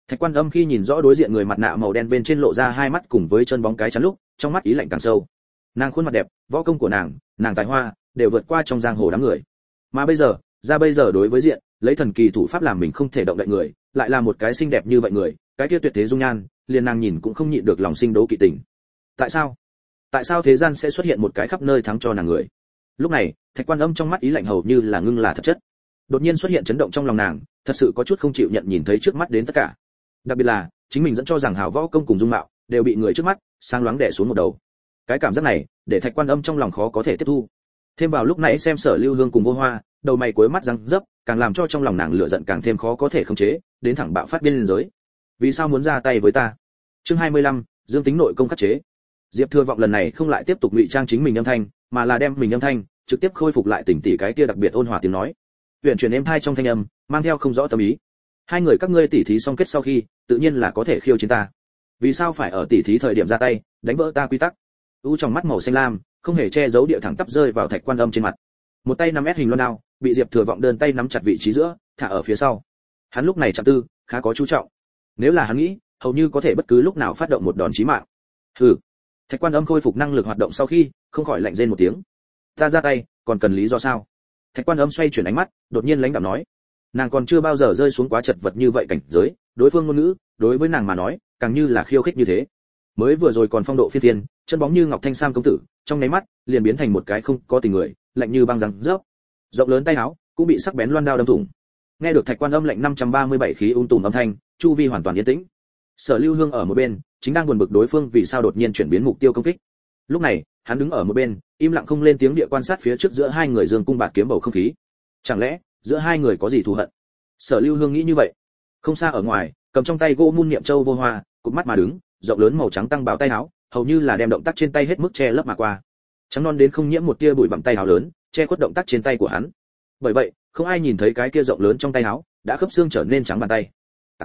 Thạch Quan Âm khi nhìn rõ đối diện người mặt nạ màu đen bên trên lộ ra hai mắt cùng với chân bóng cái chắn lúc, trong mắt ý lạnh càng sâu. Nàng khuôn mặt đẹp, võ công của nàng, nàng tài hoa, đều vượt qua trong giang hồ đám người. Mà bây giờ, ra bây giờ đối với diện, lấy thần kỳ thủ pháp làm mình không thể động đậy người, lại là một cái xinh đẹp như vậy người, cái kia tuyệt thế dung nhan, liền nàng nhìn cũng không nhịn được lòng sinh đố kỵ tình. Tại sao? Tại sao thế gian sẽ xuất hiện một cái khắp nơi thắng cho nàng người? Lúc này, Thạch Quan Âm trong mắt ý lạnh hầu như là ngưng là thật chất. Đột nhiên xuất hiện chấn động trong lòng nàng, thật sự có chút không chịu nhận nhìn thấy trước mắt đến tất cả. Đặc biệt là, chính mình dẫn cho rằng hảo võ công cùng dung mạo, đều bị người trước mắt sáng loáng đè xuống một đầu. Cái cảm giác này, để Thạch Quan Âm trong lòng khó có thể tiếp thu. Thêm vào lúc nãy xem Sở Lưu Hương cùng Vô Hoa, đầu mày cuối mắt răng rớp, càng làm cho trong lòng nàng lửa giận càng thêm khó có thể khống chế, đến thẳng bạo phát biên giới. Vì sao muốn ra tay với ta? Chương hai mươi lăm, Dương tính nội công khắc chế. Diệp Thừa Vọng lần này không lại tiếp tục ngụy trang chính mình âm thanh, mà là đem mình âm thanh trực tiếp khôi phục lại tỉnh tỉ cái kia đặc biệt ôn hòa tiếng nói. Huyền chuyển êm thai trong thanh âm, mang theo không rõ tâm ý. Hai người các ngươi tỉ thí xong kết sau khi, tự nhiên là có thể khiêu chiến ta. Vì sao phải ở tỉ thí thời điểm ra tay, đánh vỡ ta quy tắc? U trong mắt màu xanh lam, không hề che giấu địa thẳng tắp rơi vào Thạch Quan Âm trên mặt. Một tay nắm ép hình loan đao, bị Diệp Thừa Vọng đơn tay nắm chặt vị trí giữa, thả ở phía sau. Hắn lúc này chạm tư, khá có chú trọng. Nếu là hắn nghĩ, hầu như có thể bất cứ lúc nào phát động một đòn chí mạng. Hừ. Thạch Quan Âm khôi phục năng lực hoạt động sau khi, không khỏi lạnh rên một tiếng. Ta ra tay, còn cần lý do sao? Thạch Quan Âm xoay chuyển ánh mắt, đột nhiên lãnh đạm nói. Nàng còn chưa bao giờ rơi xuống quá chật vật như vậy cảnh giới, đối phương ngôn ngữ, đối với nàng mà nói, càng như là khiêu khích như thế. Mới vừa rồi còn phong độ phi thiên, chân bóng như ngọc thanh sam công tử, trong nháy mắt, liền biến thành một cái không có tình người, lạnh như băng răng rớp. Rộng lớn tay áo, cũng bị sắc bén loan đao đâm thủng. Nghe được Thạch Quan Âm lệnh năm trăm ba mươi bảy khí ung tùm âm thanh, chu vi hoàn toàn yên tĩnh. Sở Lưu Hương ở một bên, chính đang buồn bực đối phương vì sao đột nhiên chuyển biến mục tiêu công kích. Lúc này, hắn đứng ở một bên, im lặng không lên tiếng địa quan sát phía trước giữa hai người dương cung bạt kiếm bầu không khí. Chẳng lẽ, giữa hai người có gì thù hận? Sở Lưu Hương nghĩ như vậy. Không xa ở ngoài, cầm trong tay gỗ mun niệm châu Vô Hoa, cụp mắt mà đứng, rộng lớn màu trắng tăng bảo tay áo, hầu như là đem động tác trên tay hết mức che lấp mà qua. Trắng non đến không nhiễm một tia bụi bặm tay áo lớn, che khuất động tác trên tay của hắn. Bởi vậy, không ai nhìn thấy cái kia rộng lớn trong tay áo, đã khớp xương trở nên trắng bàn tay.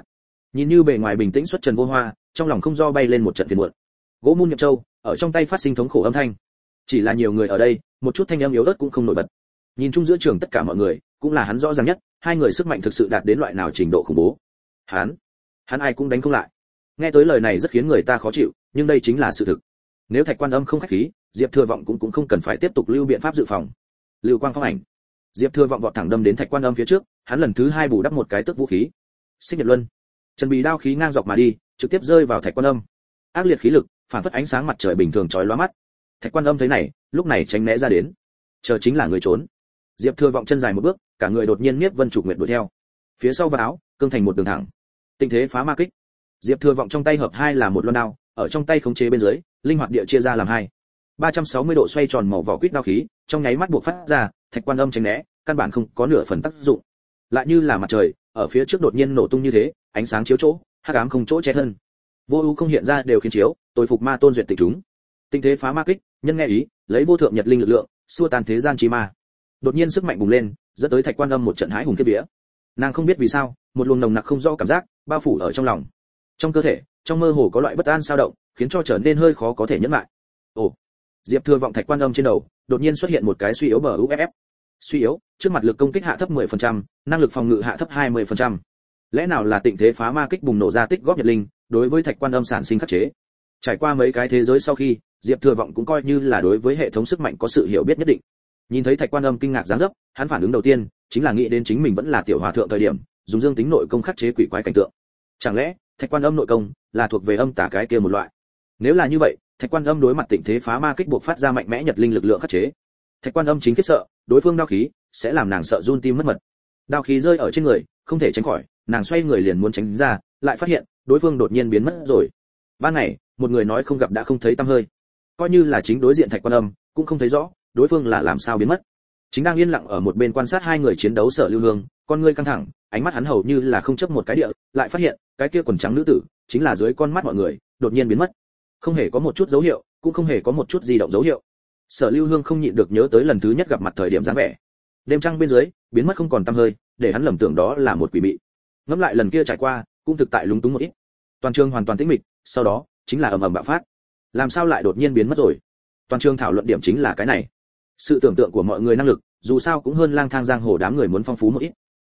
Nhìn như bề ngoài bình tĩnh xuất trần Vô Hoa, trong lòng không do bay lên một trận phiền muộn. Gỗ mun niệm châu, ở trong tay phát sinh thống khổ âm thanh. Chỉ là nhiều người ở đây, một chút thanh âm yếu ớt cũng không nổi bật. Nhìn chung giữa trường tất cả mọi người, cũng là hắn rõ ràng nhất, hai người sức mạnh thực sự đạt đến loại nào trình độ khủng bố. Hắn, hắn ai cũng đánh không lại. Nghe tới lời này rất khiến người ta khó chịu, nhưng đây chính là sự thực. Nếu Thạch Quan Âm không khách khí, Diệp Thừa Vọng cũng cũng không cần phải tiếp tục lưu biện pháp dự phòng. Lưu quang phong ảnh. Diệp Thừa Vọng vọt thẳng đâm đến Thạch Quan Âm phía trước, hắn lần thứ hai bù đắp một cái tức vũ khí. Xích Nhật Luân. Trần Bì đao khí ngang dọc mà đi, trực tiếp rơi vào Thạch Quan Âm. Ác liệt khí lực, phản phất ánh sáng mặt trời bình thường chói lóa mắt. Thạch Quan Âm thấy này, lúc này tránh né ra đến. Chờ chính là người trốn. Diệp Thừa Vọng chân dài một bước, cả người đột nhiên Niếp Vân Trục Nguyệt đuổi theo. Phía sau vào áo, cương thành một đường thẳng. Tình thế phá ma kích. Diệp Thừa Vọng trong tay hợp hai là một loan đao, ở trong tay khống chế bên dưới, linh hoạt địa chia ra làm hai. ba trăm sáu mươi độ xoay tròn màu vỏ quýt đao khí, trong nháy mắt buộc phát ra, Thạch Quan Âm tránh né, căn bản không có nửa phần tác dụng. Lại như là mặt trời, ở phía trước đột nhiên nổ tung như thế, ánh sáng chiếu chỗ, hắc ám không chỗ che thân. Vô ưu không hiện ra đều khiến chiếu, tôi phục ma tôn duyệt tịch chúng. Tình thế phá ma kích, nhân nghe ý, lấy vô thượng nhật linh lực lượng, xua tan thế gian chi ma. Đột nhiên sức mạnh bùng lên, dẫn tới Thạch Quan Âm một trận hãi hùng kiếp vía. Nàng không biết vì sao, một luồng nồng nặc không rõ cảm giác bao phủ ở trong lòng. Trong cơ thể, trong mơ hồ có loại bất an dao động, khiến cho trở nên hơi khó có thể nhẫn lại. Ồ, Diệp Thừa Vọng Thạch Quan Âm trên đầu, đột nhiên xuất hiện một cái suy yếu bờ u ép ép. Suy yếu, trước mặt lực công kích hạ thấp mười phần trăm, năng lực phòng ngự hạ thấp hai mươi phần trăm. Lẽ nào là tình thế phá ma kích bùng nổ ra tích góp nhật linh, đối với Thạch Quan Âm sản sinh khắc chế. Trải qua mấy cái thế giới sau khi, Diệp Thừa Vọng cũng coi như là đối với hệ thống sức mạnh có sự hiểu biết nhất định. Nhìn thấy Thạch Quan Âm kinh ngạc dáng dấp, hắn phản ứng đầu tiên chính là nghĩ đến chính mình vẫn là tiểu hòa thượng thời điểm, dùng dương tính nội công khắc chế quỷ quái cảnh tượng. Chẳng lẽ, Thạch Quan Âm nội công là thuộc về âm tà cái kia một loại? Nếu là như vậy, Thạch Quan Âm đối mặt tình thế phá ma kích buộc phát ra mạnh mẽ nhật linh lực lượng khắc chế. Thạch Quan Âm chính khiếp sợ, đối phương đao khí sẽ làm nàng sợ run tim mất mật. Đao khí rơi ở trên người, không thể tránh khỏi, nàng xoay người liền muốn tránh ra, lại phát hiện đối phương đột nhiên biến mất rồi. Ban ngày, một người nói không gặp đã không thấy tăm hơi. Coi như là chính đối diện Thạch Quan Âm, cũng không thấy rõ đối phương là làm sao biến mất. Chính đang yên lặng ở một bên quan sát hai người chiến đấu Sở Lưu Hương, con ngươi căng thẳng, ánh mắt hắn hầu như là không chấp một cái địa, lại phát hiện cái kia quần trắng nữ tử chính là dưới con mắt mọi người, đột nhiên biến mất. Không hề có một chút dấu hiệu, cũng không hề có một chút di động dấu hiệu. Sở Lưu Hương không nhịn được nhớ tới lần thứ nhất gặp mặt thời điểm dáng vẻ. Đêm trăng bên dưới, biến mất không còn tăm hơi, để hắn lầm tưởng đó là một quỷ mị. Ngẫm lại lần kia trải qua, cũng thực tại lúng túng một ít. Toàn trường hoàn toàn tĩnh mịch, sau đó chính là ầm ầm bạo phát. Làm sao lại đột nhiên biến mất rồi? Toàn trường thảo luận điểm chính là cái này. Sự tưởng tượng của mọi người năng lực, dù sao cũng hơn lang thang giang hồ đám người muốn phong phú một ít.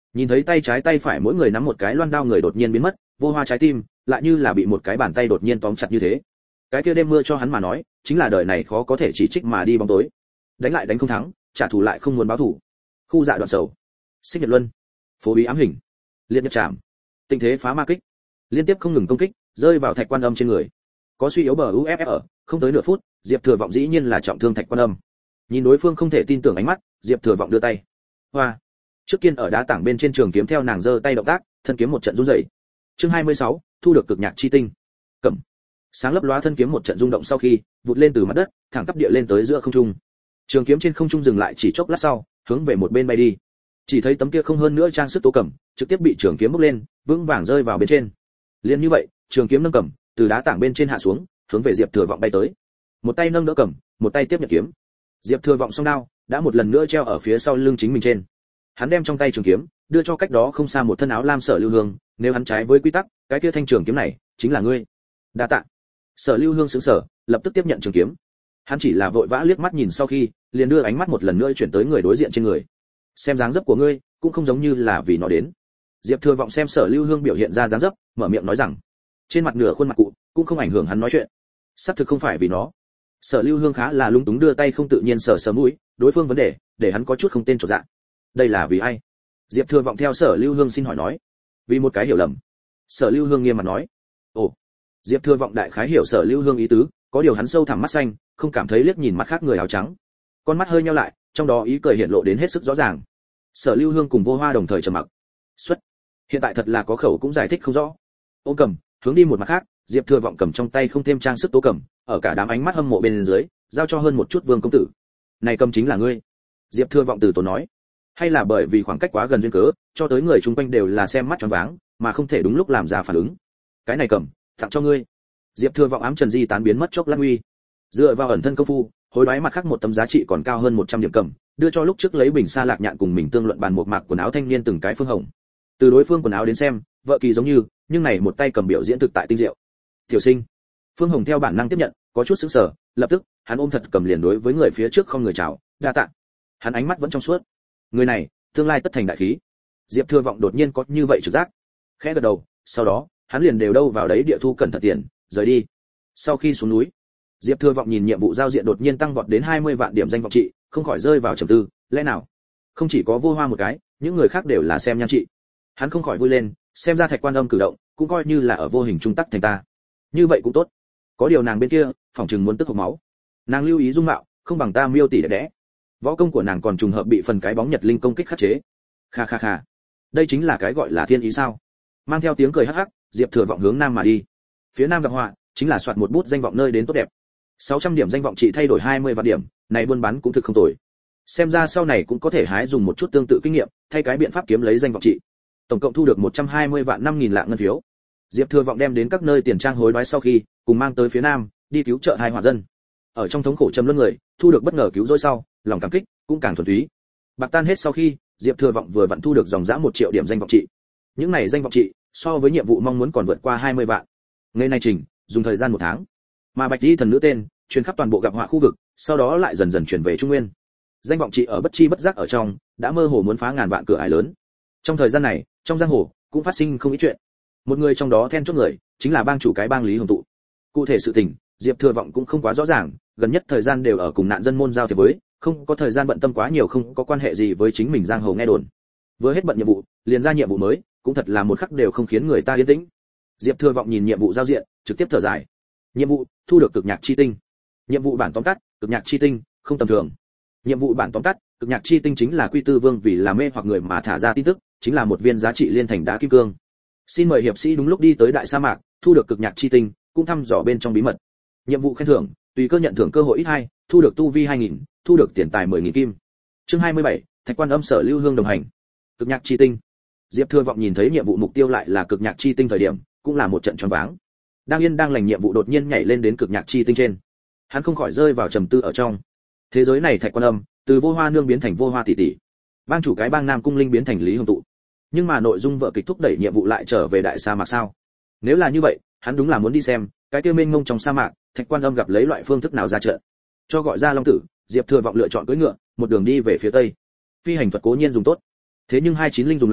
Nhìn thấy tay trái tay phải mỗi người nắm một cái loan đao người đột nhiên biến mất, Vô Hoa trái tim lại như là bị một cái bàn tay đột nhiên tóm chặt như thế. Cái kia đêm mưa cho hắn mà nói, chính là đời này khó có thể chỉ trích mà đi bóng tối. Đánh lại đánh không thắng, trả thù lại không muốn báo thù. Khu dạ đoạn sầu, Xích Nhật Luân, Phố bí ám hình, Liệt Nhật Trảm, Tình thế phá ma kích, liên tiếp không ngừng công kích, rơi vào Thạch Quan Âm trên người. Có suy yếu bờ u ép ép ở, không tới nửa phút, Diệp Thừa Vọng dĩ nhiên là trọng thương Thạch Quan Âm. Nhìn đối phương không thể tin tưởng ánh mắt, Diệp Thừa Vọng đưa tay. Hoa. Trước Kiên ở đá tảng bên trên trường kiếm theo nàng giơ tay động tác, thân kiếm một trận rung rẩy. Chương hai mươi sáu, thu được cực nhạc chi tinh. Cầm. Sáng lấp lóa thân kiếm một trận rung động sau khi, vụt lên từ mặt đất, thẳng tắp địa lên tới giữa không trung. Trường kiếm trên không trung dừng lại chỉ chốc lát sau, hướng về một bên bay đi. Chỉ thấy tấm kia không hơn nữa trang sức tố cầm, trực tiếp bị trường kiếm bốc lên, vững vàng rơi vào bên trên. Liên như vậy, trường kiếm nâng cầm, từ đá tảng bên trên hạ xuống, hướng về Diệp Thừa Vọng bay tới. Một tay nâng đỡ cầm, một tay tiếp nhận kiếm. Diệp Thừa Vọng song đao đã một lần nữa treo ở phía sau lưng chính mình trên. Hắn đem trong tay trường kiếm đưa cho cách đó không xa một thân áo lam Sở Lưu Hương, nếu hắn trái với quy tắc, cái kia thanh trường kiếm này chính là ngươi. Đa tạ. Sở Lưu Hương sững sờ, lập tức tiếp nhận trường kiếm. Hắn chỉ là vội vã liếc mắt nhìn sau khi, liền đưa ánh mắt một lần nữa chuyển tới người đối diện trên người. Xem dáng dấp của ngươi, cũng không giống như là vì nó đến. Diệp Thừa Vọng xem Sở Lưu Hương biểu hiện ra dáng dấp, mở miệng nói rằng, trên mặt nửa khuôn mặt cụ, cũng không ảnh hưởng hắn nói chuyện. Sắp thực không phải vì nó. Sở Lưu Hương khá là lúng túng đưa tay không tự nhiên sờ sờ mũi, đối phương vấn đề, để hắn có chút không tên chột dạ. Đây là vì ai? Diệp Thừa Vọng theo Sở Lưu Hương xin hỏi nói. Vì một cái hiểu lầm. Sở Lưu Hương nghiêm mặt nói. Ồ. Diệp Thừa Vọng đại khái hiểu Sở Lưu Hương ý tứ, có điều hắn sâu thẳm mắt xanh, không cảm thấy liếc nhìn mặt khác người áo trắng. Con mắt hơi nheo lại, trong đó ý cười hiện lộ đến hết sức rõ ràng. Sở Lưu Hương cùng Vô Hoa đồng thời trầm mặc. Xuất. Hiện tại thật là có khẩu cũng giải thích không rõ. Ôm cầm, hướng đi một mặt khác, Diệp Thừa Vọng cầm trong tay không thêm trang sức tố cầm, ở cả đám ánh mắt hâm mộ bên dưới, giao cho hơn một chút Vương công tử. Này cầm chính là ngươi. Diệp Thừa Vọng từ tốn nói. Hay là bởi vì khoảng cách quá gần duyên cớ, cho tới người chung quanh đều là xem mắt choáng váng, mà không thể đúng lúc làm ra phản ứng. Cái này cầm, tặng cho ngươi. Diệp Thừa Vọng ám trần di tán biến mất chốc lát nguy. Dựa vào ẩn thân công phu, hối đoái mặt khác một tấm giá trị còn cao hơn một trăm điểm cầm, đưa cho lúc trước lấy bình sa lạc nhạn cùng mình tương luận bàn một mạc quần áo thanh niên từng cái phương hồng. Từ đối phương quần áo đến xem, vợ kỳ giống như, nhưng này một tay cầm biểu diễn thực tại tinh diệu. Tiểu sinh. Phương Hồng theo bản năng tiếp nhận, có chút sững sờ, lập tức, hắn ôm thật cầm liền đối với người phía trước không người chào, đa tạ. Hắn ánh mắt vẫn trong suốt. Người này, tương lai tất thành đại khí. Diệp Thừa Vọng đột nhiên có như vậy trực giác. Khẽ gật đầu, sau đó, hắn liền đều đâu vào đấy địa thu cẩn thận tiền, rời đi. Sau khi xuống núi, Diệp Thừa Vọng nhìn nhiệm vụ giao diện đột nhiên tăng vọt đến hai mươi vạn điểm danh vọng trị, không khỏi rơi vào trầm tư, lẽ nào? Không chỉ có Vô Hoa một cái, những người khác đều là xem nhan trị. Hắn không khỏi vui lên, xem ra Thạch Quan Âm cử động, cũng coi như là ở vô hình trung tắc thành ta. Như vậy cũng tốt. Có điều nàng bên kia, phòng trừng muốn tức hộc máu. Nàng lưu ý dung mạo, không bằng ta miêu tỷ đẹp đẽ. Võ công của nàng còn trùng hợp bị phần cái bóng nhật linh công kích khắc chế. Kha kha kha. Đây chính là cái gọi là thiên ý sao? Mang theo tiếng cười hắc hắc, Diệp Thừa Vọng hướng nam mà đi. Phía nam gặp họa, chính là soạt một bút danh vọng nơi đến tốt đẹp. sáu trăm điểm danh vọng trị thay đổi hai mươi vạn điểm, này buôn bán cũng thực không tồi. Xem ra sau này cũng có thể hái dùng một chút tương tự kinh nghiệm, thay cái biện pháp kiếm lấy danh vọng trị. Tổng cộng thu được một trăm hai mươi vạn năm nghìn lạng ngân phiếu. Diệp Thừa Vọng đem đến các nơi tiền trang hối đoái sau khi, cùng mang tới phía nam, đi cứu trợ hai hòa dân. Ở trong thống khổ trầm luân người, thu được bất ngờ cứu rỗi sau, lòng cảm kích cũng càng thuần túy. Bạc tan hết sau khi, Diệp Thừa Vọng vừa vặn thu được dòng dã một triệu điểm danh vọng trị. Những này danh vọng trị, so với nhiệm vụ mong muốn còn vượt qua hai mươi vạn. Ngày nay trình, dùng thời gian một tháng. Mà Bạch Y thần nữ tên, truyền khắp toàn bộ gặp họa khu vực, sau đó lại dần dần chuyển về Trung Nguyên. Danh vọng trị ở bất chi bất giác ở trong, đã mơ hồ muốn phá ngàn vạn cửa ải lớn. Trong thời gian này, trong giang hồ cũng phát sinh không ít chuyện. Một người trong đó then chốt người, chính là bang chủ cái bang Lý Hồng Tụ. Cụ thể sự tình, Diệp Thừa Vọng cũng không quá rõ ràng, gần nhất thời gian đều ở cùng nạn dân môn giao thiệp với, không có thời gian bận tâm quá nhiều, không có quan hệ gì với chính mình giang hồ nghe đồn. Vừa hết bận nhiệm vụ, liền ra nhiệm vụ mới, cũng thật là một khắc đều không khiến người ta yên tĩnh. Diệp Thừa Vọng nhìn nhiệm vụ giao diện, trực tiếp thở dài. Nhiệm vụ, thu được cực nhạc chi tinh. Nhiệm vụ bản tóm tắt, cực nhạc chi tinh, không tầm thường. Nhiệm vụ bản tóm tắt, cực nhạc chi tinh chính là Quy Tư Vương vì làm mê hoặc người mà thả ra tin tức, chính là một viên giá trị liên thành đá kim cương. Xin mời hiệp sĩ đúng lúc đi tới đại sa mạc, thu được cực nhạc chi tinh, cũng thăm dò bên trong bí mật. Nhiệm vụ khen thưởng, tùy cơ nhận thưởng cơ hội ít hai, thu được tu vi hai nghìn, thu được tiền tài mười nghìn kim. Chương hai mươi bảy, Thạch Quan Âm Sở Lưu Hương đồng hành. Cực nhạc chi tinh. Diệp Thừa Vọng nhìn thấy nhiệm vụ mục tiêu lại là cực nhạc chi tinh thời điểm, cũng là một trận choáng váng. Đang yên đang lành nhiệm vụ đột nhiên nhảy lên đến cực nhạc chi tinh trên. Hắn không khỏi rơi vào trầm tư ở trong. Thế giới này Thạch Quan Âm, từ Vô Hoa nương biến thành Vô Hoa tỷ tỷ. Bang chủ cái bang Nam Cung Linh biến thành Lý Hồng Tụ. Nhưng mà nội dung vở kịch thúc đẩy nhiệm vụ lại trở về đại sa mạc sao? Nếu là như vậy, hắn đúng là muốn đi xem, cái kia mênh mông trong sa mạc, Thạch Quan Âm gặp lấy loại phương thức nào ra trận. Cho gọi ra Long Tử, Diệp Thừa Vọng lựa chọn cưỡi ngựa, một đường đi về phía tây. Phi hành thuật cố nhiên dùng tốt, thế nhưng hai chín linh dùng lâu,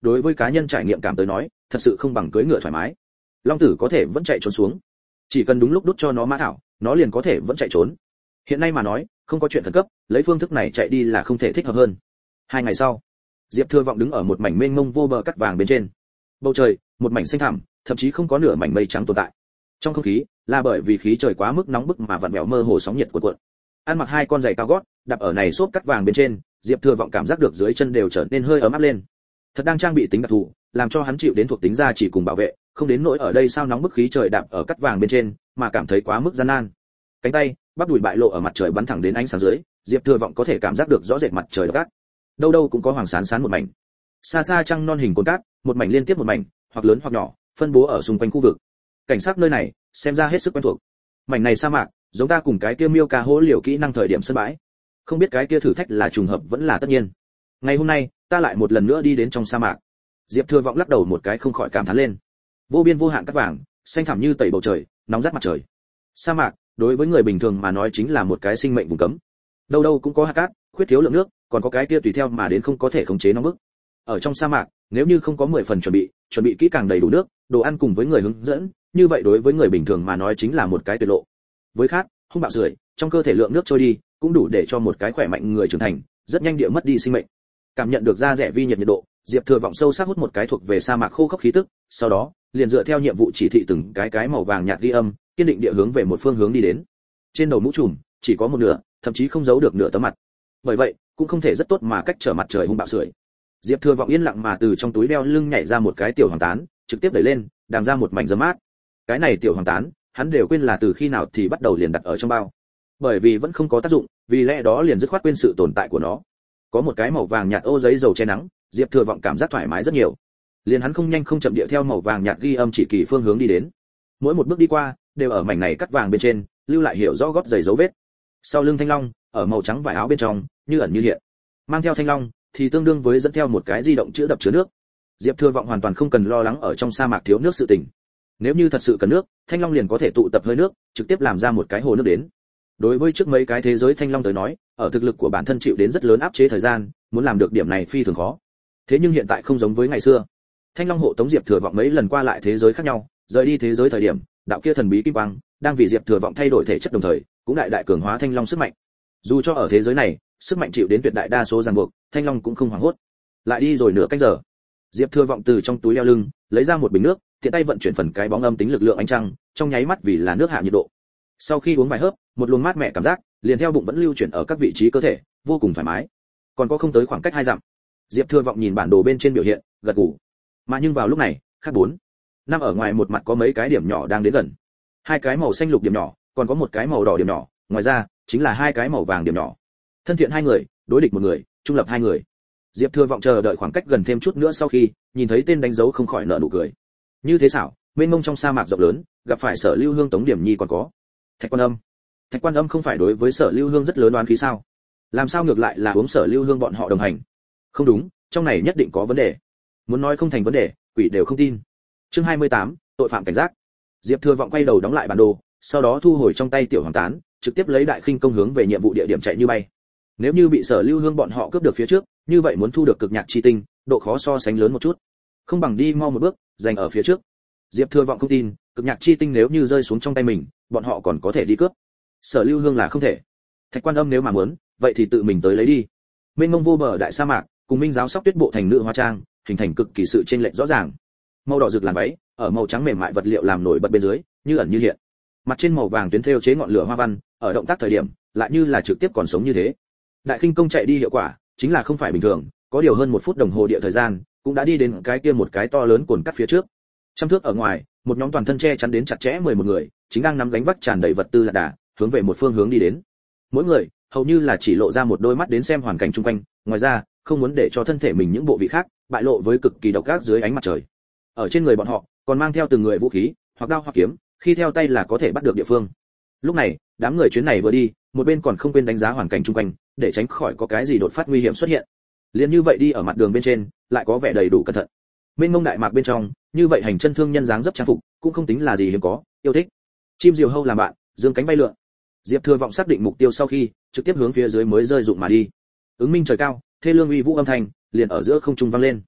đối với cá nhân trải nghiệm cảm tới nói thật sự không bằng cưỡi ngựa thoải mái. Long tử có thể vẫn chạy trốn xuống, chỉ cần đúng lúc đút cho nó mã thảo, nó liền có thể vẫn chạy trốn. Hiện nay mà nói không có chuyện khẩn cấp, lấy phương thức này chạy đi là không thể thích hợp hơn. Hai ngày sau, Diệp Thừa Vọng đứng ở một mảnh mênh mông vô bờ cát vàng bên trên. Bầu trời một mảnh xanh thẳm, thậm chí không có nửa mảnh mây trắng tồn tại. Trong không khí là bởi vì khí trời quá mức nóng bức mà vặn vẹo mơ hồ sóng nhiệt cuộn cuộn. Ăn mặc hai con giày cao gót, đạp ở này xốp cát vàng bên trên, Diệp Thừa Vọng cảm giác được dưới chân đều trở nên hơi ấm áp lên. Thật đang trang bị tính đặc thù, làm cho hắn chịu đến thuộc tính gia chỉ cùng bảo vệ, không đến nỗi ở đây sao nóng bức khí trời đạp ở cát vàng bên trên, mà cảm thấy quá mức gian nan. Cánh tay, bắp đùi bại lộ ở mặt trời bắn thẳng đến ánh sáng dưới, Diệp Thừa Vọng có thể cảm giác được rõ rệt mặt trời gắt. Đâu đâu cũng có hoàng sán sán một mảnh. Xa xa trăng non hình cồn cát, một mảnh liên tiếp một mảnh, hoặc lớn hoặc nhỏ, phân bố ở xung quanh khu vực. Cảnh sát nơi này, xem ra hết sức quen thuộc. Mảnh này sa mạc, giống ta cùng cái kia miêu ca hố liều kỹ năng thời điểm sân bãi. Không biết cái kia thử thách là trùng hợp vẫn là tất nhiên. Ngày hôm nay, ta lại một lần nữa đi đến trong sa mạc. Diệp Thừa Vọng lắc đầu một cái không khỏi cảm thán lên. Vô biên vô hạn cát vàng, xanh thẳm như tẩy bầu trời, nóng rát mặt trời. Sa mạc, đối với người bình thường mà nói chính là một cái sinh mệnh vùng cấm. Đâu đâu cũng có hạt cát, khuyết thiếu lượng nước, còn có cái kia tùy theo mà đến không có thể khống chế nóng bức. Ở trong sa mạc, nếu như không có mười phần chuẩn bị, chuẩn bị kỹ càng đầy đủ nước, đồ ăn cùng với người hướng dẫn, như vậy đối với người bình thường mà nói chính là một cái tuyệt lộ. Với khát, hung bạo rưởi, trong cơ thể lượng nước trôi đi, cũng đủ để cho một cái khỏe mạnh người trưởng thành, rất nhanh địa mất đi sinh mệnh. Cảm nhận được da rẻ vi nhiệt nhiệt độ, Diệp Thừa Vọng sâu sắc hút một cái thuộc về sa mạc khô khốc khí tức, sau đó, liền dựa theo nhiệm vụ chỉ thị từng cái cái màu vàng nhạt ghi âm, kiên định địa hướng về một phương hướng đi đến. Trên đầu mũ trùm, chỉ có một nửa, thậm chí không giấu được nửa tấm mặt. Bởi vậy, cũng không thể rất tốt mà cách trở mặt trời hung bạo sưởi. Diệp Thừa Vọng yên lặng mà từ trong túi đeo lưng nhảy ra một cái tiểu hoàng tán, trực tiếp đẩy lên, đàng ra một mảnh giấm mát. Cái này tiểu hoàng tán, hắn đều quên là từ khi nào thì bắt đầu liền đặt ở trong bao. Bởi vì vẫn không có tác dụng, vì lẽ đó liền dứt khoát quên sự tồn tại của nó. Có một cái màu vàng nhạt ô giấy dầu che nắng, Diệp Thừa Vọng cảm giác thoải mái rất nhiều. Liền hắn không nhanh không chậm địa theo màu vàng nhạt ghi âm chỉ kỳ phương hướng đi đến. Mỗi một bước đi qua, đều ở mảnh này cắt vàng bên trên, lưu lại hiểu rõ gót giày dấu vết. Sau lưng thanh long, ở màu trắng vải áo bên trong, như ẩn như hiện. Mang theo thanh long, thì tương đương với dẫn theo một cái di động chứa đập chứa nước. Diệp Thừa Vọng hoàn toàn không cần lo lắng ở trong sa mạc thiếu nước sự tình. Nếu như thật sự cần nước, thanh long liền có thể tụ tập hơi nước, trực tiếp làm ra một cái hồ nước đến. Đối với trước mấy cái thế giới thanh long tới nói, ở thực lực của bản thân chịu đến rất lớn áp chế thời gian, muốn làm được điểm này phi thường khó. Thế nhưng hiện tại không giống với ngày xưa. Thanh long hộ tống Diệp Thừa Vọng mấy lần qua lại thế giới khác nhau, rời đi thế giới thời điểm, đạo kia thần bí kim quang đang vì Diệp Thừa Vọng thay đổi thể chất đồng thời, cũng đại đại cường hóa thanh long sức mạnh. Dù cho ở thế giới này, sức mạnh chịu đến tuyệt đại đa số ràng buộc, thanh long cũng không hoảng hốt. Lại đi rồi nửa canh giờ, Diệp Thừa Vọng từ trong túi đeo lưng lấy ra một bình nước, tiện tay vận chuyển phần cái bóng âm tính lực lượng ánh trăng, trong nháy mắt vì là nước hạ nhiệt độ. Sau khi uống vài hớp, một luồng mát mẻ cảm giác liền theo bụng vẫn lưu chuyển ở các vị trí cơ thể, vô cùng thoải mái. Còn có không tới khoảng cách hai dặm. Diệp Thừa Vọng nhìn bản đồ bên trên biểu hiện, gật gù. Mà nhưng vào lúc này, khác bốn, năm ở ngoài một mặt có mấy cái điểm nhỏ đang đến gần. Hai cái màu xanh lục điểm nhỏ, còn có một cái màu đỏ điểm nhỏ, ngoài ra chính là hai cái màu vàng điểm nhỏ. Thân thiện hai người, đối địch một người, trung lập hai người. Diệp Thừa Vọng chờ đợi khoảng cách gần thêm chút nữa sau khi nhìn thấy tên đánh dấu không khỏi nở nụ cười. Như thế xảo, mênh mông trong sa mạc rộng lớn, gặp phải Sở Lưu Hương Tống Điểm Nhi còn có Thạch Quan Âm. Thạch Quan Âm không phải đối với Sở Lưu Hương rất lớn oán khí sao? Làm sao ngược lại là uống Sở Lưu Hương bọn họ đồng hành? Không đúng, trong này nhất định có vấn đề. Muốn nói không thành vấn đề, quỷ đều không tin. Chương hai mươi tám, tội phạm cảnh giác. Diệp Thừa Vọng quay đầu đóng lại bản đồ, sau đó thu hồi trong tay tiểu hoàng tán, trực tiếp lấy đại khinh công hướng về nhiệm vụ địa điểm chạy như bay. Nếu như bị Sở Lưu Hương bọn họ cướp được phía trước, như vậy muốn thu được cực nhạc chi tinh, độ khó so sánh lớn một chút. Không bằng đi mau một bước, giành ở phía trước. Diệp Thừa Vọng không tin, cực nhạc chi tinh nếu như rơi xuống trong tay mình, bọn họ còn có thể đi cướp. Sở Lưu Hương là không thể. Thạch Quan Âm nếu mà muốn, vậy thì tự mình tới lấy đi. Mênh mông vô bờ đại sa mạc, cùng Minh giáo sóc tuyết bộ thành nữ hóa trang, hình thành cực kỳ sự chênh lệch rõ ràng. Màu đỏ rực làn váy, ở màu trắng mềm mại vật liệu làm nổi bật bên dưới, như ẩn như hiện. Mặt trên màu vàng tuyến thêu chế ngọn lửa hoa văn, ở động tác thời điểm, lại như là trực tiếp còn sống như thế. Đại khinh công chạy đi hiệu quả, chính là không phải bình thường, có điều hơn một phút đồng hồ địa thời gian, cũng đã đi đến cái kia một cái to lớn cồn cắt phía trước. Trăm thước ở ngoài, một nhóm toàn thân che chắn đến chặt chẽ mười một người, chính đang nắm gánh vác tràn đầy vật tư lạc đà, hướng về một phương hướng đi đến. Mỗi người, hầu như là chỉ lộ ra một đôi mắt đến xem hoàn cảnh xung quanh, ngoài ra, không muốn để cho thân thể mình những bộ vị khác bại lộ với cực kỳ độc ác dưới ánh mặt trời. Ở trên người bọn họ, còn mang theo từng người vũ khí, hoặc đao hoặc kiếm, khi theo tay là có thể bắt được địa phương. Lúc này, đám người chuyến này vừa đi, một bên còn không quên đánh giá hoàn cảnh xung quanh, để tránh khỏi có cái gì đột phát nguy hiểm xuất hiện. Liên như vậy đi ở mặt đường bên trên, lại có vẻ đầy đủ cẩn thận. Bên ngông đại mạc bên trong, như vậy hành chân thương nhân dáng dấp trang phục, cũng không tính là gì hiếm có, yêu thích. Chim diều hâu làm bạn, dương cánh bay lượn. Diệp Thừa Vọng xác định mục tiêu sau khi, trực tiếp hướng phía dưới mới rơi dụng mà đi. Ứng minh trời cao, thê lương uy vũ âm thanh, liền ở giữa không trung vang lên.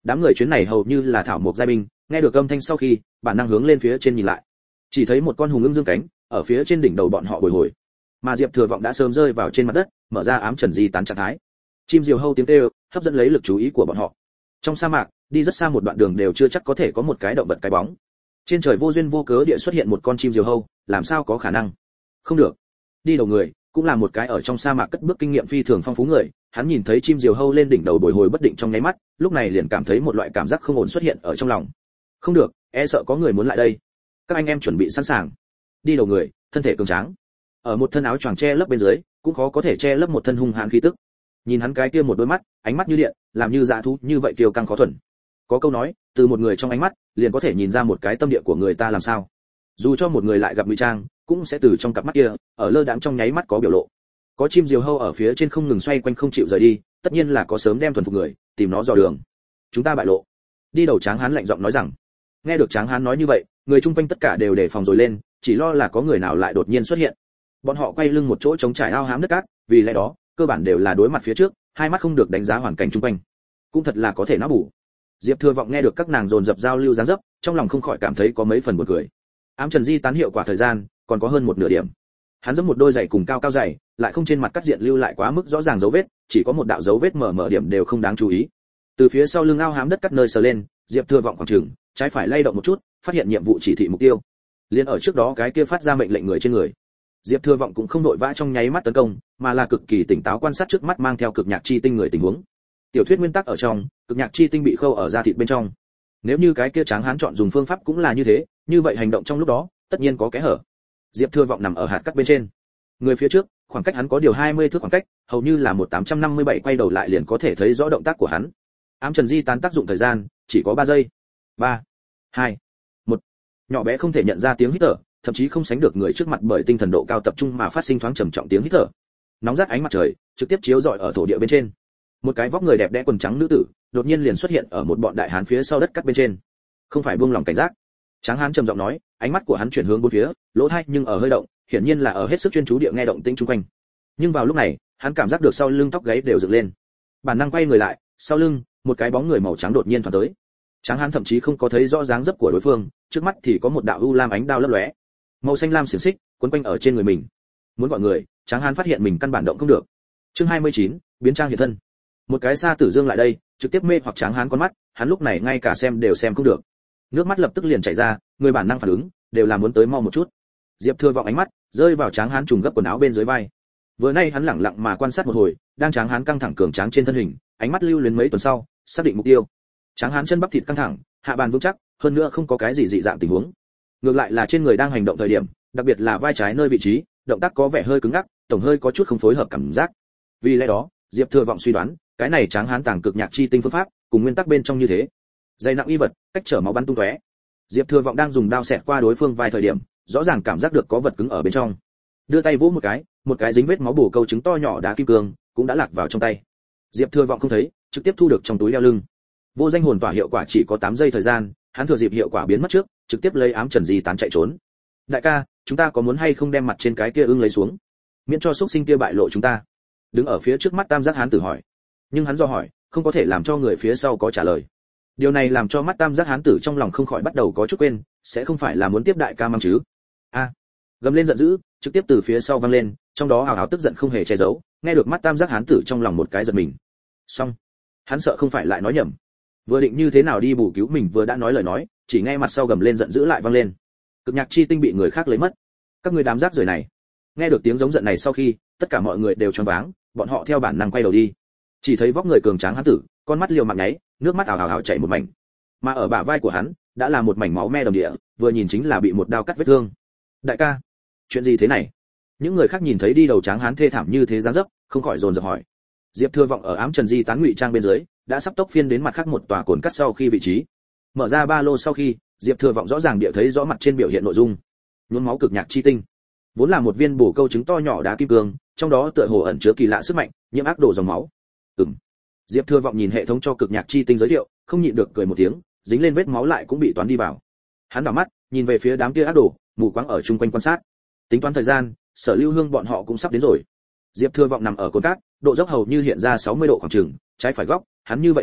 Đám người chuyến này hầu như là thảo mộc giai binh, nghe được âm thanh sau khi, bản năng hướng lên phía trên nhìn lại. Chỉ thấy một con hùng ưng dương cánh, ở phía trên đỉnh đầu bọn họ bồi hồi. Mà Diệp Thừa Vọng đã sớm rơi vào trên mặt đất, mở ra ám trần di tán trạng thái. Chim diều hâu tiếng kêu, hấp dẫn lấy lực chú ý của bọn họ. Trong sa mạc, đi rất xa một đoạn đường đều chưa chắc có thể có một cái động vật cái bóng. Trên trời vô duyên vô cớ địa xuất hiện một con chim diều hâu, làm sao có khả năng? Không được. Đi đầu người, cũng là một cái ở trong sa mạc cất bước kinh nghiệm phi thường phong phú người, hắn nhìn thấy chim diều hâu lên đỉnh đầu bồi hồi bất định trong nháy mắt, lúc này liền cảm thấy một loại cảm giác không ổn xuất hiện ở trong lòng. Không được, e sợ có người muốn lại đây. Các anh em chuẩn bị sẵn sàng. Đi đầu người, thân thể cường tráng, ở một thân áo choàng che lấp bên dưới, cũng khó có thể che lấp một thân hung hãn khí tức. Nhìn hắn cái kia một đôi mắt, ánh mắt như điện, làm như dã thú như vậy kiêu căng khó thuần. Có câu nói, từ một người trong ánh mắt, liền có thể nhìn ra một cái tâm địa của người ta làm sao. Dù cho một người lại gặp ngụy trang, cũng sẽ từ trong cặp mắt kia, ở lơ đãng trong nháy mắt có biểu lộ. Có chim diều hâu ở phía trên không ngừng xoay quanh không chịu rời đi, tất nhiên là có sớm đem thuần phục người, tìm nó dò đường. Chúng ta bại lộ. Đi đầu Tráng Hán lạnh giọng nói rằng. Nghe được Tráng Hán nói như vậy, người chung quanh tất cả đều đề phòng rồi lên, chỉ lo là có người nào lại đột nhiên xuất hiện. Bọn họ quay lưng một chỗ chống trải ao hám đất cát, vì lẽ đó, cơ bản đều là đối mặt phía trước, hai mắt không được đánh giá hoàn cảnh chung quanh. Cũng thật là có thể não bù. Diệp Thừa Vọng nghe được các nàng dồn dập giao lưu dáng dấp, trong lòng không khỏi cảm thấy có mấy phần buồn cười. Ám trần di tán hiệu quả thời gian, còn có hơn một nửa điểm. Hắn giẫm một đôi giày cùng cao cao giày, lại không trên mặt cắt diện lưu lại quá mức rõ ràng dấu vết, chỉ có một đạo dấu vết mở mở điểm đều không đáng chú ý. Từ phía sau lưng ao hám đất cắt nơi sờ lên, Diệp Thừa Vọng khoảng chừng, trái phải lay động một chút, phát hiện nhiệm vụ chỉ thị mục tiêu. Liên ở trước đó cái kia phát ra mệnh lệnh người trên người. Diệp Thừa Vọng cũng không nội vã trong nháy mắt tấn công, mà là cực kỳ tỉnh táo quan sát trước mắt mang theo cực nhạc chi tinh người tình huống. Tiểu thuyết nguyên tắc ở trong, cực nhạc chi tinh bị khâu ở da thịt bên trong. Nếu như cái kia Tráng Hán chọn dùng phương pháp cũng là như thế, như vậy hành động trong lúc đó, tất nhiên có kẽ hở. Diệp Thừa Vọng nằm ở hạt cắt bên trên. Người phía trước, khoảng cách hắn có điều hai mươi thước khoảng cách, hầu như là một tám trăm năm mươi bảy quay đầu lại liền có thể thấy rõ động tác của hắn. Ám trần di tán tác dụng thời gian, chỉ có ba giây. ba, hai, một. Nhỏ bé không thể nhận ra tiếng hít thở, thậm chí không sánh được người trước mặt bởi tinh thần độ cao tập trung mà phát sinh thoáng trầm trọng tiếng hít thở. Nóng rát ánh mặt trời, trực tiếp chiếu rọi ở thổ địa bên trên. Một cái vóc người đẹp đẽ quần trắng nữ tử, đột nhiên liền xuất hiện ở một bọn đại hán phía sau đất cắt bên trên. Không phải buông lòng cảnh giác. Tráng Hán trầm giọng nói, ánh mắt của hắn chuyển hướng bốn phía, lỗ tai nhưng ở hơi động, hiển nhiên là ở hết sức chuyên chú địa nghe động tĩnh xung quanh. Nhưng vào lúc này, hắn cảm giác được sau lưng tóc gáy đều dựng lên. Bản năng quay người lại, sau lưng, một cái bóng người màu trắng đột nhiên thoáng tới. Tráng Hán thậm chí không có thấy rõ dáng dấp của đối phương, trước mắt thì có một đạo u lam ánh đao lấp lóe. Màu xanh lam xiển xích quấn quanh ở trên người mình. Muốn gọi người, Tráng Hán phát hiện mình căn bản động không được. Chương hai mươi chín, biến trang hiện thân. Một cái xa tử dương lại đây, trực tiếp mê hoặc Tráng Hán con mắt, hắn lúc này ngay cả xem đều xem không được. Nước mắt lập tức liền chảy ra, người bản năng phản ứng đều là muốn tới mau một chút. Diệp Thừa Vọng ánh mắt rơi vào Tráng Hán trùng gấp quần áo bên dưới vai. Vừa nay hắn lẳng lặng mà quan sát một hồi, đang Tráng Hán căng thẳng cường tráng trên thân hình, ánh mắt lưu luyến mấy tuần sau, xác định mục tiêu. Tráng Hán chân bắp thịt căng thẳng, hạ bàn vững chắc, hơn nữa không có cái gì dị dạng tình huống. Ngược lại là trên người đang hành động thời điểm, đặc biệt là vai trái nơi vị trí, động tác có vẻ hơi cứng ngắc, tổng hơi có chút không phối hợp cảm giác. Vì lẽ đó, Diệp Thừa Vọng suy đoán, cái này Tráng Hán tàng cực nhạc chi tinh phương pháp, cùng nguyên tắc bên trong như thế. Dày nặng y vật, cách trở máu bắn tung tóe. Diệp Thừa Vọng đang dùng đao xẹt qua đối phương vai thời điểm, rõ ràng cảm giác được có vật cứng ở bên trong. Đưa tay vỗ một cái, một cái dính vết máu bổ câu trứng to nhỏ đá kim cương cũng đã lạc vào trong tay. Diệp Thừa Vọng không thấy, trực tiếp thu được trong túi đeo lưng. Vô danh hồn tỏa hiệu quả chỉ có tám giây thời gian, hắn thừa dịp hiệu quả biến mất trước, trực tiếp lấy ám trần di tán chạy trốn. Đại ca, chúng ta có muốn hay không đem mặt trên cái kia ưng lấy xuống, miễn cho xúc sinh kia bại lộ chúng ta? Đứng ở phía trước mắt tam giác hán tử hỏi. Nhưng hắn do hỏi, không có thể làm cho người phía sau có trả lời. Điều này làm cho mắt tam giác hán tử trong lòng không khỏi bắt đầu có chút quên, sẽ không phải là muốn tiếp đại ca mang chứ? A! Gầm lên giận dữ, trực tiếp từ phía sau vang lên, trong đó hào hào tức giận không hề che giấu, nghe được mắt tam giác hán tử trong lòng một cái giật mình. Xong, hắn sợ không phải lại nói nhầm. Vừa định như thế nào đi bù cứu mình vừa đã nói lời nói, chỉ nghe mặt sau gầm lên giận dữ lại vang lên. Cực nhạc chi tinh bị người khác lấy mất. Các ngươi đám rác rưởi này. Nghe được tiếng giống giận này sau khi, tất cả mọi người đều choáng váng, bọn họ theo bản năng quay đầu đi. Chỉ thấy vóc người cường tráng hán tử, con mắt liều mạng nháy, nước mắt ào ào ào chảy một mảnh. Mà ở bả vai của hắn, đã là một mảnh máu me đầm địa, vừa nhìn chính là bị một đao cắt vết thương. Đại ca, chuyện gì thế này? Những người khác nhìn thấy đi đầu tráng hán thê thảm như thế dáng dấp, không khỏi dồn dập hỏi. Diệp Thừa Vọng ở ám trần di tán ngụy trang bên dưới, đã sắp tốc phiên đến mặt khác một tòa cồn cắt sau khi vị trí. Mở ra ba lô sau khi, Diệp Thừa Vọng rõ ràng địa thấy rõ mặt trên biểu hiện nội dung. Nhuốm máu cực nhạc chi tinh, vốn là một viên bổ câu trứng to nhỏ đá kim cương, trong đó tựa hồ ẩn chứa kỳ lạ sức mạnh, nhiễm ác độ dòng máu. Ừm. Diệp Thừa Vọng nhìn hệ thống cho cực nhạc chi tinh giới thiệu, không nhịn được cười một tiếng, dính lên vết máu lại cũng bị toán đi vào. Hắn đảo mắt, nhìn về phía đám kia ác đồ, mù quáng ở chung quanh quan sát. Tính toán thời gian, Sở Lưu Hương bọn họ cũng sắp đến rồi. Diệp Thừa Vọng nằm ở cồn cát, độ dốc hầu như hiện ra sáu mươi độ khoảng chừng, trái phải góc, hắn như vậy nằm,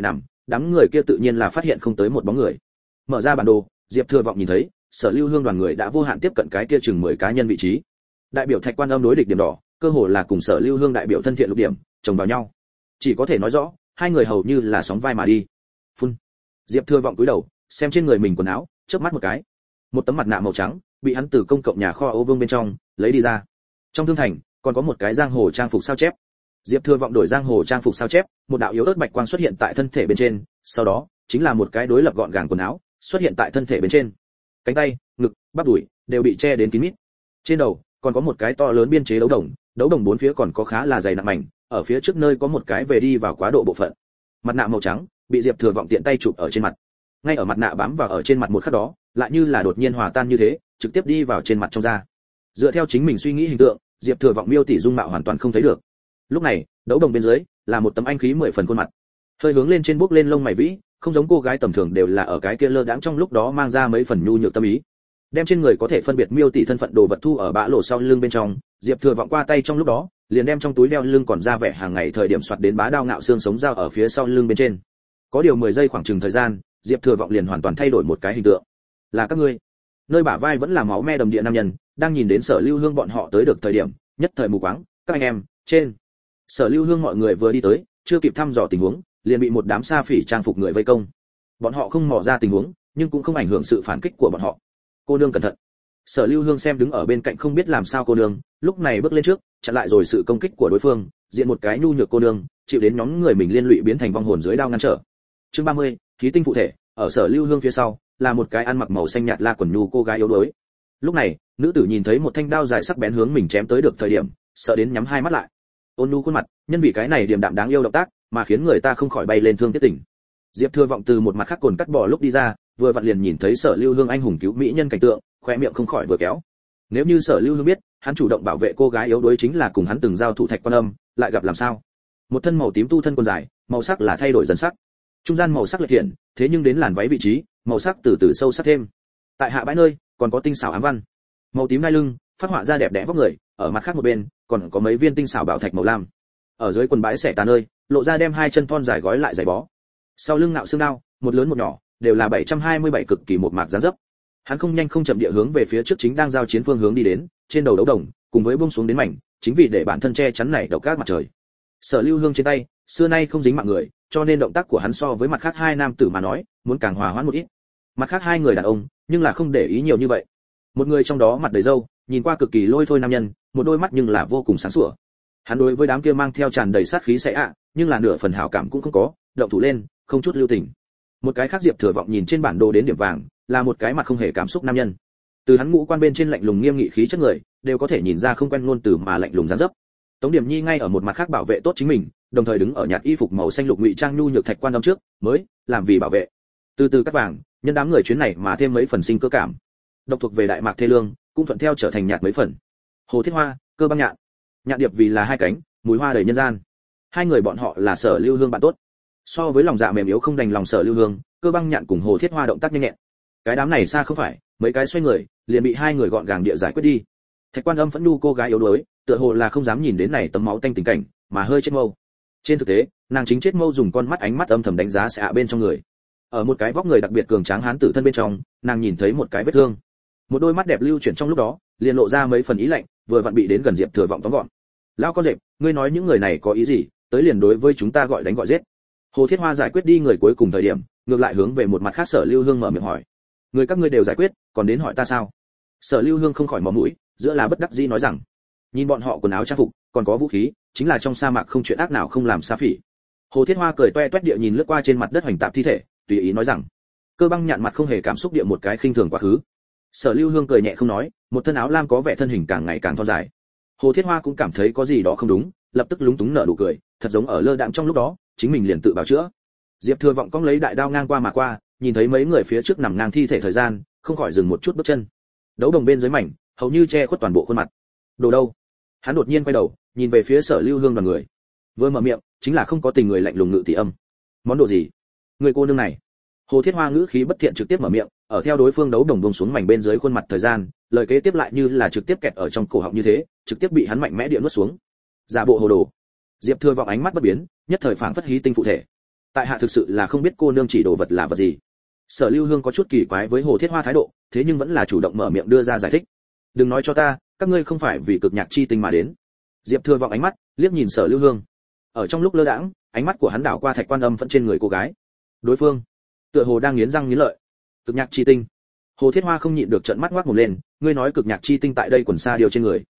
đám người kia tự nhiên là phát hiện không tới một bóng người. Mở ra bản đồ, Diệp Thừa Vọng nhìn thấy, Sở Lưu Hương đoàn người đã vô hạn tiếp cận cái kia chừng mười cá nhân vị trí. Đại biểu Thạch Quan Âm đối địch điểm đỏ, cơ hồ là cùng Sở Lưu Hương đại biểu thân thiện lục điểm, chồng vào nhau. Chỉ có thể nói rõ, hai người hầu như là sóng vai mà đi. Phun. Diệp Thừa Vọng cúi đầu, xem trên người mình quần áo, chớp mắt một cái. Một tấm mặt nạ màu trắng, bị hắn từ công cộng nhà kho Ô Vương bên trong lấy đi ra. Trong thương thành, còn có một cái giang hồ trang phục sao chép. Diệp Thừa Vọng đổi giang hồ trang phục sao chép, một đạo yếu ớt bạch quang xuất hiện tại thân thể bên trên, sau đó chính là một cái đối lập gọn gàng quần áo xuất hiện tại thân thể bên trên. Cánh tay, ngực, bắp đùi đều bị che đến kín mít. Trên đầu còn có một cái to lớn biên chế đấu đồng, đấu đồng bốn phía còn có khá là dày nặng mảnh, ở phía trước nơi có một cái về đi vào quá độ bộ phận. Mặt nạ màu trắng bị Diệp Thừa Vọng tiện tay chụp ở trên mặt. Ngay ở mặt nạ bám vào ở trên mặt một khắc đó, lại như là đột nhiên hòa tan như thế, trực tiếp đi vào trên mặt trong da. Dựa theo chính mình suy nghĩ hình tượng, Diệp Thừa Vọng miêu tỉ dung mạo hoàn toàn không thấy được. Lúc này, đấu đồng bên dưới là một tấm anh khí mười phần khuôn mặt, hơi hướng lên trên bước lên lông mày vĩ, không giống cô gái tầm thường đều là ở cái kia lơ đãng trong lúc đó mang ra mấy phần nhu nhược tâm ý. Đem trên người có thể phân biệt miêu tỉ thân phận đồ vật thu ở bã lỗ sau lưng bên trong, Diệp Thừa Vọng qua tay trong lúc đó, liền đem trong túi đeo lưng còn ra vẻ hàng ngày thời điểm soạt đến bá đao ngạo xương sống dao ở phía sau lưng bên trên. Có điều mười giây khoảng chừng thời gian, Diệp Thừa Vọng liền hoàn toàn thay đổi một cái hình tượng. Là các ngươi. Nơi bả vai vẫn là máu me đầm địa nam nhân, đang nhìn đến Sở Lưu Hương bọn họ tới được thời điểm, nhất thời mù quáng, các anh em, trên. Sở Lưu Hương mọi người vừa đi tới, chưa kịp thăm dò tình huống, liền bị một đám sa phỉ trang phục người vây công. Bọn họ không mò ra tình huống, nhưng cũng không ảnh hưởng sự phản kích của bọn họ. Cô nương cẩn thận. Sở Lưu Hương xem đứng ở bên cạnh không biết làm sao cô nương, lúc này bước lên trước, chặn lại rồi sự công kích của đối phương, diện một cái nhu nhược cô nương, chịu đến nhóm người mình liên lụy biến thành vong hồn dưới đao ngăn trở. Chương ba mươi, khí tinh phụ thể, ở Sở Lưu Hương phía sau, là một cái ăn mặc màu xanh nhạt la quần nhu cô gái yếu đuối. Lúc này, nữ tử nhìn thấy một thanh đao dài sắc bén hướng mình chém tới được thời điểm, sợ đến nhắm hai mắt lại. Ôn nhu khuôn mặt, nhân vì cái này điềm đạm đáng yêu động tác, mà khiến người ta không khỏi bay lên thương tiếc tình. Diệp Thừa Vọng từ một mặt khác cồn cắt bỏ lúc đi ra, vừa vặn liền nhìn thấy Sở Lưu Hương anh hùng cứu mỹ nhân cảnh tượng, khoe miệng không khỏi vừa kéo. Nếu như Sở Lưu Hương biết, hắn chủ động bảo vệ cô gái yếu đuối chính là cùng hắn từng giao thủ Thạch Quan Âm, lại gặp làm sao? Một thân màu tím tu thân quần dài, màu sắc là thay đổi dần sắc. Trung gian màu sắc lệch thiện, thế nhưng đến làn váy vị trí, màu sắc từ từ sâu sắc thêm. Tại hạ bãi nơi, còn có tinh xảo ám văn. Màu tím đai lưng, phát họa ra đẹp đẽ vóc người, ở mặt khác một bên, còn có mấy viên tinh xảo bảo thạch màu lam. Ở dưới quần bãi xẻ tà nơi, lộ ra đem hai chân thon dài gói lại giày bó. Sau lưng nạo xương đao, một lớn một nhỏ, đều là bảy trăm hai mươi bảy cực kỳ một mạc dáng dấp. Hắn không nhanh không chậm địa hướng về phía trước chính đang giao chiến phương hướng đi đến, trên đầu đấu đồng, cùng với buông xuống đến mảnh, chính vì để bản thân che chắn này độc các mặt trời. Sở Lưu Hương trên tay, xưa nay không dính mạng người, cho nên động tác của hắn so với mặt khác hai nam tử mà nói, muốn càng hòa hoãn một ít. Mặt khác hai người đàn ông, nhưng là không để ý nhiều như vậy. Một người trong đó mặt đầy râu, nhìn qua cực kỳ lôi thôi nam nhân, một đôi mắt nhưng là vô cùng sáng sủa. Hắn đối với đám kia mang theo tràn đầy sát khí sẽ ạ, nhưng là nửa phần hảo cảm cũng không có, động thủ lên, không chút lưu tình. Một cái khác Diệp Thừa Vọng nhìn trên bản đồ đến điểm vàng, là một cái mặt không hề cảm xúc nam nhân. Từ hắn ngũ quan bên trên lạnh lùng nghiêm nghị khí chất người, đều có thể nhìn ra không quen ngôn từ mà lạnh lùng dáng dấp. Tống Điểm Nhi ngay ở một mặt khác bảo vệ tốt chính mình, đồng thời đứng ở nhạt y phục màu xanh lục ngụy trang nhu nhược Thạch Quan Âm trước, mới làm vì bảo vệ. Từ từ cắt vàng, nhân đám người chuyến này mà thêm mấy phần sinh cơ cảm. Độc thuộc về Đại Mạc Thê Lương, cũng thuận theo trở thành nhạt mấy phần. Hồ Thiết Hoa, Cơ Băng Nhạn. Nhạn điệp vì là hai cánh, mùi hoa đầy nhân gian. Hai người bọn họ là Sở Lưu Hương bạn tốt. So với lòng dạ mềm yếu không đành lòng Sở Lưu Hương, Cơ Băng Nhạn cùng Hồ Thiết Hoa động tác nhanh nhẹn. Cái đám này xa không phải, mấy cái xoay người, liền bị hai người gọn gàng địa giải quyết đi. Thạch Quan Âm phẫn nhu cô gái yếu đuối, tựa hồ là không dám nhìn đến này tấm máu tanh tình cảnh, mà hơi chết mâu. Trên thực tế, nàng chính chết mâu dùng con mắt ánh mắt âm thầm đánh giá sẽ ạ bên trong người. Ở một cái vóc người đặc biệt cường tráng hán tử thân bên trong, nàng nhìn thấy một cái vết thương. Một đôi mắt đẹp lưu chuyển trong lúc đó, liền lộ ra mấy phần ý lạnh, vừa vặn bị đến gần Diệp Thừa Vọng tóm gọn. Lão con rệp, ngươi nói những người này có ý gì, tới liền đối với chúng ta gọi đánh gọi giết. Hồ Thiết Hoa giải quyết đi người cuối cùng thời điểm, ngược lại hướng về một mặt khác Sở Lưu Hương mở miệng hỏi. Người các ngươi đều giải quyết, còn đến hỏi ta sao? Sở Lưu Hương không khỏi mò mũi, giữa là bất đắc dĩ nói rằng, nhìn bọn họ quần áo trang phục, còn có vũ khí, chính là trong sa mạc không chuyện ác nào không làm sa phỉ. Hồ Thiết Hoa cười toe toét địa nhìn lướt qua trên mặt đất hoành tạp thi thể, tùy ý nói rằng, Cơ Băng Nhạn mặt không hề cảm xúc địa một cái khinh thường quá khứ. Sở Lưu Hương cười nhẹ không nói, một thân áo lam có vẻ thân hình càng ngày càng thon dài. Hồ Thiết Hoa cũng cảm thấy có gì đó không đúng, lập tức lúng túng nở nụ cười, thật giống ở lơ đãng trong lúc đó, chính mình liền tự bào chữa. Diệp Thừa Vọng cong lấy đại đao ngang qua mà qua, nhìn thấy mấy người phía trước nằm ngang thi thể thời gian, không khỏi dừng một chút bước chân. Đấu đồng bên dưới mảnh, hầu như che khuất toàn bộ khuôn mặt. Đồ đâu? Hắn đột nhiên quay đầu, nhìn về phía Sở Lưu Hương đoàn người. Vừa mở miệng, chính là không có tình người lạnh lùng ngự tỷ âm. Món đồ gì? Người cô nương này. Hồ Thiết Hoa ngữ khí bất thiện trực tiếp mở miệng, ở theo đối phương đấu đồng buông xuống mảnh bên dưới khuôn mặt thời gian, lời kế tiếp lại như là trực tiếp kẹt ở trong cổ họng như thế, trực tiếp bị hắn mạnh mẽ địa nuốt xuống. Giả bộ hồ đồ. Diệp Thừa Vọng ánh mắt bất biến, nhất thời phảng phất hí tinh phụ thể. tại hạ thực sự là không biết cô nương chỉ đồ vật là vật gì. Sở Lưu Hương có chút kỳ quái với Hồ Thiết Hoa thái độ, thế nhưng vẫn là chủ động mở miệng đưa ra giải thích. Đừng nói cho ta, các ngươi không phải vì cực nhạc chi tinh mà đến. Diệp Thừa vọng ánh mắt liếc nhìn Sở Lưu Hương. Ở trong lúc lơ đãng, ánh mắt của hắn đảo qua Thạch Quan Âm vẫn trên người cô gái. Đối phương tựa hồ đang nghiến răng nghiến lợi. Cực nhạc chi tinh. Hồ Thiết Hoa không nhịn được trợn mắt ngoác mồm lên, ngươi nói cực nhạc chi tinh tại đây quần xa điều trên người.